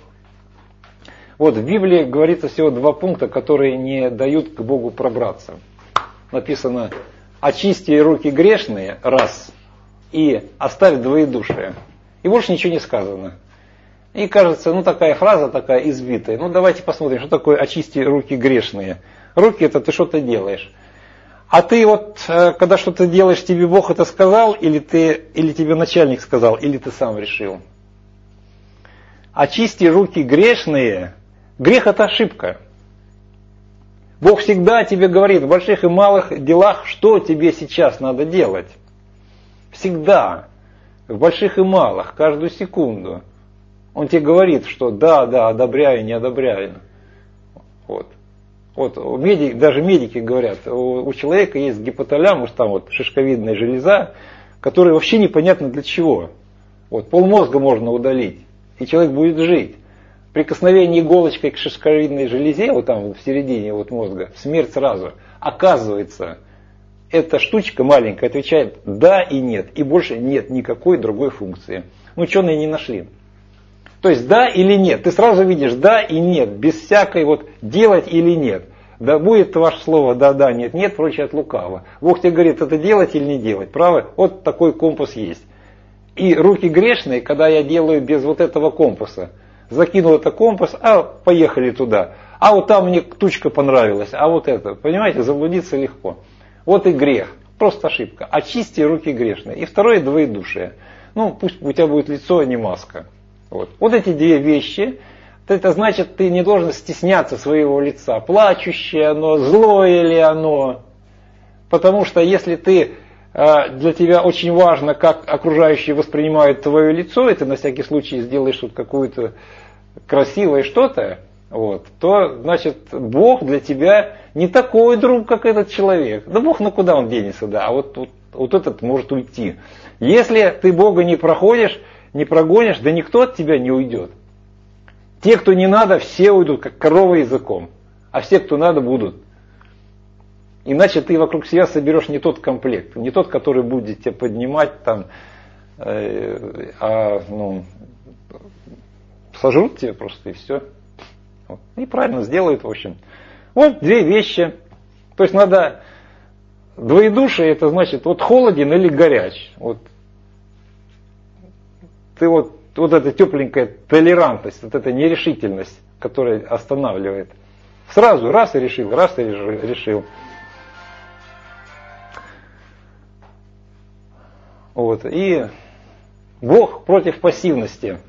Вот в Библии говорится всего два пункта, которые не дают к Богу пробраться. Написано, очисти руки грешные, раз, и оставь двоедушие. И больше ничего не сказано. И кажется, ну такая фраза такая избитая. Ну давайте посмотрим, что такое очисти руки грешные. Руки это ты что-то делаешь. А ты вот, когда что-то делаешь, тебе Бог это сказал, или, ты, или тебе начальник сказал, или ты сам решил. Очисти руки грешные. Грех это ошибка. Бог всегда тебе говорит в больших и малых делах, что тебе сейчас надо делать. Всегда. В больших и малых, каждую секунду. Он тебе говорит, что да, да, одобряю, не одобряю. Вот. Вот медики, даже медики говорят, у, у человека есть гипоталамус, там вот шишковидная железа, которая вообще непонятно для чего. Вот, полмозга можно удалить, и человек будет жить. Прикосновение иголочкой к шишковидной железе, вот там в середине вот мозга, смерть сразу. Оказывается, эта штучка маленькая отвечает да и нет, и больше нет никакой другой функции. Ну, ученые не нашли. То есть да или нет, ты сразу видишь да и нет, без всякой вот делать или нет. Да будет ваше слово да-да, нет-нет, прочее от лукавого. Бог тебе говорит, это делать или не делать, право? Вот такой компас есть. И руки грешные, когда я делаю без вот этого компаса. Закинул это компас, а поехали туда. А вот там мне тучка понравилась, а вот это. Понимаете, заблудиться легко. Вот и грех. Просто ошибка. Очисти руки грешные. И второе, двоедушие. Ну, пусть у тебя будет лицо, а не маска. Вот, вот эти две вещи. Это значит, ты не должен стесняться своего лица. Плачущее оно, злое ли оно. Потому что если ты, для тебя очень важно, как окружающие воспринимают твое лицо, и ты на всякий случай сделаешь тут какую-то красивое что-то, вот, то, значит, Бог для тебя не такой друг, как этот человек. Да Бог, ну куда он денется, да, а вот, вот, вот этот может уйти. Если ты Бога не проходишь, не прогонишь, да никто от тебя не уйдет. Те, кто не надо, все уйдут, как корова языком. А все, кто надо, будут. Иначе ты вокруг себя соберешь не тот комплект, не тот, который будет тебя поднимать, там, э, а ну, сожрут тебя просто и все. Вот. И правильно сделают, в общем. Вот две вещи. То есть надо двоедушие, это значит вот холоден или горяч. Вот. Ты вот, вот эта тепленькая толерантность, вот эта нерешительность, которая останавливает. Сразу раз и решил, раз и решил. Вот. И Бог против пассивности.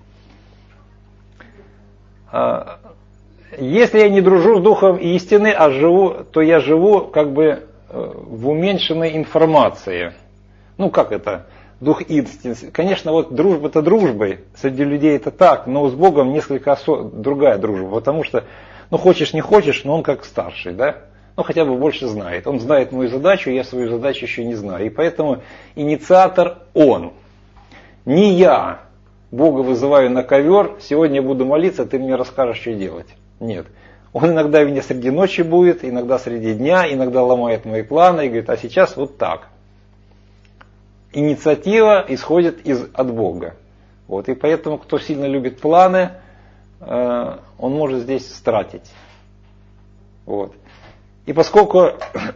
Если я не дружу с Духом истины, а живу, то я живу как бы в уменьшенной информации. Ну как это? Дух истины. Конечно, вот дружба-то дружбой, среди людей это так, но с Богом несколько осо... другая дружба, потому что, ну хочешь не хочешь, но он как старший, да? Ну хотя бы больше знает. Он знает мою задачу, я свою задачу еще не знаю. И поэтому инициатор он. Не я Бога вызываю на ковер, сегодня я буду молиться, ты мне расскажешь, что делать. Нет. Он иногда меня среди ночи будет, иногда среди дня, иногда ломает мои планы и говорит, а сейчас вот так. Инициатива исходит из, от Бога. Вот. И поэтому, кто сильно любит планы, э, он может здесь стратить. Вот. И поскольку...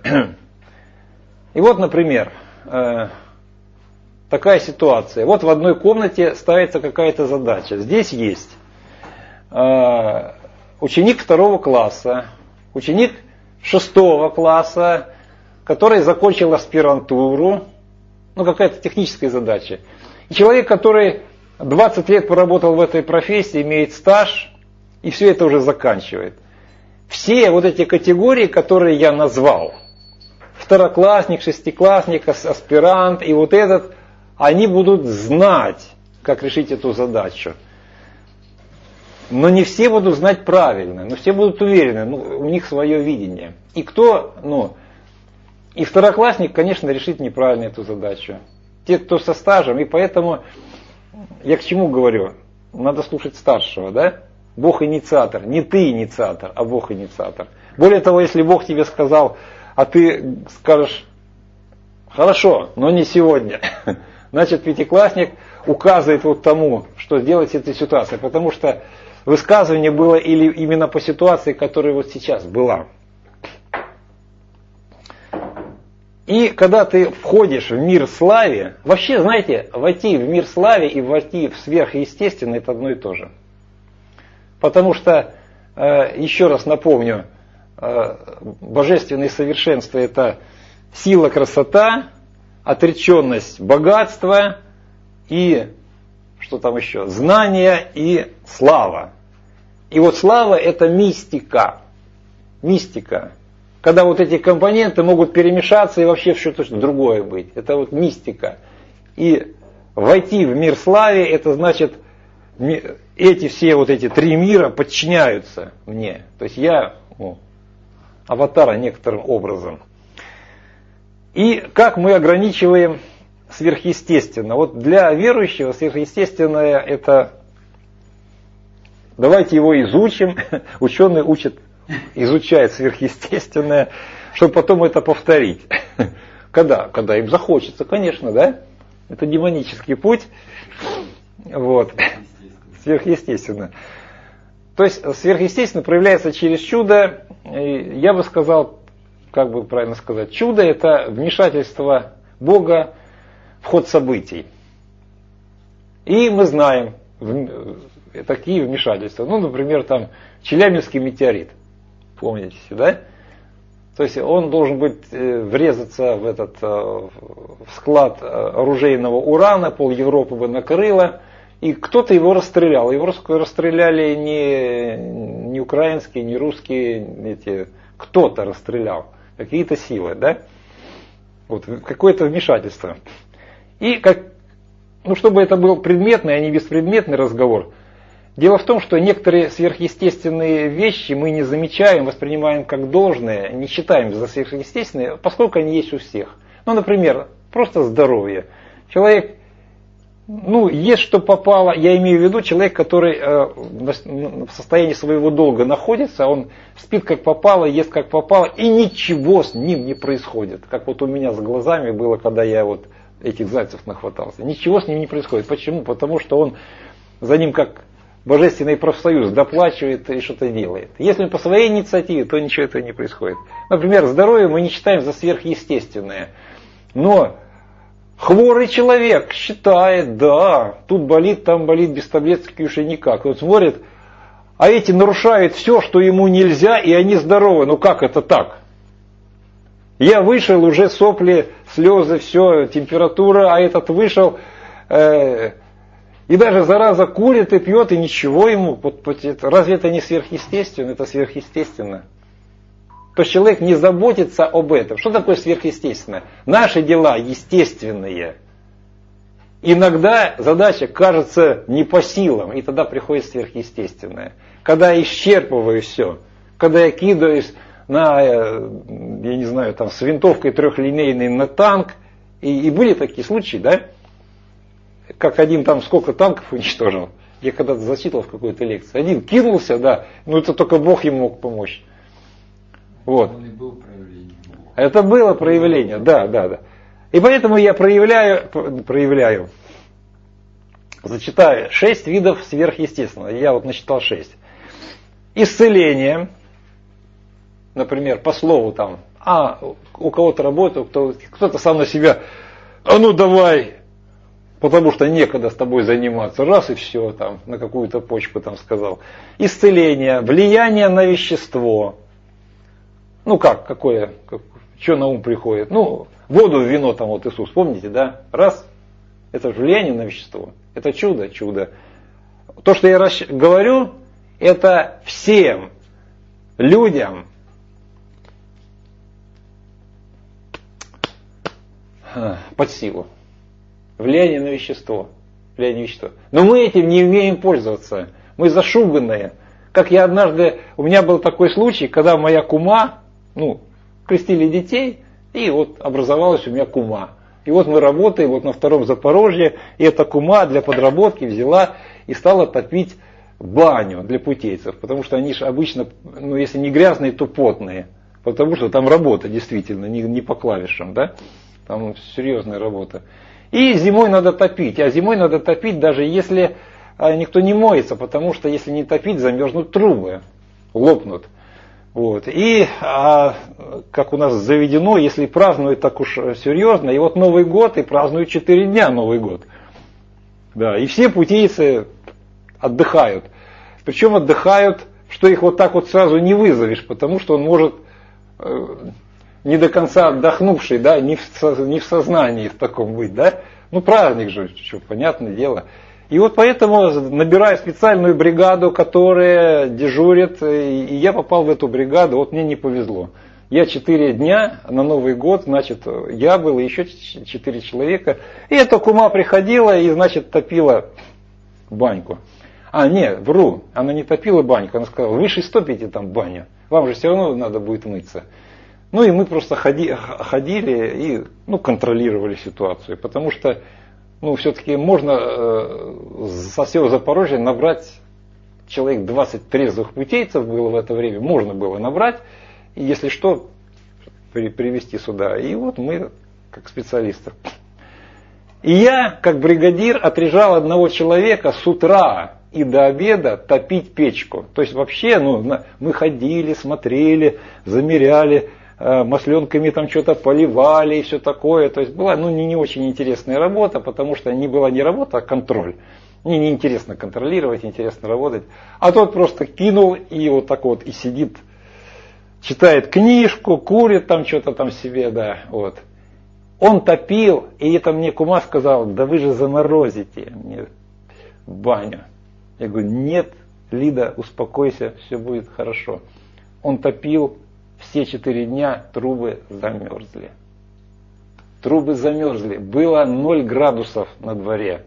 И вот, например, э, такая ситуация. Вот в одной комнате ставится какая-то задача. Здесь есть э, ученик второго класса, ученик шестого класса, который закончил аспирантуру, ну какая-то техническая задача. И человек, который двадцать лет поработал в этой профессии, имеет стаж, и все это уже заканчивает. Все вот эти категории, которые я назвал, второклассник, шестиклассник, аспирант и вот этот, они будут знать, как решить эту задачу. Но не все будут знать правильно, но все будут уверены, ну, у них свое видение. И кто, ну, и второклассник, конечно, решит неправильно эту задачу. Те, кто со стажем, и поэтому я к чему говорю? Надо слушать старшего, да? Бог инициатор, не ты инициатор, а Бог инициатор. Более того, если Бог тебе сказал, а ты скажешь, хорошо, но не сегодня, значит пятиклассник указывает вот тому, что сделать с этой ситуацией, потому что высказывание было или именно по ситуации, которая вот сейчас была. И когда ты входишь в мир славы, вообще, знаете, войти в мир славы и войти в сверхъестественное это одно и то же. Потому что, еще раз напомню, божественное совершенство это сила, красота, отреченность, богатство и, что там еще, знание и слава. И вот слава это мистика. Мистика. Когда вот эти компоненты могут перемешаться и вообще что-то другое быть. Это вот мистика. И войти в мир славы, это значит, эти все вот эти три мира подчиняются мне. То есть я ну, аватара некоторым образом. И как мы ограничиваем сверхъестественно? Вот для верующего сверхъестественное это... Давайте его изучим. Ученые учат, изучают сверхъестественное, чтобы потом это повторить. Когда? Когда им захочется, конечно, да? Это демонический путь. Вот. Сверхъестественно. То есть сверхъестественно проявляется через чудо. Я бы сказал, как бы правильно сказать, чудо это вмешательство Бога в ход событий. И мы знаем такие вмешательства. Ну, например, там Челябинский метеорит. Помните, да? То есть он должен быть врезаться в этот в склад оружейного урана, пол Европы бы накрыло, и кто-то его расстрелял. Его расстреляли не, не украинские, не русские, эти, кто-то расстрелял, какие-то силы, да? Вот, какое-то вмешательство. И как, ну, чтобы это был предметный, а не беспредметный разговор, дело в том, что некоторые сверхъестественные вещи мы не замечаем, воспринимаем как должное, не считаем за сверхъестественные, поскольку они есть у всех. Ну, например, просто здоровье. Человек, ну, ест, что попало, я имею в виду человек, который э, в состоянии своего долга находится, он спит как попало, ест как попало, и ничего с ним не происходит. Как вот у меня с глазами было, когда я вот этих зайцев нахватался. Ничего с ним не происходит. Почему? Потому что он за ним как божественный профсоюз доплачивает и что-то делает. Если по своей инициативе, то ничего этого не происходит. Например, здоровье мы не считаем за сверхъестественное. Но хворый человек считает, да, тут болит, там болит, без таблетки уже никак. Он смотрит, а эти нарушают все, что ему нельзя, и они здоровы. Ну как это так? Я вышел, уже сопли, слезы, все, температура, а этот вышел, э, и даже зараза курит и пьет, и ничего ему. Разве это не сверхъестественно? Это сверхъестественно. То есть человек не заботится об этом. Что такое сверхъестественное? Наши дела естественные. Иногда задача кажется не по силам, и тогда приходит сверхъестественное. Когда я исчерпываю все, когда я кидаюсь на, я не знаю, там, с винтовкой трехлинейной на танк, и, и были такие случаи, да? Как один там сколько танков уничтожил. Я когда-то зачитывал в какой-то лекции. Один кинулся, да, но это только Бог ему мог помочь. Вот. Это было проявление, да, да, да. И поэтому я проявляю, проявляю, зачитаю шесть видов сверхъестественного. Я вот насчитал шесть. Исцеление, например, по слову там, а у кого-то работает, кто, кто-то сам на себя, а ну давай, потому что некогда с тобой заниматься, раз и все, там, на какую-то почку там сказал. Исцеление, влияние на вещество. Ну как, какое, как, что на ум приходит? Ну, воду в вино там вот Иисус, помните, да? Раз, это влияние на вещество, это чудо, чудо. То, что я говорю, это всем людям под силу. Влияние на вещество. Влияние на вещество. Но мы этим не умеем пользоваться. Мы зашуганные. Как я однажды, у меня был такой случай, когда моя кума, ну, крестили детей, и вот образовалась у меня кума. И вот мы работаем вот на втором Запорожье, и эта кума для подработки взяла и стала топить баню для путейцев, потому что они же обычно, ну, если не грязные, то потные, потому что там работа действительно, не, не по клавишам, да, там серьезная работа. И зимой надо топить, а зимой надо топить даже если никто не моется, потому что если не топить, замерзнут трубы, лопнут. Вот. И а, как у нас заведено, если празднуют так уж серьезно, и вот Новый год, и празднуют четыре дня Новый год. Да, и все путейцы отдыхают. Причем отдыхают, что их вот так вот сразу не вызовешь, потому что он может, э, не до конца отдохнувший, да, не в, не в сознании в таком быть, да. Ну праздник же, что, понятное дело. И вот поэтому набираю специальную бригаду, которая дежурит, и я попал в эту бригаду, вот мне не повезло. Я четыре дня на Новый год, значит, я был и еще четыре человека. И эта кума приходила и, значит, топила баньку. А, нет, вру, она не топила баньку, она сказала, вы же истопите там баню, вам же все равно надо будет мыться. Ну и мы просто ходи, ходили и, ну, контролировали ситуацию, потому что, ну, все-таки можно э, со всего Запорожья набрать человек двадцать трезвых путейцев было в это время, можно было набрать, и если что, при, привезти сюда. И вот мы, как специалисты. И я, как бригадир, отряжал одного человека с утра и до обеда топить печку. То есть вообще, ну, мы ходили, смотрели, замеряли, масленками там что-то поливали и все такое. То есть была ну, не, не очень интересная работа, потому что не была не работа, а контроль. Мне неинтересно контролировать, интересно работать. А тот просто кинул и вот так вот и сидит, читает книжку, курит там что-то там себе, да, вот. Он топил, и это мне кума сказал, да вы же заморозите мне баню. Я говорю, нет, Лида, успокойся, все будет хорошо. Он топил, все четыре дня трубы замерзли. Трубы замерзли, было ноль градусов на дворе.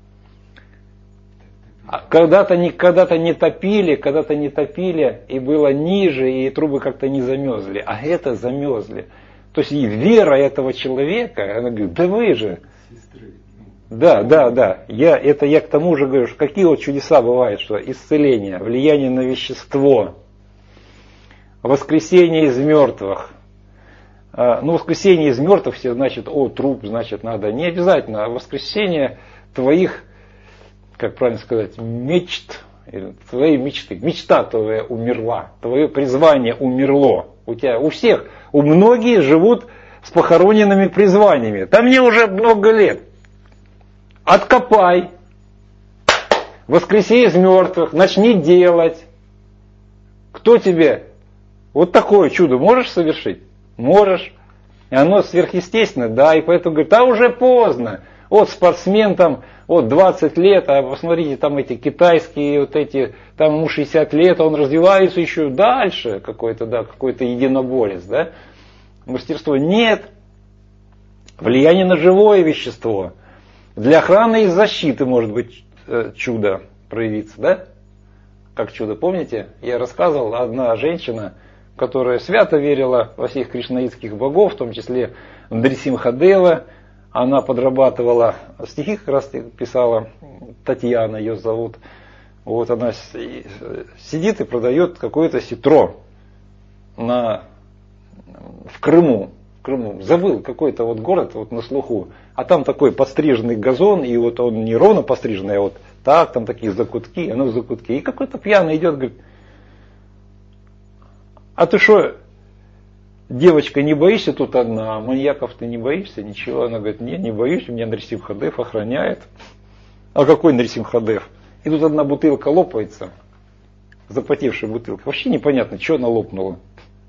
А когда-то не, когда-то не топили, когда-то не топили, и было ниже, и трубы как-то не замерзли, а это замерзли. То есть и вера этого человека, она говорит, да вы же. Сестры. Да, да, да. Я, это я к тому же говорю, что какие вот чудеса бывают, что исцеление, влияние на вещество, воскресение из мертвых. Ну, воскресение из мертвых все значит, о, труп, значит, надо. Не обязательно, а воскресение твоих, как правильно сказать, мечт, твоей мечты. Мечта твоя умерла, твое призвание умерло. У тебя, у всех, у многих живут с похороненными призваниями. Там мне уже много лет. Откопай, воскреси из мертвых, начни делать. Кто тебе вот такое чудо можешь совершить? Можешь. И оно сверхъестественное, да, и поэтому говорит, а уже поздно. Вот спортсмен там, вот двадцать лет, а посмотрите, там эти китайские, вот эти, там ему шестьдесят лет, он развивается еще дальше, какой-то, да, какой-то единоборец, да. Мастерство нет. Влияние на живое вещество. Для охраны и защиты может быть чудо проявиться, да? Как чудо, помните? Я рассказывал, одна женщина, которая свято верила во всех кришнаитских богов, в том числе Нрисимхадева, она подрабатывала, стихи как раз писала, Татьяна ее зовут. Вот она сидит и продает какое-то ситро на, в Крыму. В Крыму. Забыл какой-то вот город вот на слуху. А там такой подстриженный газон, и вот он не ровно постриженный, а вот так, там такие закутки, оно в закутке. И какой-то пьяный идет, говорит, а ты что, девочка, не боишься тут одна, маньяков ты не боишься, ничего? Она говорит, нет, не боюсь, меня Нрисимхадев охраняет. А какой Нрисимхадев? И тут одна бутылка лопается, запотевшая бутылка. Вообще непонятно, что она лопнула.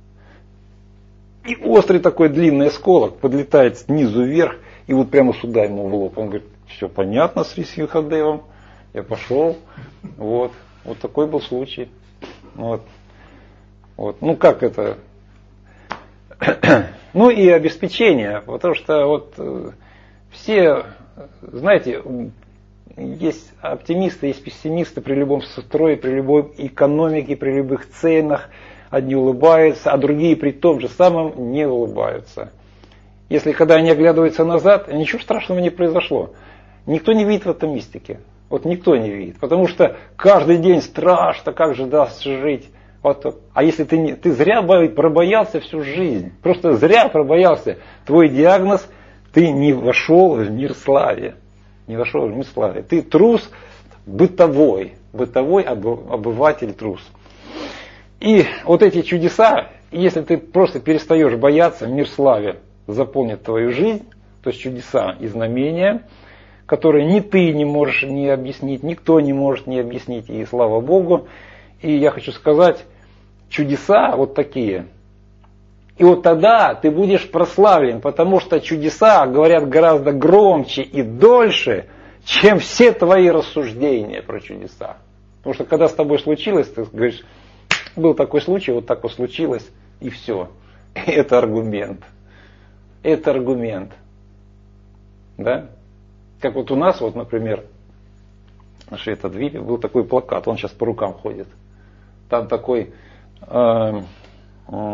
И острый такой длинный осколок подлетает снизу вверх, и вот прямо сюда ему в лоб. Он говорит, все понятно с Нрисимхадевом. Я пошел. Вот. Вот такой был случай. Вот. Вот. Ну как это? Ну и обеспечение. Потому что вот все, знаете, есть оптимисты, есть пессимисты при любом строе, при любой экономике, при любых ценах. Одни улыбаются, а другие при том же самом не улыбаются. Если когда они оглядываются назад, ничего страшного не произошло. Никто не видит в этом мистики. Вот никто не видит. Потому что каждый день страшно, как же даст жить. Вот. А если ты, не, ты зря пробоялся всю жизнь, просто зря пробоялся, твой диагноз, ты не вошел в мир славы. Не вошел в мир славы. Ты трус бытовой, бытовой обыватель трус. И вот эти чудеса, если ты просто перестаешь бояться, мир славы заполнит твою жизнь, то есть чудеса и знамения, которые ни ты не можешь не объяснить, никто не может не объяснить, и слава Богу. И я хочу сказать, чудеса вот такие. И вот тогда ты будешь прославлен, потому что чудеса говорят гораздо громче и дольше, чем все твои рассуждения про чудеса. Потому что когда с тобой случилось, ты говоришь, был такой случай, вот так вот случилось, и все. Это аргумент. Это аргумент. Да? Как вот у нас, вот, например, на Шри-Тадвипе был такой плакат, он сейчас по рукам ходит. Там такой э, э,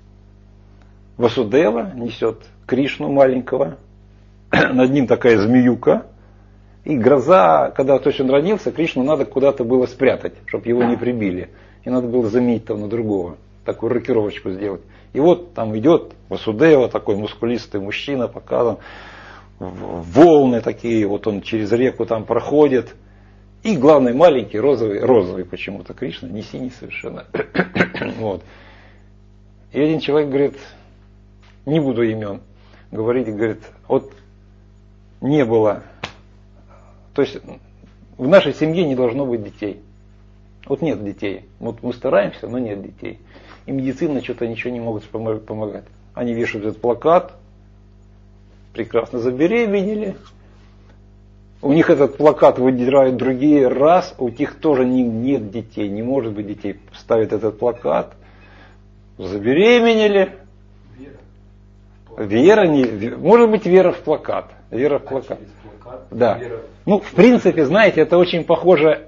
Васудева несет Кришну маленького, над ним такая змеюка, и гроза, когда то есть он родился, Кришну надо куда-то было спрятать, чтобы его не прибили. И надо было заменить там на другого, такую рокировочку сделать. И вот там идет Васудева, такой мускулистый мужчина, показан, волны такие, вот он через реку там проходит. И главный маленький, розовый, розовый почему-то Кришна, не синий совершенно. Вот. И один человек говорит, не буду имен говорить, говорит, вот не было, то есть в нашей семье не должно быть детей. Вот нет детей. Вот мы стараемся, но нет детей. И медицина что-то ничего не могут помогать. Они вешают этот плакат, прекрасно забеременели. У них этот плакат выдирают другие, раз, у них тоже не, нет детей, не может быть детей. Ставят этот плакат, забеременели. Вера, не, может быть, вера в плакат. Вера в плакат. Да. Ну, в принципе, знаете, это очень похоже,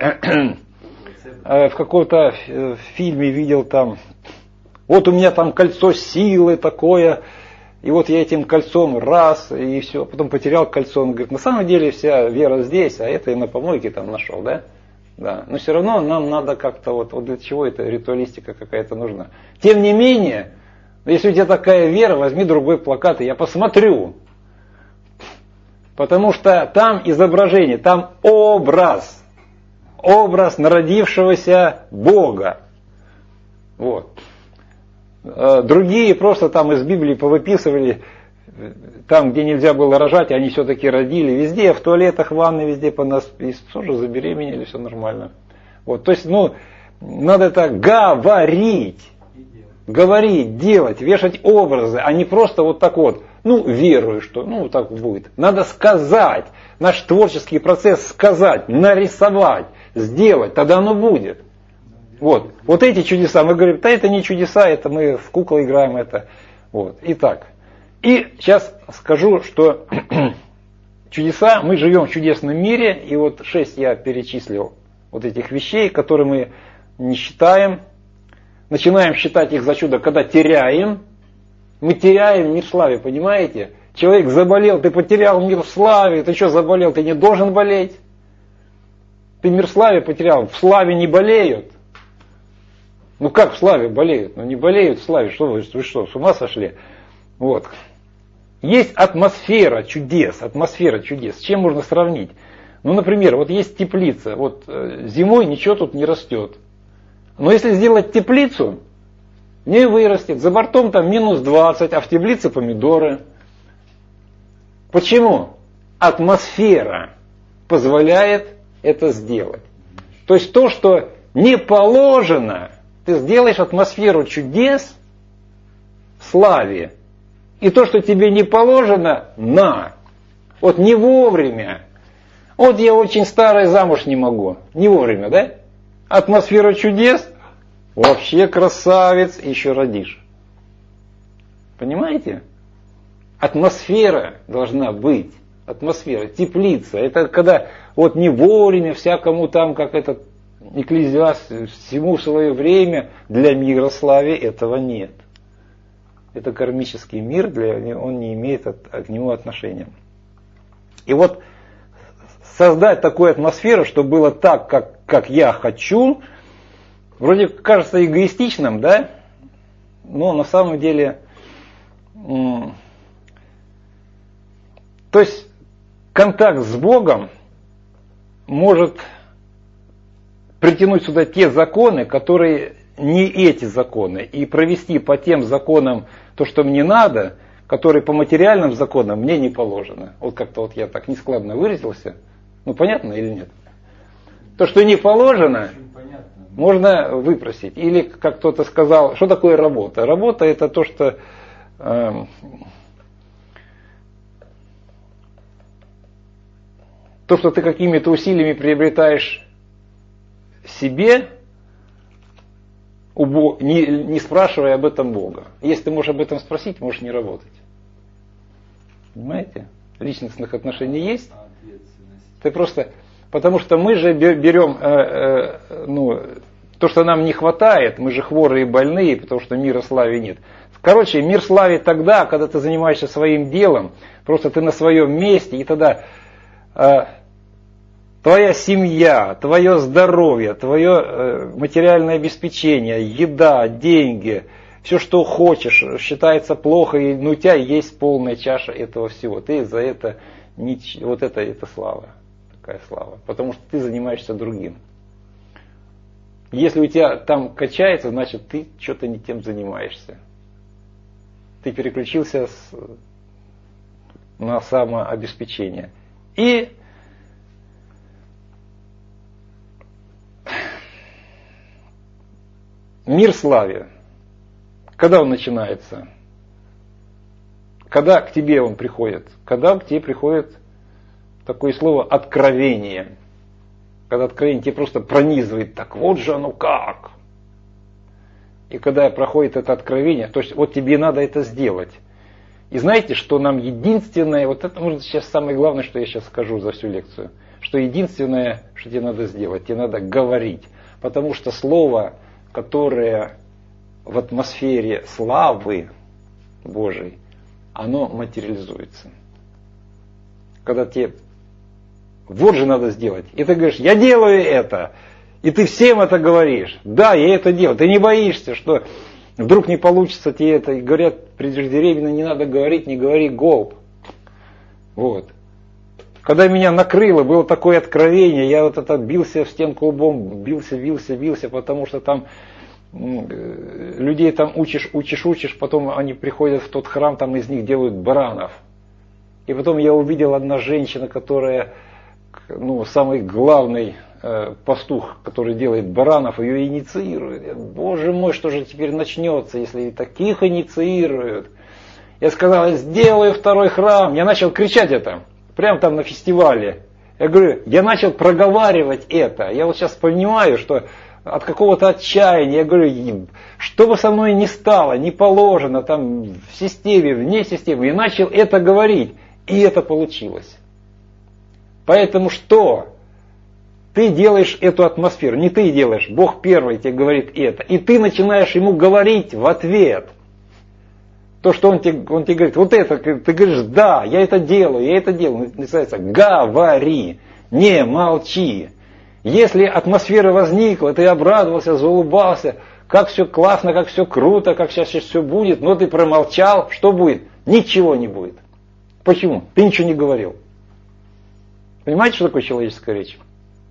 в каком-то фильме видел там, вот у меня там кольцо силы такое, и вот я этим кольцом раз, и все, потом потерял кольцо. Он говорит, на самом деле вся вера здесь, а это я на помойке там нашел, да? Да. Но все равно нам надо как-то, вот, вот для чего эта ритуалистика какая-то нужна. Тем не менее, если у тебя такая вера, возьми другой плакат, и я посмотрю. Потому что там изображение, там образ, образ народившегося Бога. Вот. Другие просто там из Библии повыписывали, там, где нельзя было рожать, они все-таки родили. Везде, в туалетах, в ванной, везде по нас тоже забеременели, все нормально. Вот, то есть, ну, надо это говорить, говорить, делать, вешать образы, а не просто вот так вот, ну, верую, что, ну, так будет. Надо сказать, наш творческий процесс сказать, нарисовать, сделать, тогда оно будет. Вот, вот эти чудеса, мы говорим, да это не чудеса, это мы в куклы играем, это, вот, итак. И сейчас скажу, что чудеса, мы живем в чудесном мире, и вот шесть я перечислил вот этих вещей, которые мы не считаем, начинаем считать их за чудо, когда теряем, мы теряем мир в славе, понимаете? Человек заболел, ты потерял мир в славе, ты что заболел, ты не должен болеть. Ты мир в славе потерял, в славе не болеют. Ну как в славе болеют? Ну не болеют в славе, что вы, вы что, с ума сошли? Вот. Есть атмосфера чудес, атмосфера чудес. С чем можно сравнить? Ну, например, вот есть теплица, вот зимой ничего тут не растет. Но если сделать теплицу, в ней вырастет, за бортом там минус двадцать, а в теплице помидоры. Почему? Атмосфера позволяет это сделать. То есть то, что не положено, ты сделаешь атмосферу чудес в славе. И то, что тебе не положено, на. Вот не вовремя. Вот я очень старый, замуж не могу. Не вовремя, да? Атмосфера чудес, вообще красавец, еще родишь. Понимаете? Атмосфера должна быть. Атмосфера, теплица. Это когда вот не вовремя всякому там, как этот Экклезиаст, всему в свое время, для мира славе этого нет. Это кармический мир, для, он не имеет от, к нему отношения. И вот создать такую атмосферу, чтобы было так, как, как я хочу, вроде кажется эгоистичным, да? Но на самом деле, м- то есть контакт с Богом может притянуть сюда те законы, которые не эти законы, и провести по тем законам то, что мне надо, которые по материальным законам мне не положено. Вот как-то вот я так нескладно выразился. Ну понятно или нет? То, что не положено, можно выпросить. Или, как кто-то сказал, что такое работа? Работа это то, что э, то, что ты какими-то усилиями приобретаешь себе, не, не спрашивая об этом Бога. Если ты можешь об этом спросить, можешь не работать. Понимаете? Личностных отношений есть. Ты просто, потому что мы же берем э, э, ну, то, что нам не хватает, мы же хворые и больные, потому что мира славе нет. Короче, мир славе тогда, когда ты занимаешься своим делом, просто ты на своем месте, и тогда э, твоя семья, твое здоровье, твое э, материальное обеспечение, еда, деньги, все, что хочешь, считается плохо, и ну, у тебя есть полная чаша этого всего. Ты за это, нич... вот это, это слава, такая слава, потому что ты занимаешься другим. Если у тебя там качается, значит ты что-то не тем занимаешься. ты переключился с, на самообеспечение. И мир славе. Когда он начинается? Когда к тебе он приходит? Когда к тебе приходит такое слово «откровение». Когда откровение тебе просто пронизывает, так вот же оно как. И когда проходит это откровение, то есть вот тебе надо это сделать. И знаете, что нам единственное, вот это может сейчас самое главное, что я сейчас скажу за всю лекцию, что единственное, что тебе надо сделать, тебе надо говорить. Потому что слово, которое в атмосфере славы Божией, оно материализуется. Когда тебе вот же надо сделать. И ты говоришь, я делаю это. И ты всем это говоришь. Да, я это делаю. Ты не боишься, что вдруг не получится тебе это. И говорят преждевременно, не надо говорить, не говори голубь. Вот. Когда меня накрыло, было такое откровение, я вот это бился в стенку лбом, бился, бился, бился, потому что там людей там учишь, учишь, учишь, потом они приходят в тот храм, там из них делают баранов. И потом я увидел одна женщина, которая, ну, самый главный э, пастух, который делает баранов, ее инициирует. Я, Боже мой, что же теперь начнется, если таких инициируют? Я сказал, я сделаю второй храм. Я начал кричать это, прямо там на фестивале. Я говорю, я начал проговаривать это. Я вот сейчас понимаю, что от какого-то отчаяния, я говорю, что бы со мной ни стало, не положено, там в системе, вне системы, я начал это говорить, и это получилось. Поэтому что? Ты делаешь эту атмосферу, не ты делаешь, Бог первый тебе говорит это, и ты начинаешь ему говорить в ответ. То, что он тебе, он тебе говорит, вот это, ты говоришь, да, я это делаю, я это делаю, называется, говори, не молчи. Если атмосфера возникла, ты обрадовался, заулыбался, как все классно, как все круто, как сейчас, сейчас все будет, но ты промолчал, что будет? Ничего не будет. Почему? Ты ничего не говорил. Понимаете, что такое человеческая речь?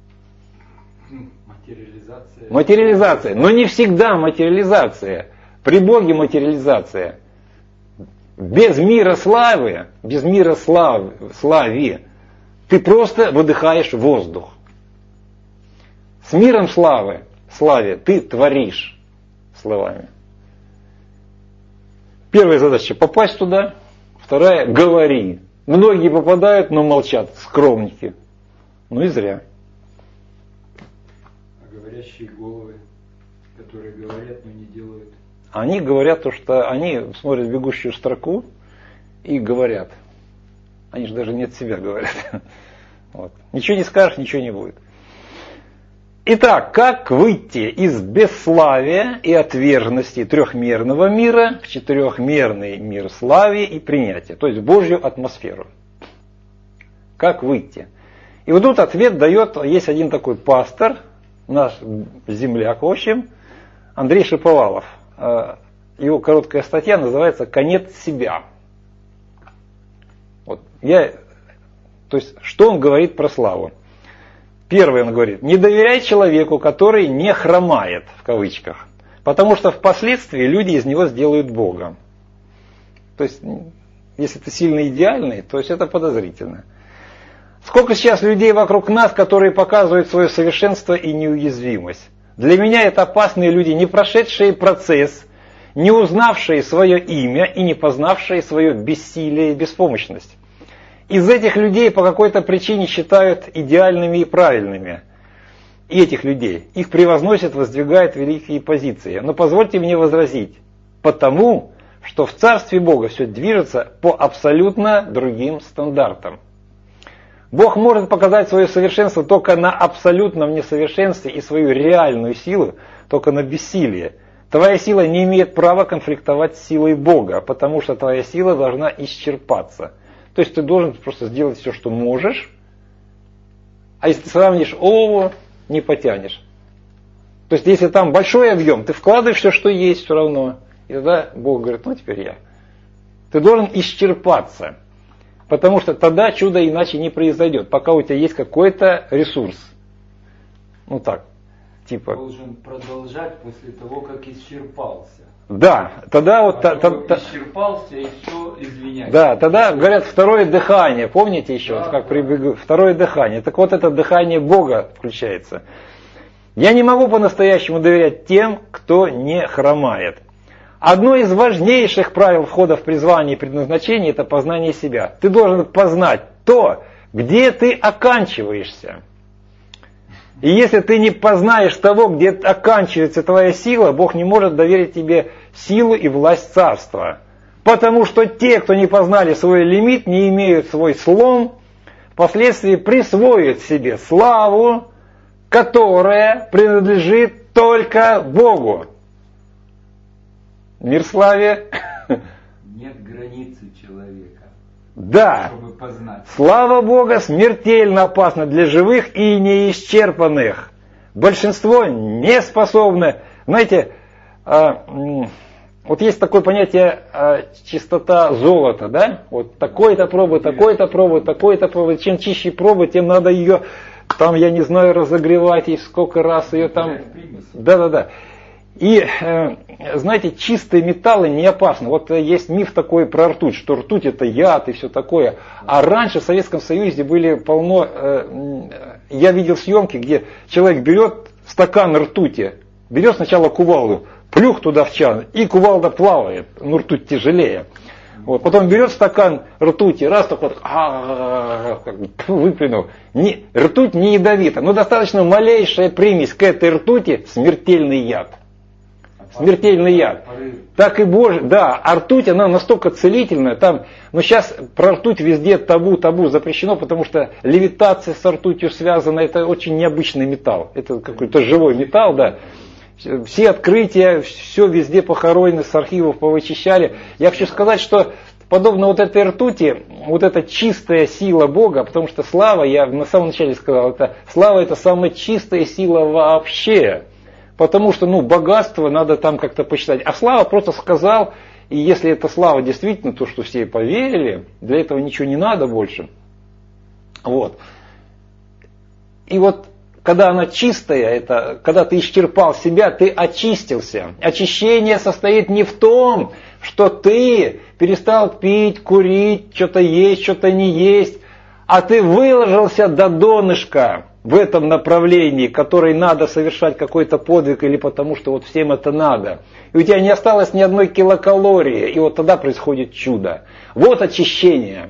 Материализация. Материализация. Но не всегда материализация. При Боге материализация. Без мира славы, без мира славы, славе, ты просто выдыхаешь воздух. С миром славы, славе ты творишь словами. Первая задача попасть туда, вторая говори. Многие попадают, но молчат, скромники. Ну и зря. А говорящие головы, которые говорят, но не делают. Они говорят то, что они смотрят бегущую строку и говорят. Они же даже не от себя говорят. Вот. Ничего не скажешь, ничего не будет. Итак, как выйти из бесславия и отверженности трехмерного мира в четырехмерный мир славы и принятия, то есть в Божью атмосферу? Как выйти? И вот тут ответ дает, есть один такой пастор, наш земляк, в общем, Андрей Шиповалов. Его короткая статья называется «Конец себя». Вот я, то есть, что он говорит про славу? Первый он говорит, не доверяй человеку, который не хромает, в кавычках, потому что впоследствии люди из него сделают Бога. То есть, если ты сильно идеальный, то есть это подозрительно. Сколько сейчас людей вокруг нас, которые показывают свое совершенство и неуязвимость. Для меня это опасные люди, не прошедшие процесс, не узнавшие свое имя и не познавшие свое бессилие и беспомощность. Из этих людей по какой-то причине считают идеальными и правильными. И этих людей. Их превозносят, воздвигают великие позиции. Но позвольте мне возразить. Потому, что в Царстве Бога все движется по абсолютно другим стандартам. Бог может показать свое совершенство только на абсолютном несовершенстве и свою реальную силу только на бессилие. Твоя сила не имеет права конфликтовать с силой Бога, потому что твоя сила должна исчерпаться. То есть ты должен просто сделать все, что можешь, а если ты сравнишь олово, не потянешь. То есть если там большой объем, ты вкладываешь все, что есть все равно, и тогда Бог говорит, ну теперь я. Ты должен исчерпаться, потому что тогда чудо иначе не произойдет, пока у тебя есть какой-то ресурс. Ну так. типа. Должен продолжать после того, как исчерпался. Да, тогда вот... А та, та, исчерпался и все, извиняюсь. да, тогда говорят второе дыхание, помните еще, Да, вот как да. при, второе дыхание. Так вот это дыхание Бога включается. Я не могу по-настоящему доверять тем, кто не хромает. Одно из важнейших правил входа в призвание и предназначение – это познание себя. Ты должен познать то, где ты оканчиваешься. И если ты не познаешь того, где оканчивается твоя сила, Бог не может доверить тебе силу и власть царства. Потому что те, кто не познали свой лимит, не имеют свой слом, впоследствии присвоят себе славу, которая принадлежит только Богу. Мир славе. Нет границы человека, Да. чтобы познать. Слава Бога смертельно опасна для живых и неисчерпанных. Большинство не способны. Знаете, вот есть такое понятие чистота золота, да? Вот такой-то пробы, такой-то пробы, такой-то пробы. Чем чище пробы, тем надо ее, там, я не знаю, разогревать и сколько раз ее там. Да-да-да. И, э, знаете, чистые металлы не опасны. Вот э, есть миф такой про ртуть, что ртуть это яд и все такое. А раньше в Советском Союзе были полно... Э, я видел съемки, где человек берет стакан ртути, берет сначала кувалду, плюх туда в чан, и кувалда плавает, ну ртуть тяжелее. Вот, потом берет стакан ртути, раз так вот, а, выплюнул. Не, ртуть не ядовита, но достаточно малейшая примесь к этой ртути, смертельный яд. Смертельный яд. Так и Божий, да, а ртуть, она настолько целительная, там, но сейчас про ртуть везде табу, табу запрещено, потому что левитация с ртутью связана, это очень необычный металл, это какой-то живой металл, да. Все открытия, все везде похоронено, с архивов повычищали. Я хочу сказать, что подобно вот этой ртути, вот эта чистая сила Бога, потому что слава, я на самом начале сказал, это, слава это самая чистая сила вообще. Потому что, ну, богатство надо там как-то посчитать. А слава просто сказал, и если эта слава действительно то, что все поверили, для этого ничего не надо больше. Вот. И вот, когда она чистая, это когда ты исчерпал себя, ты очистился. Очищение состоит не в том, что ты перестал пить, курить, что-то есть, что-то не есть, а ты выложился до донышка в этом направлении, которое надо совершать какой-то подвиг или потому, что вот всем это надо. И у тебя не осталось ни одной килокалории, и вот тогда происходит чудо. Вот очищение.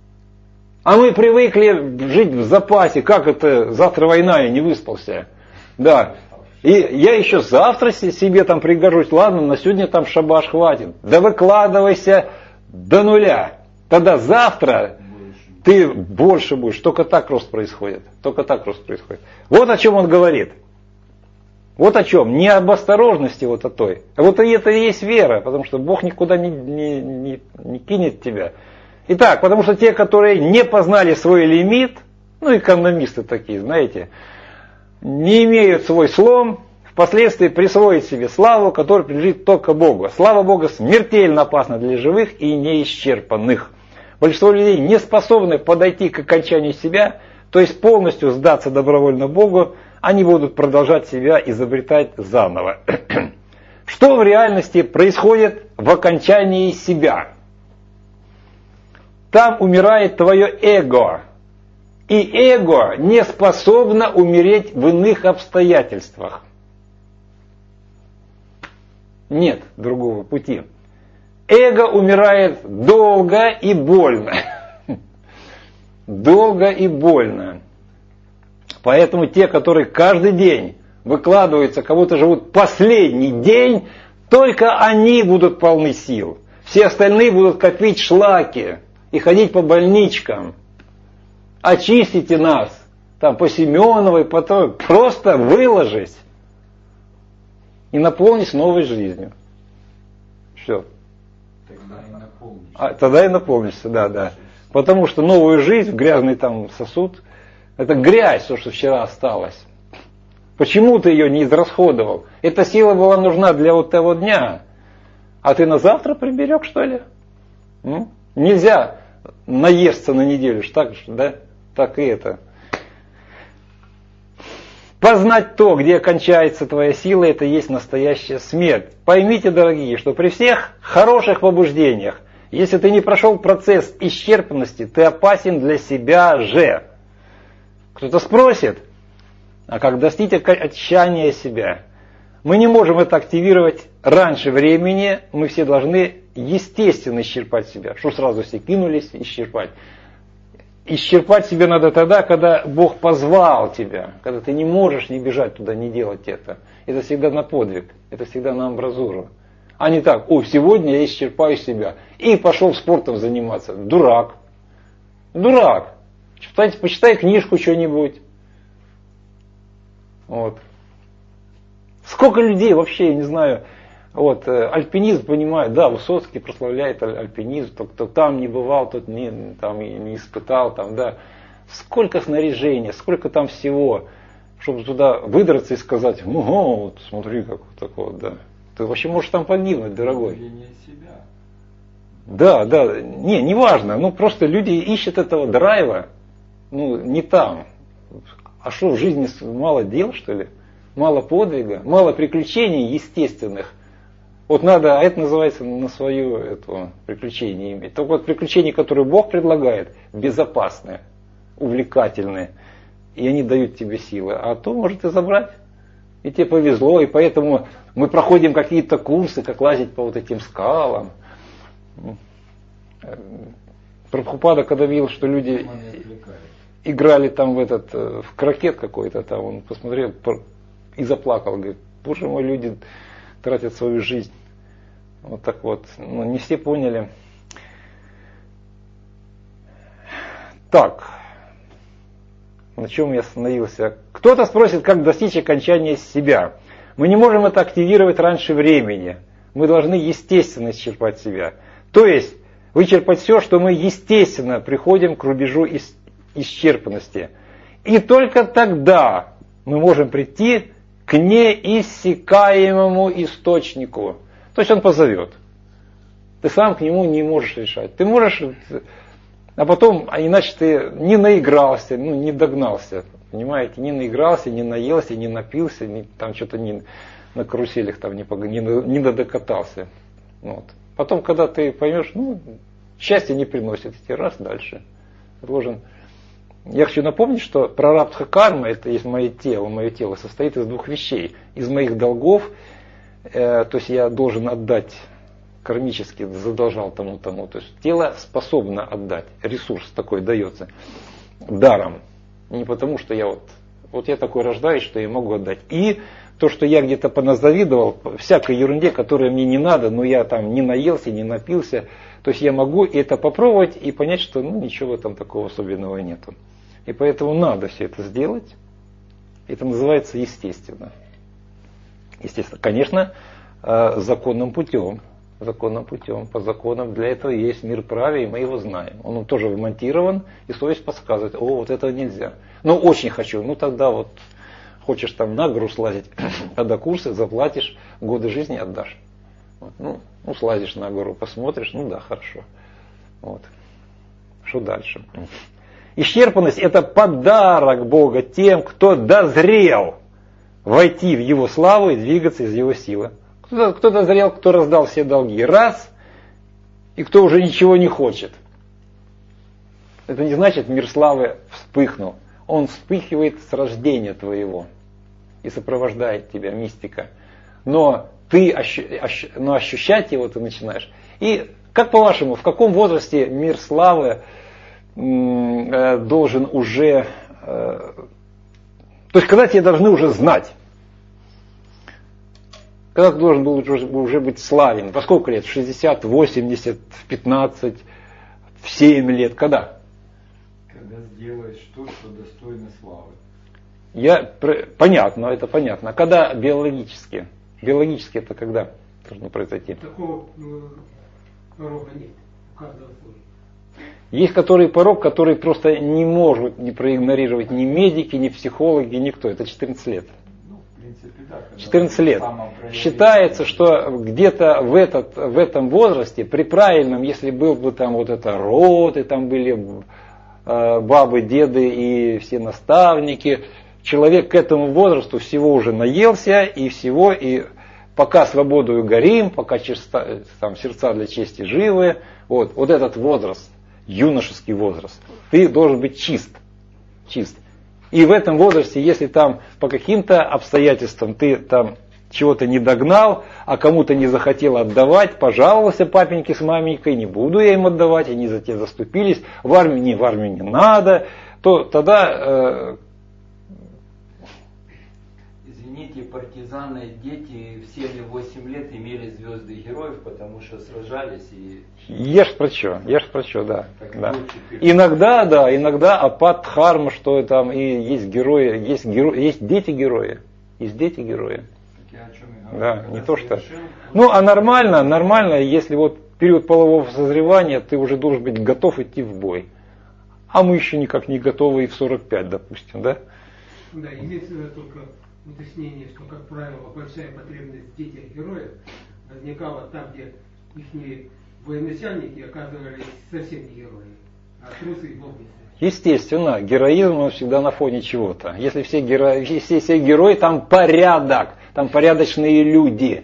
А мы привыкли жить в запасе. Как это? Завтра война, я не выспался. Да. И я еще завтра себе там пригожусь. Ладно, на сегодня там шабаш хватит. Да выкладывайся до нуля. Тогда завтра ты больше будешь. Только так рост происходит. Только так рост происходит. Вот о чем он говорит. Вот о чем. Не об осторожности вот о той. А вот и это и есть вера. Потому что Бог никуда не, не, не, не кинет тебя. Итак, потому что те, которые не познали свой лимит, ну экономисты такие, знаете, не имеют свой слом, впоследствии присвоить себе славу, которая принадлежит только Богу. Слава Бога смертельно опасна для живых и неисчерпанных. Большинство людей не способны подойти к окончанию себя, то есть полностью сдаться добровольно Богу, они будут продолжать себя изобретать заново. Что в реальности происходит в окончании себя? Там умирает твое эго. И эго не способно умереть в иных обстоятельствах. Нет другого пути. Эго умирает долго и больно. Долго и больно. Поэтому те, которые каждый день выкладываются, кого-то живут последний день, только они будут полны сил. Все остальные будут копить шлаки и ходить по больничкам. Очистите нас. Там по Семеновой, потом просто выложись. И наполнись новой жизнью. Все. Тогда и наполнишься. А, тогда и наполнишься, да, да. Потому что новую жизнь в грязный там сосуд, это грязь, то, что вчера осталось. Почему ты ее не израсходовал? Эта сила была нужна для вот того дня. А ты на завтра приберег, что ли? М? Нельзя наесться на неделю, так, да? Так и это. Познать то, где кончается твоя сила, это есть настоящая смерть. Поймите, дорогие, что при всех хороших побуждениях, если ты не прошел процесс исчерпанности, ты опасен для себя же. Кто-то спросит, а как достичь отчаяния себя? Мы не можем это активировать раньше времени, мы все должны естественно исчерпать себя. Что сразу все кинулись исчерпать? Исчерпать себя надо тогда, когда Бог позвал тебя, когда ты не можешь не бежать туда, не делать это. Это всегда на подвиг, это всегда на амбразуру. А не так, о, сегодня я исчерпаю себя. И пошел спортом заниматься. Дурак. Дурак. Почитай, почитай книжку что-нибудь. Вот. Сколько людей вообще, я не знаю, вот, альпинизм понимает, да, Высоцкий прославляет альпинизм, кто, кто там не бывал, тот не, там, не испытал, там, да. Сколько снаряжения, сколько там всего, чтобы туда выдраться и сказать, ого, вот смотри, как вот такое, да. Ты вообще можешь там погибнуть, дорогой. Себя. Да, да, не, не важно, ну просто люди ищут этого драйва, ну не там. А что, в жизни мало дел, что ли? Мало подвига, мало приключений естественных. Вот надо, а это называется на свое это, приключение иметь. Только вот приключения, которые Бог предлагает, безопасные, увлекательные, и они дают тебе силы. А то может и забрать. И тебе повезло, и поэтому мы проходим какие-то курсы, как лазить по вот этим скалам. Прабхупада, когда видел, что люди играли там в этот, в крокет какой-то там, он посмотрел и заплакал, говорит, боже мой, люди тратят свою жизнь. Вот так вот. Ну, не все поняли. Так. На чем я остановился? Кто-то спросит, как достичь окончания себя. Мы не можем это активировать раньше времени. Мы должны естественно исчерпать себя. То есть, вычерпать все, что мы естественно приходим к рубежу исчерпанности. И только тогда мы можем прийти к неиссякаемому источнику. То есть он позовет. Ты сам к нему не можешь решать. Ты можешь, а потом, а иначе ты не наигрался, ну, не догнался. Понимаете, не наигрался, не наелся, не напился, не, там что-то не, на каруселях там не, не, не докатался. Вот. Потом, когда ты поймешь, ну, счастье не приносит, тебе раз дальше. Должен. Я хочу напомнить, что прарабдха карма, это есть мое тело, мое тело состоит из двух вещей. Из моих долгов, э, то есть я должен отдать кармически, задолжал тому-тому. То есть тело способно отдать, ресурс такой дается даром. Не потому, что я вот, вот я такой рождаюсь, что я могу отдать. И то, что я где-то поназавидовал, всякой ерунде, которая мне не надо, но я там не наелся, не напился. То есть я могу это попробовать и понять, что ну, ничего там такого особенного нету. И поэтому надо все это сделать. Это называется естественно. Естественно. Конечно, законным путем. Законным путем. По законам для этого есть мир праве, и мы его знаем. Он тоже вмонтирован, и совесть подсказывает, о, вот этого нельзя. Ну, очень хочу. Ну, тогда вот хочешь там на гору слазить, тогда курсы заплатишь, годы жизни отдашь. Вот. Ну, ну, слазишь на гору, посмотришь, ну да, хорошо. Вот. Что дальше? Исчерпанность – это подарок Бога тем, кто дозрел войти в Его славу и двигаться из Его силы. Кто, кто дозрел, кто раздал все долги. Раз, и кто уже ничего не хочет. Это не значит, мир славы вспыхнул. Он вспыхивает с рождения твоего и сопровождает тебя, мистика. Но ты ощу, ощу, но ощущать его ты начинаешь. И как по-вашему, в каком возрасте мир славы э, должен уже... Э, то есть, когда тебе должны уже знать? Когда ты должен был уже, уже быть славен? Во сколько лет? В шестьдесят, восемьдесят, в пятнадцать, в семь лет? Когда? Когда сделаешь то, что достойно славы. Я, понятно, это понятно. А когда биологически? Биологически это когда должно произойти? Такого порога нет. У каждого служит. Есть который порог, который просто не может не проигнорировать ни медики, ни психологи, никто. Это четырнадцать лет. Ну, в принципе, да. четырнадцать лет. Считается, что где-то в, этот, в этом возрасте, при правильном, если был бы там вот это род, и там были э, бабы, деды и все наставники, человек к этому возрасту всего уже наелся, и всего, и пока свободою горим, пока черста, там, сердца для чести живы, вот, вот этот возраст, юношеский возраст, ты должен быть чист, чист. И в этом возрасте, если там по каким-то обстоятельствам ты там чего-то не догнал, а кому-то не захотел отдавать, пожаловался папеньке с маменькой, не буду я им отдавать, они за тебя заступились, в армию не, в армию не надо, то тогда... Э, Извините, партизаны, дети в семь-восемь лет имели звезды героев, потому что сражались и... Ешь про что, ешь про что, да. да. Лучше, Иногда, да, иногда апат, дхарма, что там, и есть герои, есть, геро... есть дети-герои, есть дети-герои. Да, не то что. Ну, а нормально, нормально, если вот период полового созревания, ты уже должен быть готов идти в бой. А мы еще никак не готовы и в сорок пять, допустим, да? Да, имеется только уточнение, что, как правило, большая потребность в детях-героев возникала там, где их военачальники оказывались совсем не герои, а трусы и гопницы. Естественно, героизм он всегда на фоне чего-то. Если все герои, все, все герои, там порядок, там порядочные люди.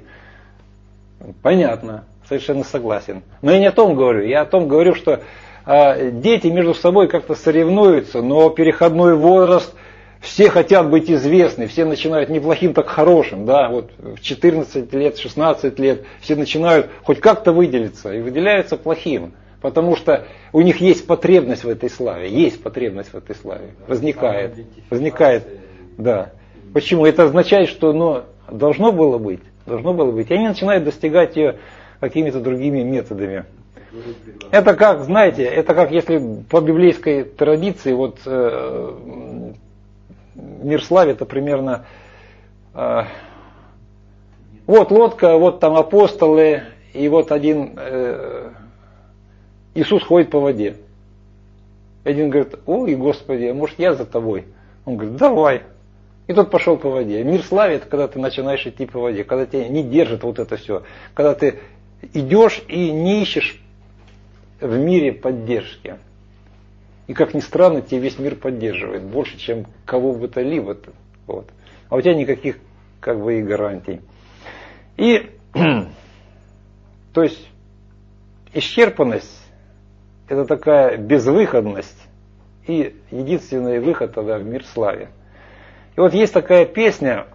Понятно, совершенно согласен. Но я не о том говорю, я о том говорю, что э, дети между собой как-то соревнуются, но переходной возраст, все хотят быть известны, все начинают неплохим, так хорошим, да, вот в четырнадцать лет, шестнадцать лет все начинают хоть как-то выделиться и выделяются плохим. Потому что у них есть потребность в этой славе, есть потребность в этой славе, возникает, возникает, да. Почему? Это означает, что, ну, должно было быть, должно было быть. И они начинают достигать ее какими-то другими методами. Это как, знаете, это как если по библейской традиции, вот э, мир славе, это примерно, э, вот лодка, вот там апостолы, и вот один... Э, Иисус ходит по воде. Один говорит, ой, Господи, а может я за тобой? Он говорит, давай. И тот пошел по воде. Мир славы, это когда ты начинаешь идти по воде, когда тебя не держит вот это все. Когда ты идешь и не ищешь в мире поддержки. И как ни странно, тебе весь мир поддерживает. Больше, чем кого бы то либо. Вот. А у тебя никаких как бы и гарантий. И то есть исчерпанность, это такая безвыходность и единственный выход тогда в мир славе. И вот есть такая песня,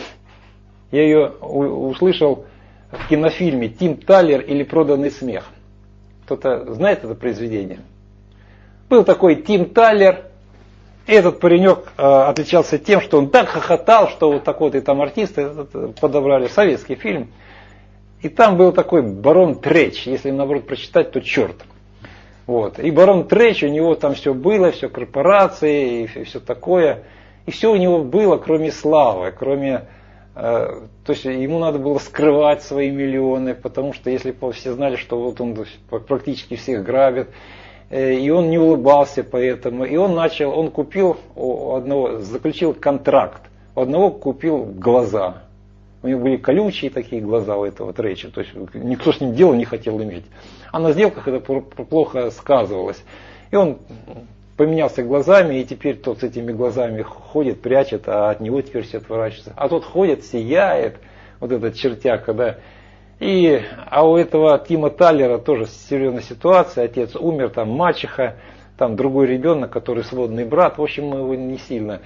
я ее услышал в кинофильме «Тим Талер» или «Проданный смех». Кто-то знает это произведение? Был такой Тим Талер, и этот паренек э, отличался тем, что он так хохотал, что вот такой вот и там артисты подобрали советский фильм. И там был такой барон Трэч, если наоборот прочитать, то черт. Вот. И барон Трэч, у него там все было, все корпорации и, и все такое. И все у него было, кроме славы, кроме... Э, то есть ему надо было скрывать свои миллионы, потому что если бы все знали, что вот он практически всех грабит, э, и он не улыбался поэтому, и он начал, он купил у одного, заключил контракт, у одного купил глаза. У него были колючие такие глаза у этого Трэча, то есть никто с ним дело не хотел иметь. А на сделках это плохо сказывалось. И он поменялся глазами, и теперь тот с этими глазами ходит, прячет, а от него теперь все отворачиваются. А тот ходит, сияет, вот этот чертяка, да. И, а у этого Тима Таллера тоже серьезная ситуация, отец умер, там мачеха, там другой ребенок, который сводный брат, в общем, мы его не сильно...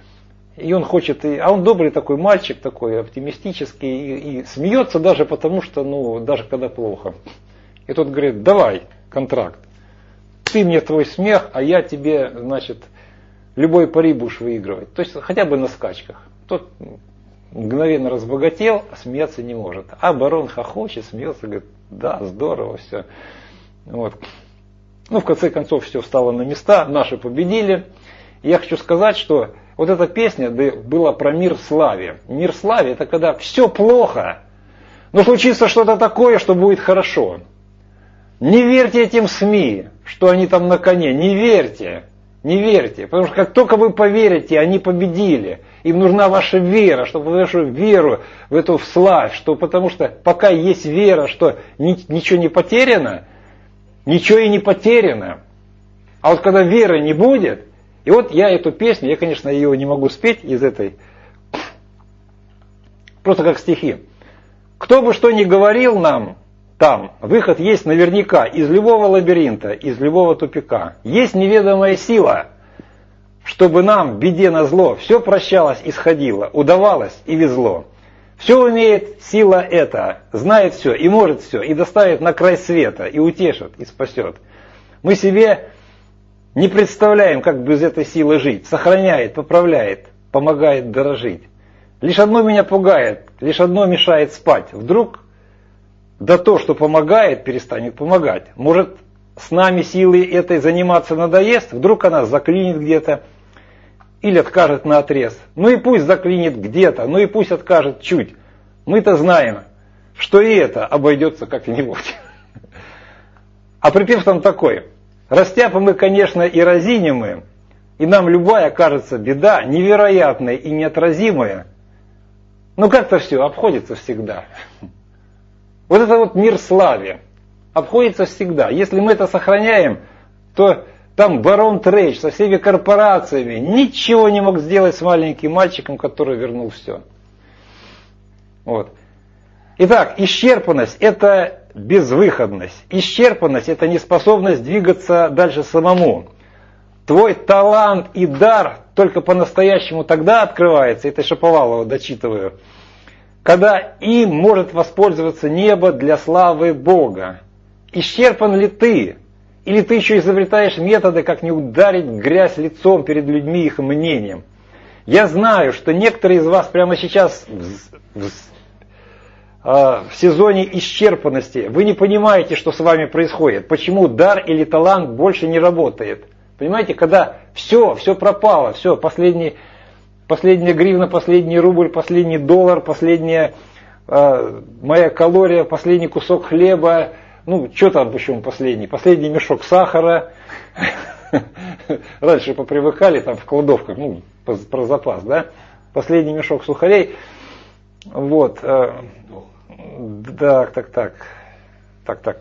И он хочет, и, а он добрый такой мальчик, такой оптимистический, и, и смеется даже потому, что, ну, даже когда плохо. И тот говорит, давай контракт, ты мне твой смех, а я тебе, значит, любой пари будешь выигрывать. То есть хотя бы на скачках. Тот мгновенно разбогател, а смеяться не может. А барон хохочет, смеется, говорит, да, здорово, все. Вот. Ну, в конце концов, все встало на места, наши победили. И я хочу сказать, что вот эта песня была про мир в славе. Мир в славе — это когда все плохо, но случится что-то такое, что будет хорошо. Не верьте этим СМИ, что они там на коне. Не верьте, не верьте. Потому что как только вы поверите, они победили. Им нужна ваша вера, чтобы вашу веру в эту славь. Что, потому что пока есть вера, что ничего не потеряно, ничего и не потеряно. А вот когда веры не будет, И вот я эту песню, я, конечно, ее не могу спеть из этой, просто как стихи. Кто бы что ни говорил нам, там выход есть наверняка из любого лабиринта, из любого тупика. Есть неведомая сила, чтобы нам, беде назло, все прощалось и сходило, удавалось и везло. Все умеет сила эта, знает все и может все, и доставит на край света, и утешит, и спасет. Мы себе не представляем, как без этой силы жить. Сохраняет, поправляет, помогает дорожить. Лишь одно меня пугает, лишь одно мешает спать. Вдруг да то, что помогает, перестанет помогать. Может, с нами силой этой заниматься надоест, вдруг она заклинит где-то или откажет наотрез. Ну и пусть заклинит где-то, ну и пусть откажет чуть. Мы-то знаем, что и это обойдется как-нибудь. А припев там такой. Растяпы мы, конечно, и разинимы, и нам любая кажется беда невероятная и неотразимая. Но как-то все обходится всегда. Вот это вот мир славе обходится всегда. Если мы это сохраняем, то там барон Трейдж со всеми корпорациями ничего не мог сделать с маленьким мальчиком, который вернул все. Вот. Итак, исчерпанность – это безвыходность. Исчерпанность – это неспособность двигаться дальше самому. Твой талант и дар только по-настоящему тогда открывается, это Шаповалова дочитываю, когда им может воспользоваться небо для славы Бога. Исчерпан ли ты? Или ты еще изобретаешь методы, как не ударить грязь лицом перед людьми и их мнением? Я знаю, что некоторые из вас прямо сейчас в, в, в сезоне исчерпанности, вы не понимаете, что с вами происходит, почему дар или талант больше не работает. Понимаете, когда все, все пропало, все, последний, последняя гривна, последний рубль, последний доллар, последняя э, моя калория, последний кусок хлеба, ну, что там почему последний, последний мешок сахара. Раньше попривыкали там в кладовках, ну, про запас, да, последний мешок сухарей. Вот. Э, так, так, так, так, так.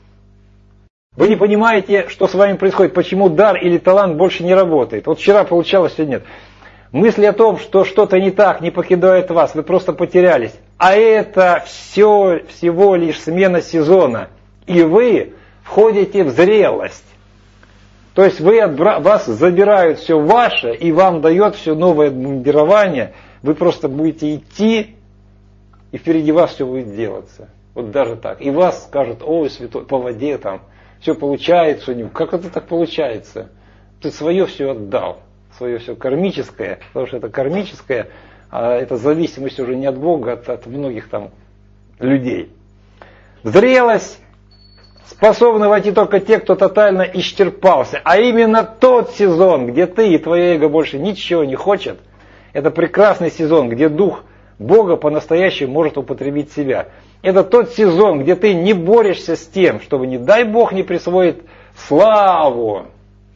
Вы не понимаете, что с вами происходит, почему дар или талант больше не работает. Вот вчера получалось, сегодня нет. Мысли о том, что что-то не так, не покидает вас, вы просто потерялись. А это все всего лишь смена сезона. И вы входите в зрелость. То есть вы отбра... вас забирают все ваше, и вам дает все новое обмундирование. Вы просто будете идти, и впереди вас все будет делаться. Вот даже так. И вас скажут, ой, святой, по воде там. Все получается у него. Как это так получается? Ты свое все отдал. Свое все кармическое. Потому что это кармическое, а это зависимость уже не от Бога, а от, от многих там людей. В зрелость способны войти только те, кто тотально исчерпался. А именно тот сезон, где ты и твое эго больше ничего не хочет, это прекрасный сезон, где дух Бога по-настоящему может употребить себя. Это тот сезон, где ты не борешься с тем, чтобы, не дай Бог, не присвоит славу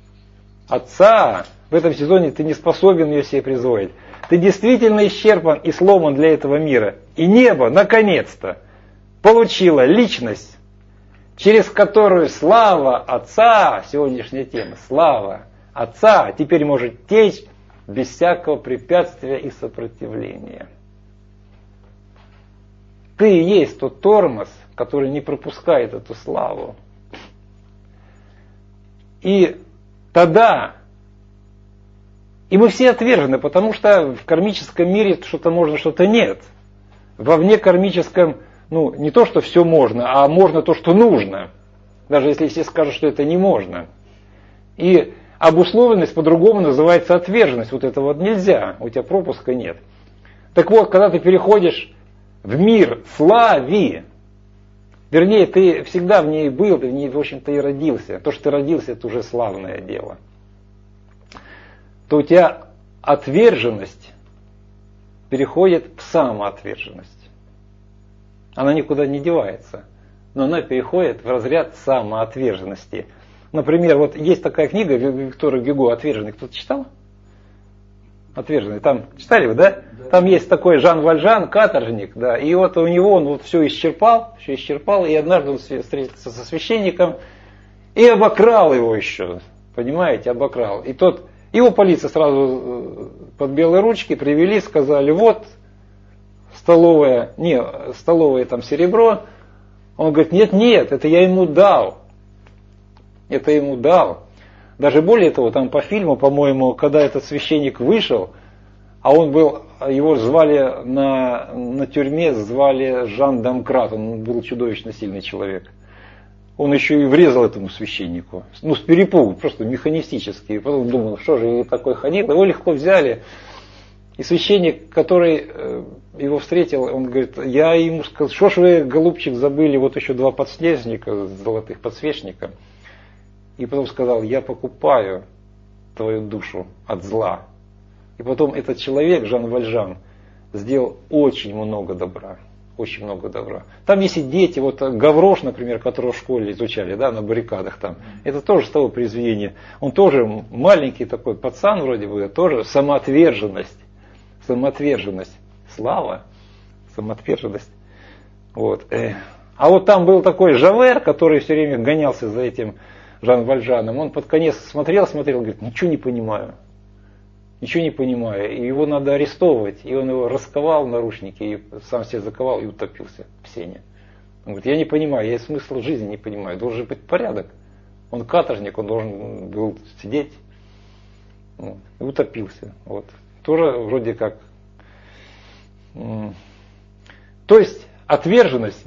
Отца. В этом сезоне ты не способен ее себе присвоить. Ты действительно исчерпан и сломан для этого мира. И небо, наконец-то, получило личность, через которую слава Отца, сегодняшняя тема, слава Отца, теперь может течь без всякого препятствия и сопротивления. Ты и есть тот тормоз, который не пропускает эту славу. И тогда, и мы все отвержены, потому что в кармическом мире что-то можно, что-то нет. Во внекармическом, ну, не то, что все можно, а можно то, что нужно. Даже если все скажут, что это не можно. И обусловленность по-другому называется отверженность. Вот это вот нельзя, у тебя пропуска нет. Так вот, когда ты переходишь в мир слави, вернее, ты всегда в ней был, ты в ней, в общем-то, и родился. То, что ты родился, это уже славное дело. То у тебя отверженность переходит в самоотверженность. Она никуда не девается, но она переходит в разряд самоотверженности. Например, вот есть такая книга Виктора Гюго «Отверженный». Кто-то читал? «Отверженный». Там читали вы, да? Да. Там есть такой Жан Вальжан, каторжник, да, и вот у него он вот все исчерпал, все исчерпал, и однажды он встретился со священником и обокрал его еще, понимаете, обокрал. И тот Его полиция сразу под белые ручки привели, сказали, вот столовое, не, столовое там серебро. Он говорит, нет, нет, это я ему дал. Это ему дал. Даже более того, там по фильму, по-моему, когда этот священник вышел, а он был, его звали на, на тюрьме, звали Жан Домкрат, он был чудовищно сильный человек. Он еще и врезал этому священнику, ну с перепугу, просто механистически. И потом думал, что же, и такой ходил, его легко взяли. И священник, который его встретил, он говорит, я ему сказал, что ж вы, голубчик, забыли вот еще два подснежника, золотых подсвечника. И потом сказал, я покупаю твою душу от зла. И потом этот человек, Жан Вальжан, сделал очень много добра. Очень много добра. Там есть и дети, вот Гаврош, например, которого в школе изучали, да, на баррикадах там. Это тоже с того произведения. Он тоже маленький такой пацан вроде бы, тоже самоотверженность. Самоотверженность. Слава. Самоотверженность. Вот. А вот там был такой Жавер, который все время гонялся за этим Жан Вальжаном. Он под конец смотрел, смотрел, говорит, ничего не понимаю. Ничего не понимаю. И его надо арестовывать. И он его расковал в наручники, и сам себя заковал и утопился в сене. Он говорит, я не понимаю, я смысл жизни не понимаю. Должен быть порядок. Он каторжник, он должен был сидеть. Вот, и утопился. Вот. Тоже вроде как. То есть отверженность,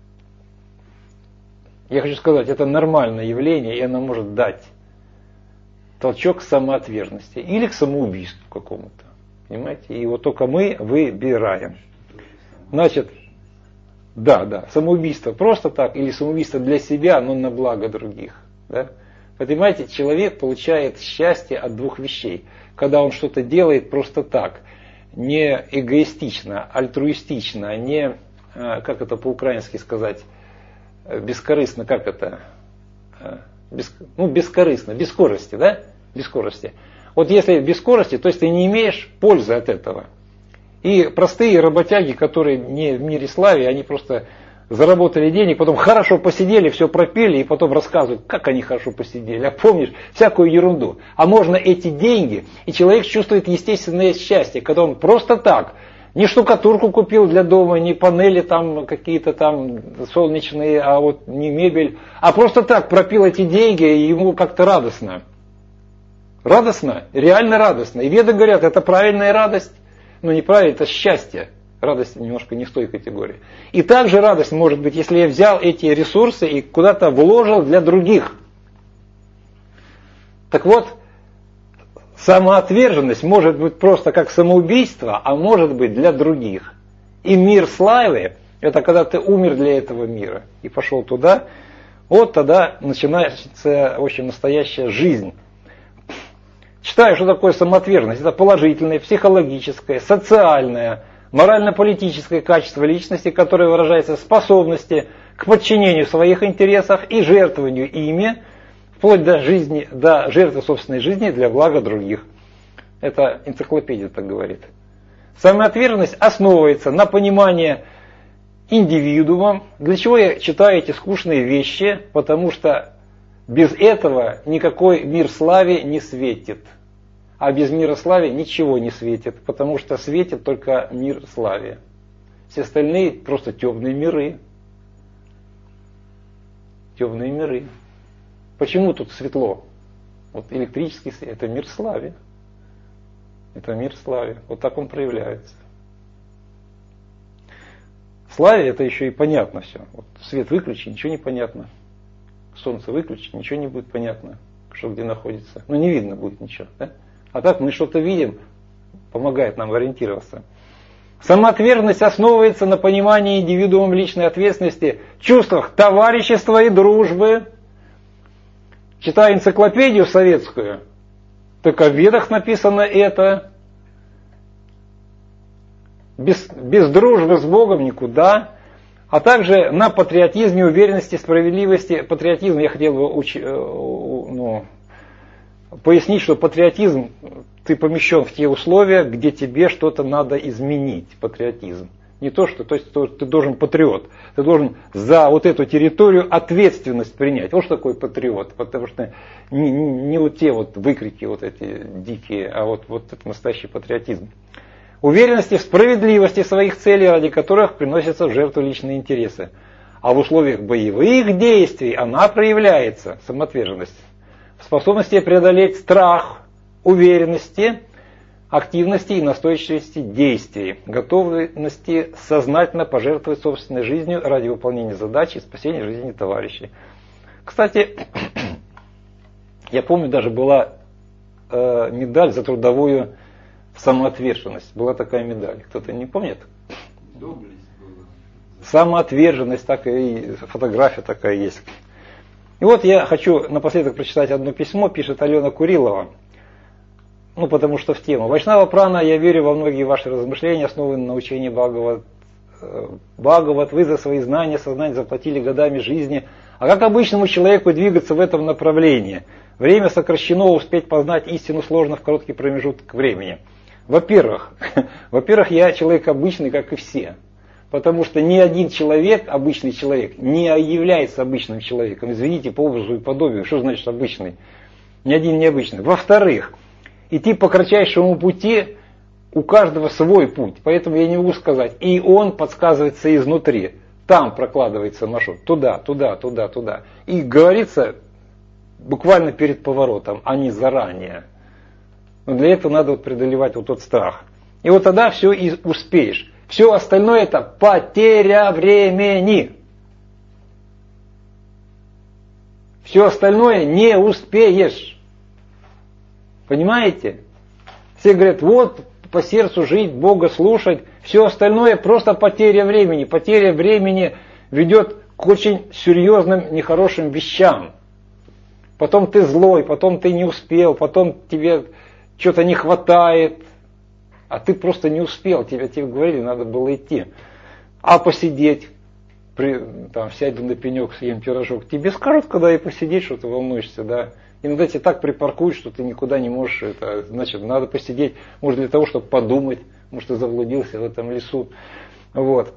я хочу сказать, это нормальное явление, и оно может дать толчок к самоотверженности или к самоубийству какому-то. Понимаете? И вот только мы выбираем. Значит, да, да, самоубийство просто так, или самоубийство для себя, но на благо других. Да? Понимаете, человек получает счастье от двух вещей. Когда он что-то делает просто так, не эгоистично, альтруистично, не, как это по-украински сказать, бескорыстно, как это, без, ну, бескорыстно, без скорости, да? Без скорости. Вот если без скорости, то есть ты не имеешь пользы от этого. И простые работяги, которые не в мире славе, они просто заработали денег, потом хорошо посидели, все пропили, и потом рассказывают, как они хорошо посидели. А помнишь, всякую ерунду. А можно эти деньги, и человек чувствует естественное счастье, когда он просто так, не штукатурку купил для дома, не панели там какие-то там солнечные, а вот не мебель, а просто так пропил эти деньги, и ему как-то радостно. Радостно, реально радостно. И веды говорят, это правильная радость, но неправильно, это счастье. Радость немножко не в той категории. И также радость может быть, если я взял эти ресурсы и куда-то вложил для других. Так вот, самоотверженность может быть просто как самоубийство, а может быть для других. И мир славы, это когда ты умер для этого мира и пошел туда, вот тогда начинается очень настоящая жизнь. Читаю, что такое самоотверженность. Это положительное, психологическое, социальное, морально-политическое качество личности, которое выражается в способности к подчинению своих интересов и жертвованию ими, вплоть до жизни, до жертвы собственной жизни для блага других. Это энциклопедия так говорит. Самоотверженность основывается на понимании индивидуумом. Для чего я читаю эти скучные вещи? Потому что без этого никакой мир славе не светит. А без мира славе ничего не светит, потому что светит только мир славе. Все остальные просто темные миры. Темные миры. Почему тут светло? Вот электрический свет, это мир славе. Это мир славе. Вот так он проявляется. Славе это еще и понятно все. Вот свет выключи, ничего не понятно. Солнце выключи, ничего не будет понятно, что где находится. Ну не видно будет ничего. Да? А так мы что-то видим, помогает нам ориентироваться. Самоотверженность основывается на понимании индивидуумом личной ответственности, чувствах товарищества и дружбы. Читая энциклопедию советскую, так о ведах написано это. Без, без дружбы с Богом никуда. А также на патриотизме, уверенности, справедливости. Патриотизм я хотел бы уч, ну, пояснить, что патриотизм, ты помещен в те условия, где тебе что-то надо изменить. Патриотизм. Не то, что то есть, то, ты должен патриот. Ты должен за вот эту территорию ответственность принять. Вот что такое патриот. Потому что не, не, не вот те вот выкрики вот эти дикие, а вот, вот это настоящий патриотизм. Уверенности в справедливости своих целей, ради которых приносятся в жертву личные интересы. А в условиях боевых действий она проявляется, самоотверженность, в способности преодолеть страх, уверенности, активности и настойчивости действий, готовности сознательно пожертвовать собственной жизнью ради выполнения задачи и спасения жизни товарищей. Кстати, я помню, даже была э, медаль за трудовую самоотверженность. Была такая медаль. Кто-то не помнит? Доблесть была. Самоотверженность, так и фотография такая есть. И вот я хочу напоследок прочитать одно письмо, пишет Алена Курилова. Ну, потому что в тему. Вайшнава Прана, я верю во многие ваши размышления, основанные на учении Бхагават. Бхагават, вы за свои знания, сознание заплатили годами жизни. А как обычному человеку двигаться в этом направлении? Время сокращено, успеть познать истину сложно в короткий промежуток времени. Во-первых, во-первых, я человек обычный, как и все. Потому что ни один человек, обычный человек, не является обычным человеком. Извините, по образу и подобию. Что значит обычный? Ни один не обычный. Во-вторых, идти по кратчайшему пути, у каждого свой путь. Поэтому я не могу сказать. И он подсказывается изнутри. Там прокладывается маршрут. Туда, туда, туда, туда. И говорится буквально перед поворотом, а не заранее. Но для этого надо вот преодолевать вот тот страх. И вот тогда все и успеешь. Все остальное это потеря времени. Все остальное не успеешь. Понимаете? Все говорят, вот по сердцу жить, Бога слушать. Все остальное просто потеря времени. Потеря времени ведет к очень серьезным, нехорошим вещам. Потом ты злой, потом ты не успел, потом тебе что-то не хватает. А ты просто не успел, тебе, тебе говорили, надо было идти. А посидеть, при, там, сядь на пенек, съем пирожок. Тебе скажут, когда и посидеть, что ты волнуешься, да. Иногда тебя так припаркуют, что ты никуда не можешь. Это, значит, надо посидеть, может, для того, чтобы подумать. Может, ты заблудился в этом лесу. Вот.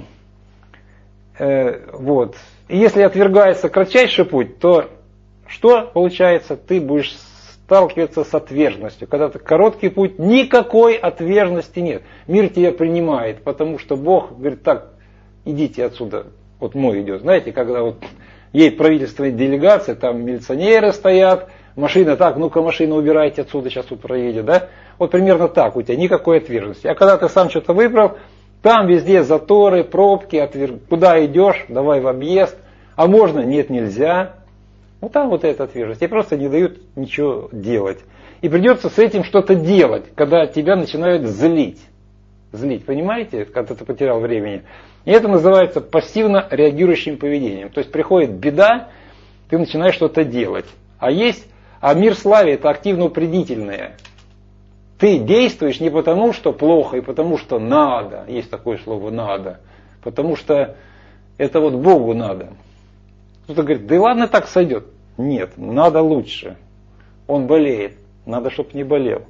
э, вот. И если отвергается кратчайший путь, то что получается? Ты будешь сталкиваться с отверженностью. Когда ты короткий путь, никакой отверженности нет. Мир тебя принимает, потому что Бог говорит, так, идите отсюда. Вот мой идет. Знаете, когда вот едет правительственная делегация, там милиционеры стоят, машина, так, ну-ка машину убирайте отсюда, сейчас тут проедет, да? Вот примерно так, у тебя никакой отверженности. А когда ты сам что-то выбрал, там везде заторы, пробки, отверг... куда идешь, давай в объезд, а можно, нет, нельзя. Ну там вот эта отверженность. Тебе просто не дают ничего делать. И придется с этим что-то делать, когда тебя начинают злить. Злить, понимаете, когда ты потерял времени. И это называется пассивно реагирующим поведением. То есть приходит беда, ты начинаешь что-то делать. А есть, а мир славе это активно-упредительное. Ты действуешь не потому, что плохо, и потому, что надо. Есть такое слово «надо». Потому что это вот Богу надо. Кто-то говорит, да и ладно, так сойдет. Нет, надо лучше. Он болеет, надо, чтобы не болел.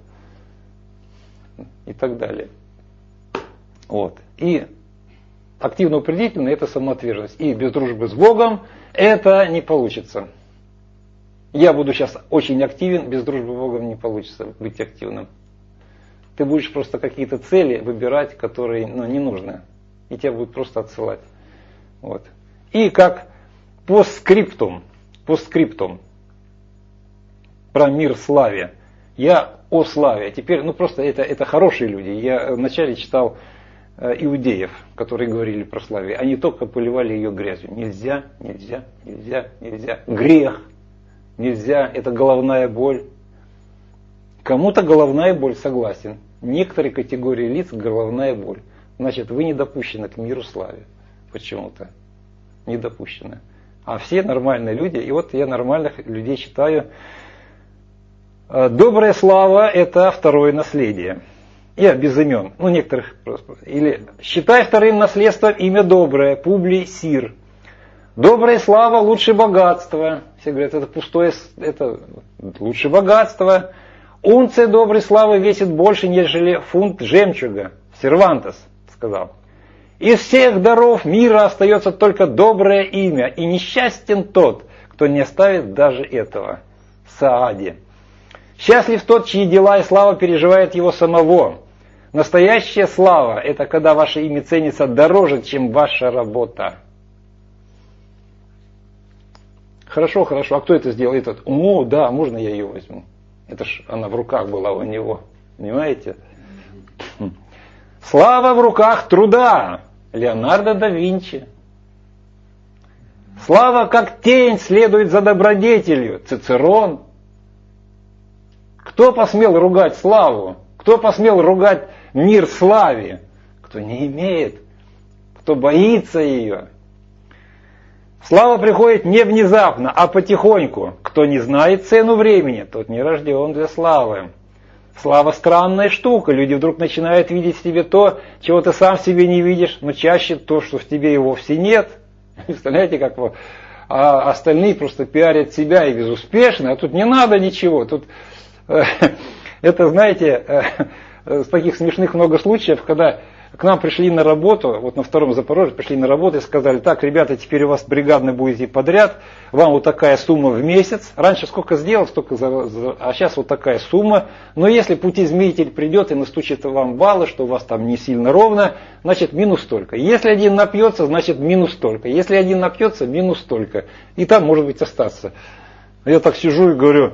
И так далее. Вот. И активно-упредительно это самоотверженность. И без дружбы с Богом это не получится. Я буду сейчас очень активен, без дружбы с Богом не получится быть активным. Ты будешь просто какие-то цели выбирать, которые ну, не нужны. И тебя будут просто отсылать. Вот. И как постскриптум, постскриптум про мир славе. Я о славе. Теперь, ну просто это, это хорошие люди. Я вначале читал э, иудеев, которые говорили про славе. Они только поливали ее грязью. Нельзя, нельзя, нельзя, нельзя. Грех. Нельзя. Это головная боль. Кому-то головная боль, согласен. Некоторые категории лиц головная боль. Значит, вы не допущены к миру славе. Почему-то. Не допущены. А все нормальные люди, и вот я нормальных людей считаю. Добрая слава – это второе наследие. Я без имен, ну некоторых просто. Или считай вторым наследством имя доброе, Публий Сир. Добрая слава лучше богатства. Все говорят, это пустое, это лучше богатства. Унция доброй славы весит больше, нежели фунт жемчуга. Сервантес сказал. Из всех даров мира остается только доброе имя, и несчастен тот, кто не оставит даже этого. Саади. Счастлив тот, чьи дела и слава переживает его самого. Настоящая слава – это когда ваше имя ценится дороже, чем ваша работа. Хорошо, хорошо. А кто это сделал? Этот? О, да, можно я ее возьму? Это ж она в руках была у него. Понимаете? Слава в руках труда. Леонардо да Винчи. Слава как тень следует за добродетелью. Цицерон. Кто посмел ругать славу? Кто посмел ругать мир славе? Кто не имеет, кто боится ее. Слава приходит не внезапно, а потихоньку. Кто не знает цену времени, тот не рожден для славы. Слава странная штука. Люди вдруг начинают видеть в тебе то, чего ты сам в себе не видишь, но чаще то, что в тебе и вовсе нет. Представляете, как вы? А остальные просто пиарят себя и безуспешно, а тут не надо ничего. Тут э, это, знаете, э, с таких смешных много случаев, когда к нам пришли на работу, вот на втором Запорожье пришли на работу и сказали: так, ребята, теперь у вас бригадный будете подряд, вам вот такая сумма в месяц. Раньше сколько сделал, столько за, за, а сейчас вот такая сумма. Но если путеизмеритель придет и настучит вам баллы, что у вас там не сильно ровно, значит минус столько. Если один напьется, значит минус столько. Если один напьется, минус столько. И там может быть остаться. Я так сижу и говорю: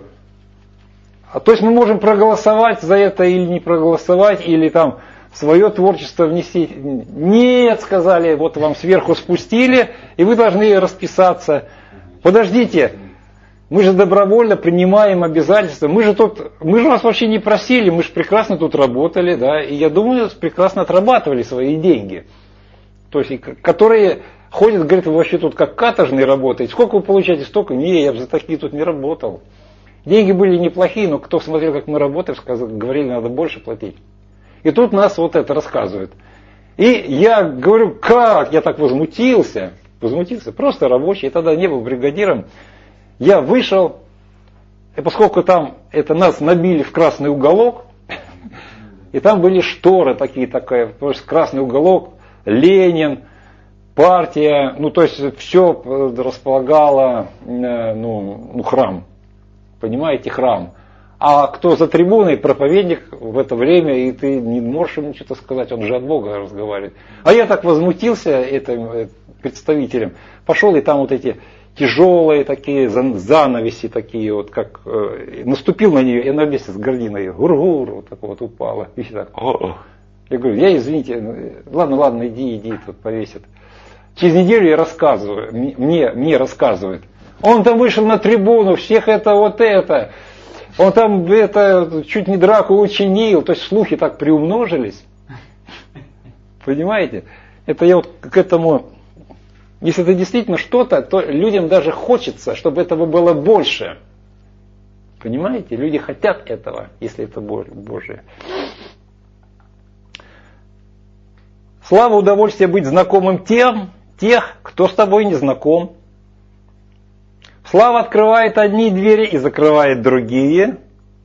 а то есть мы можем проголосовать за это или не проголосовать, или там свое творчество внести. Нет, сказали, вот вам сверху спустили, и вы должны расписаться. Подождите, мы же добровольно принимаем обязательства. Мы же тут, мы же вас вообще не просили, мы же прекрасно тут работали, да, и я думаю, прекрасно отрабатывали свои деньги. То есть, которые ходят, говорят: вы вообще тут как каторжные работаете. Сколько вы получаете? Столько? Не, я бы за такие тут не работал. Деньги были неплохие, но кто смотрел, как мы работаем, сказали, говорили, надо больше платить. И тут нас вот это рассказывают. И я говорю: как? Я так возмутился. Возмутился. Просто рабочий. Я тогда не был бригадиром. Я вышел. И поскольку там это нас набили в красный уголок. И там были шторы такие, такая, красный уголок. Ленин, партия. Ну, то есть все располагало, ну, ну храм. Понимаете, храм. А кто за трибуной, проповедник в это время, и ты не можешь ему что-то сказать, он же от Бога разговаривает. А я так возмутился этим представителем, пошел, и там вот эти тяжелые такие занавеси, такие вот, как э, наступил на нее, и она вместе с гординой гур-гур, вот так вот упала. И так, о-о. Я говорю: я, извините, ладно, ладно, иди, иди, тут повесят. Через неделю я рассказываю, мне, мне рассказывают. Он там вышел на трибуну, всех это вот это. Он там это чуть не драку учинил, то есть слухи так приумножились. Понимаете? Это я вот к этому, если это действительно что-то, то людям даже хочется, чтобы этого было больше. Понимаете? Люди хотят этого, если это Божие. Слава, удовольствие быть знакомым тем, тех, кто с тобой не знаком. Слава открывает одни двери и закрывает другие.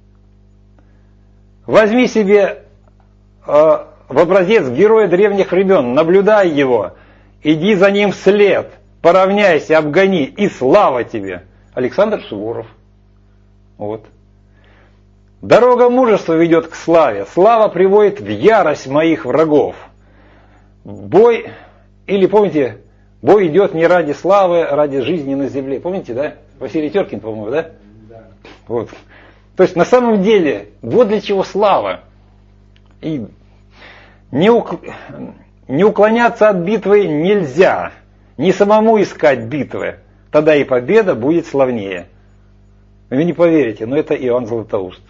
Возьми себе э, в образец героя древних времен, наблюдай его, иди за ним вслед, поравняйся, обгони, и слава тебе. Александр Суворов. Вот. Дорога мужества ведет к славе, слава приводит в ярость моих врагов. Бой, или помните, бой идет не ради славы, а ради жизни на земле. Помните, да? Василий Теркин, по-моему, да? Да. Вот. То есть на самом деле, вот для чего слава. И не, ук... не уклоняться от битвы нельзя. Не самому искать битвы. Тогда и победа будет славнее. Вы не поверите, но это Иоанн Златоуст.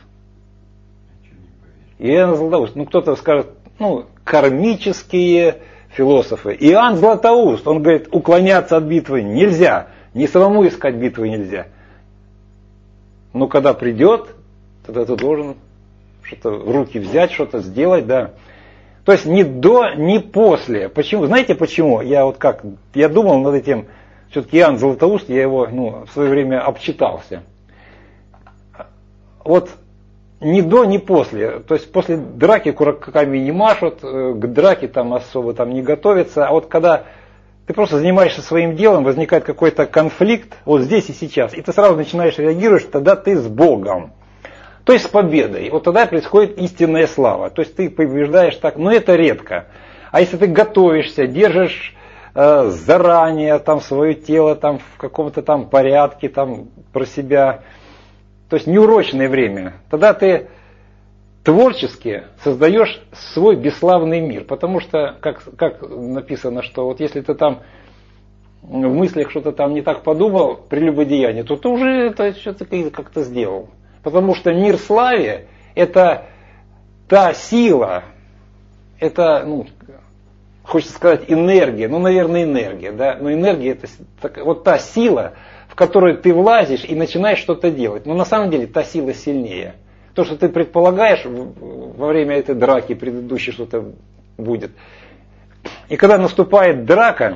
Иоанн Златоуст. Ну кто-то скажет, ну, кармические философы. Иоанн Златоуст, он говорит, уклоняться от битвы нельзя, не самому искать битвы нельзя. Но когда придет, тогда ты должен что-то в руки взять, что-то сделать, да. То есть ни до, ни после. Почему? Знаете почему? Я вот как, я думал над этим, все-таки Иоанн Златоуст, я его ну, в свое время обчитался. Вот ни до, ни после. То есть после драки кулаками не машут, к драке там особо там не готовятся. А вот когда ты просто занимаешься своим делом, возникает какой-то конфликт вот здесь и сейчас, и ты сразу начинаешь реагировать, тогда ты с Богом. То есть с победой. Вот тогда происходит истинная слава. То есть ты побеждаешь так, но это редко. А если ты готовишься, держишь э, заранее там свое тело там, в каком-то там порядке там, про себя, то есть неурочное время, тогда ты творчески создаешь свой бесславный мир. Потому что, как, как написано, что вот если ты там в мыслях что-то там не так подумал, прелюбодеяние, то ты уже это все-таки как-то сделал. Потому что мир славе – это та сила, это, ну, хочется сказать, энергия, ну, наверное, энергия, да, но энергия – это вот та сила, в которую ты влазишь и начинаешь что-то делать. Но на самом деле та сила сильнее. То, что ты предполагаешь во время этой драки предыдущей что-то будет. И когда наступает драка,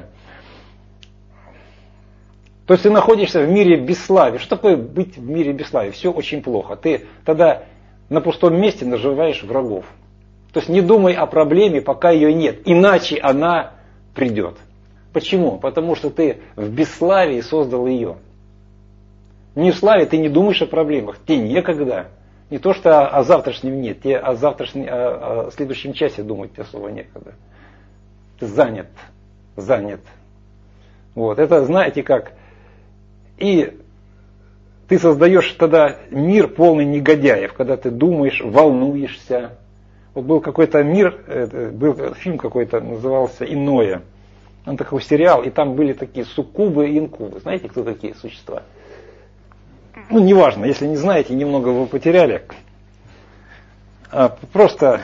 то есть ты находишься в мире бесславия. Что такое быть в мире бесславия? Все очень плохо. Ты тогда на пустом месте наживаешь врагов. То есть не думай о проблеме, пока ее нет. Иначе она придет. Почему? Потому что ты в бесславии создал ее. Не в славе ты не думаешь о проблемах. Тебе некогда. Не то, что о, о завтрашнем нет. Тебе о, завтрашнем, о, о следующем часе думать особо некогда. Ты занят. Занят. Вот. Это знаете как... И ты создаешь тогда мир полный негодяев, когда ты думаешь, волнуешься. Вот был какой-то мир, был фильм какой-то, назывался «Иное». Он такой сериал, и там были такие суккубы и инкубы. Знаете, кто такие существа? Ну, неважно, если не знаете, немного вы потеряли. Просто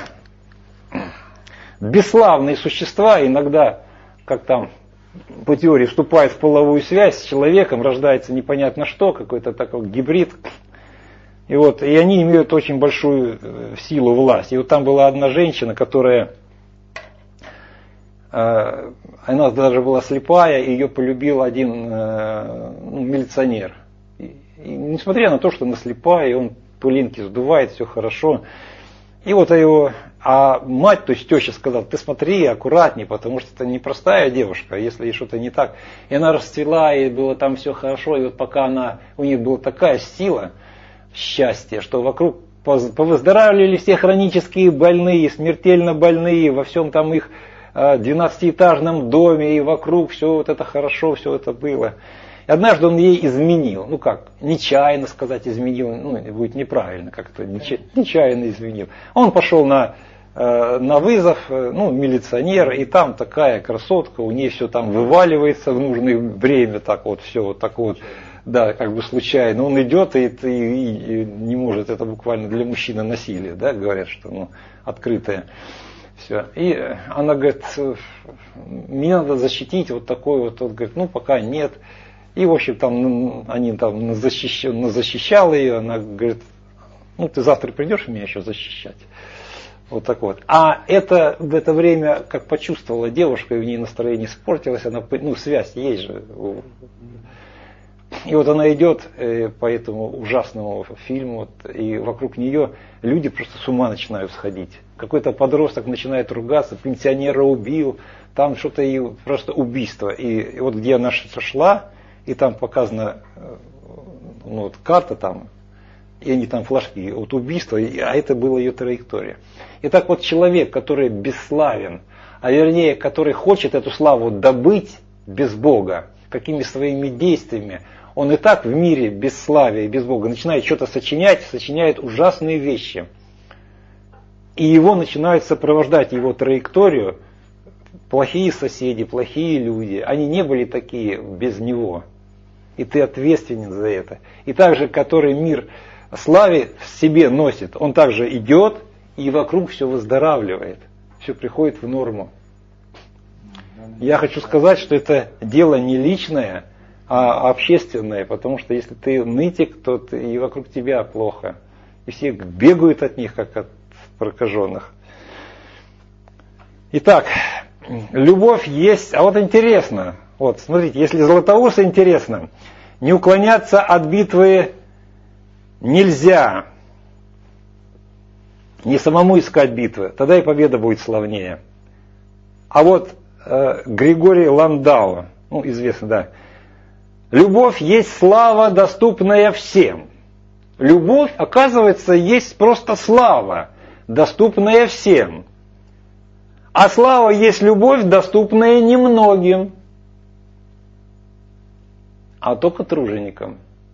бесславные существа иногда, как там, по теории, вступает в половую связь с человеком, рождается непонятно что, какой-то такой гибрид. И вот, и они имеют очень большую силу, власть. И вот там была одна женщина, которая, э, она даже была слепая, и ее полюбил один э, ну, милиционер. И, и несмотря на то, что она слепая, и он пылинки сдувает, все хорошо. И вот его, а мать, то есть теща сказала, ты смотри аккуратней, потому что это непростая девушка, если ей что-то не так. И она расцвела, и было там все хорошо, и вот пока она, у них была такая сила, счастье, что вокруг повыздоравливали все хронические больные, смертельно больные, во всем там их двенадцатиэтажном доме, и вокруг все вот это хорошо, все это было. И однажды он ей изменил, ну как, нечаянно сказать изменил, ну будет неправильно, как-то нечаянно изменил. Он пошел на, на вызов, ну милиционер, и там такая красотка, у нее все там вываливается в нужное время, так вот все вот так вот, да, как бы случайно. Он идет и, и, и не может, это буквально для мужчины насилие, да, говорят, что ну, открытое. Все. И она говорит, мне надо защитить вот такой вот, он говорит, ну пока нет. И, в общем, там они там защищал, защищал ее, она говорит, ну ты завтра придешь меня еще защищать. Вот так вот. А это в это время, как почувствовала девушка, и у нее настроение испортилось, она, ну связь есть же. И вот она идет по этому ужасному фильму, вот, и вокруг нее люди просто с ума начинают сходить. Какой-то подросток начинает ругаться, пенсионера убил, там что-то и просто убийство. И, и вот где она шла, и там показана ну, вот, карта там, и они там флажки, вот убийство, а это была ее траектория. И так вот человек, который бесславен, а вернее, который хочет эту славу добыть без Бога, какими своими действиями, он и так в мире бесславия и без Бога начинает что-то сочинять, сочиняет ужасные вещи. И его начинают сопровождать его траекторию плохие соседи, плохие люди. Они не были такие без него. И ты ответственен за это. И также, который мир славе в себе носит, он также идет и вокруг все выздоравливает. Все приходит в норму. Я хочу сказать, что это дело не личное, а общественное, потому что если ты нытик, то ты, и вокруг тебя плохо. И все бегают от них, как от прокаженных. Итак, любовь есть, а вот интересно, вот смотрите, если Златоуста интересно, не уклоняться от битвы нельзя. не самому искать битвы, тогда и победа будет славнее. А вот э, Григорий Ландау, ну, известно, да. Любовь есть слава, доступная всем. Любовь, оказывается, есть просто слава, доступная всем. А слава есть любовь, доступная немногим, а только труженикам.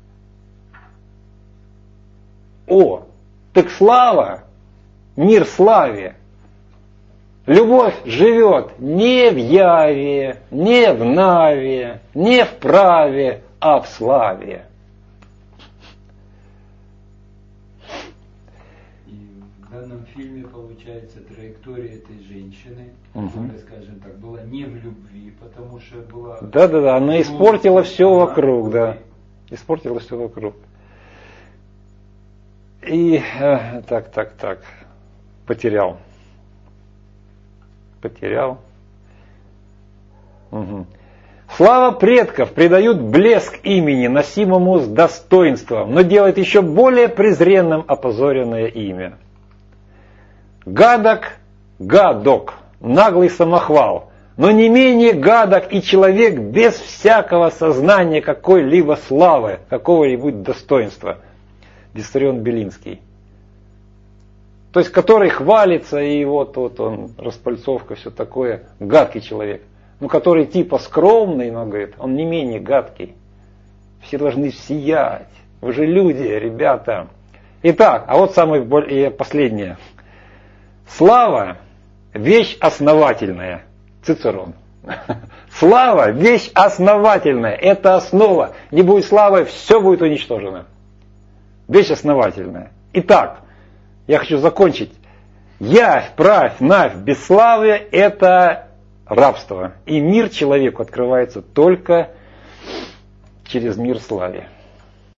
О, так слава, мир славе. Любовь живет не в яве, не в наве, не в праве, а в славе. И в данном фильме получается траектория этой женщины, Угу. которая, скажем так, была не в любви, потому что была... Да-да-да, она испортила все она вокруг, да. любви. Испортила все вокруг. И э, так, так, так, потерял. Потерял. Угу. Слава предков придают блеск имени, носимому с достоинством, но делает еще более презренным опозоренное имя. Гадок, гадок, наглый самохвал, но не менее гадок и человек без всякого сознания какой-либо славы, какого-либо достоинства. Виссарион Белинский. То есть, который хвалится, и вот, вот он, распальцовка, все такое, гадкий человек. Ну, который типа скромный, но, говорит, он не менее гадкий. Все должны сиять. Вы же люди, ребята. Итак, а вот самое последнее. Слава – вещь основательная. Цицерон. Слава – вещь основательная. Это основа. Не будет славы, все будет уничтожено. Вещь основательная. Итак, я хочу закончить. Явь, правь, навь, бесславие – это рабство. И мир человеку открывается только через мир славе.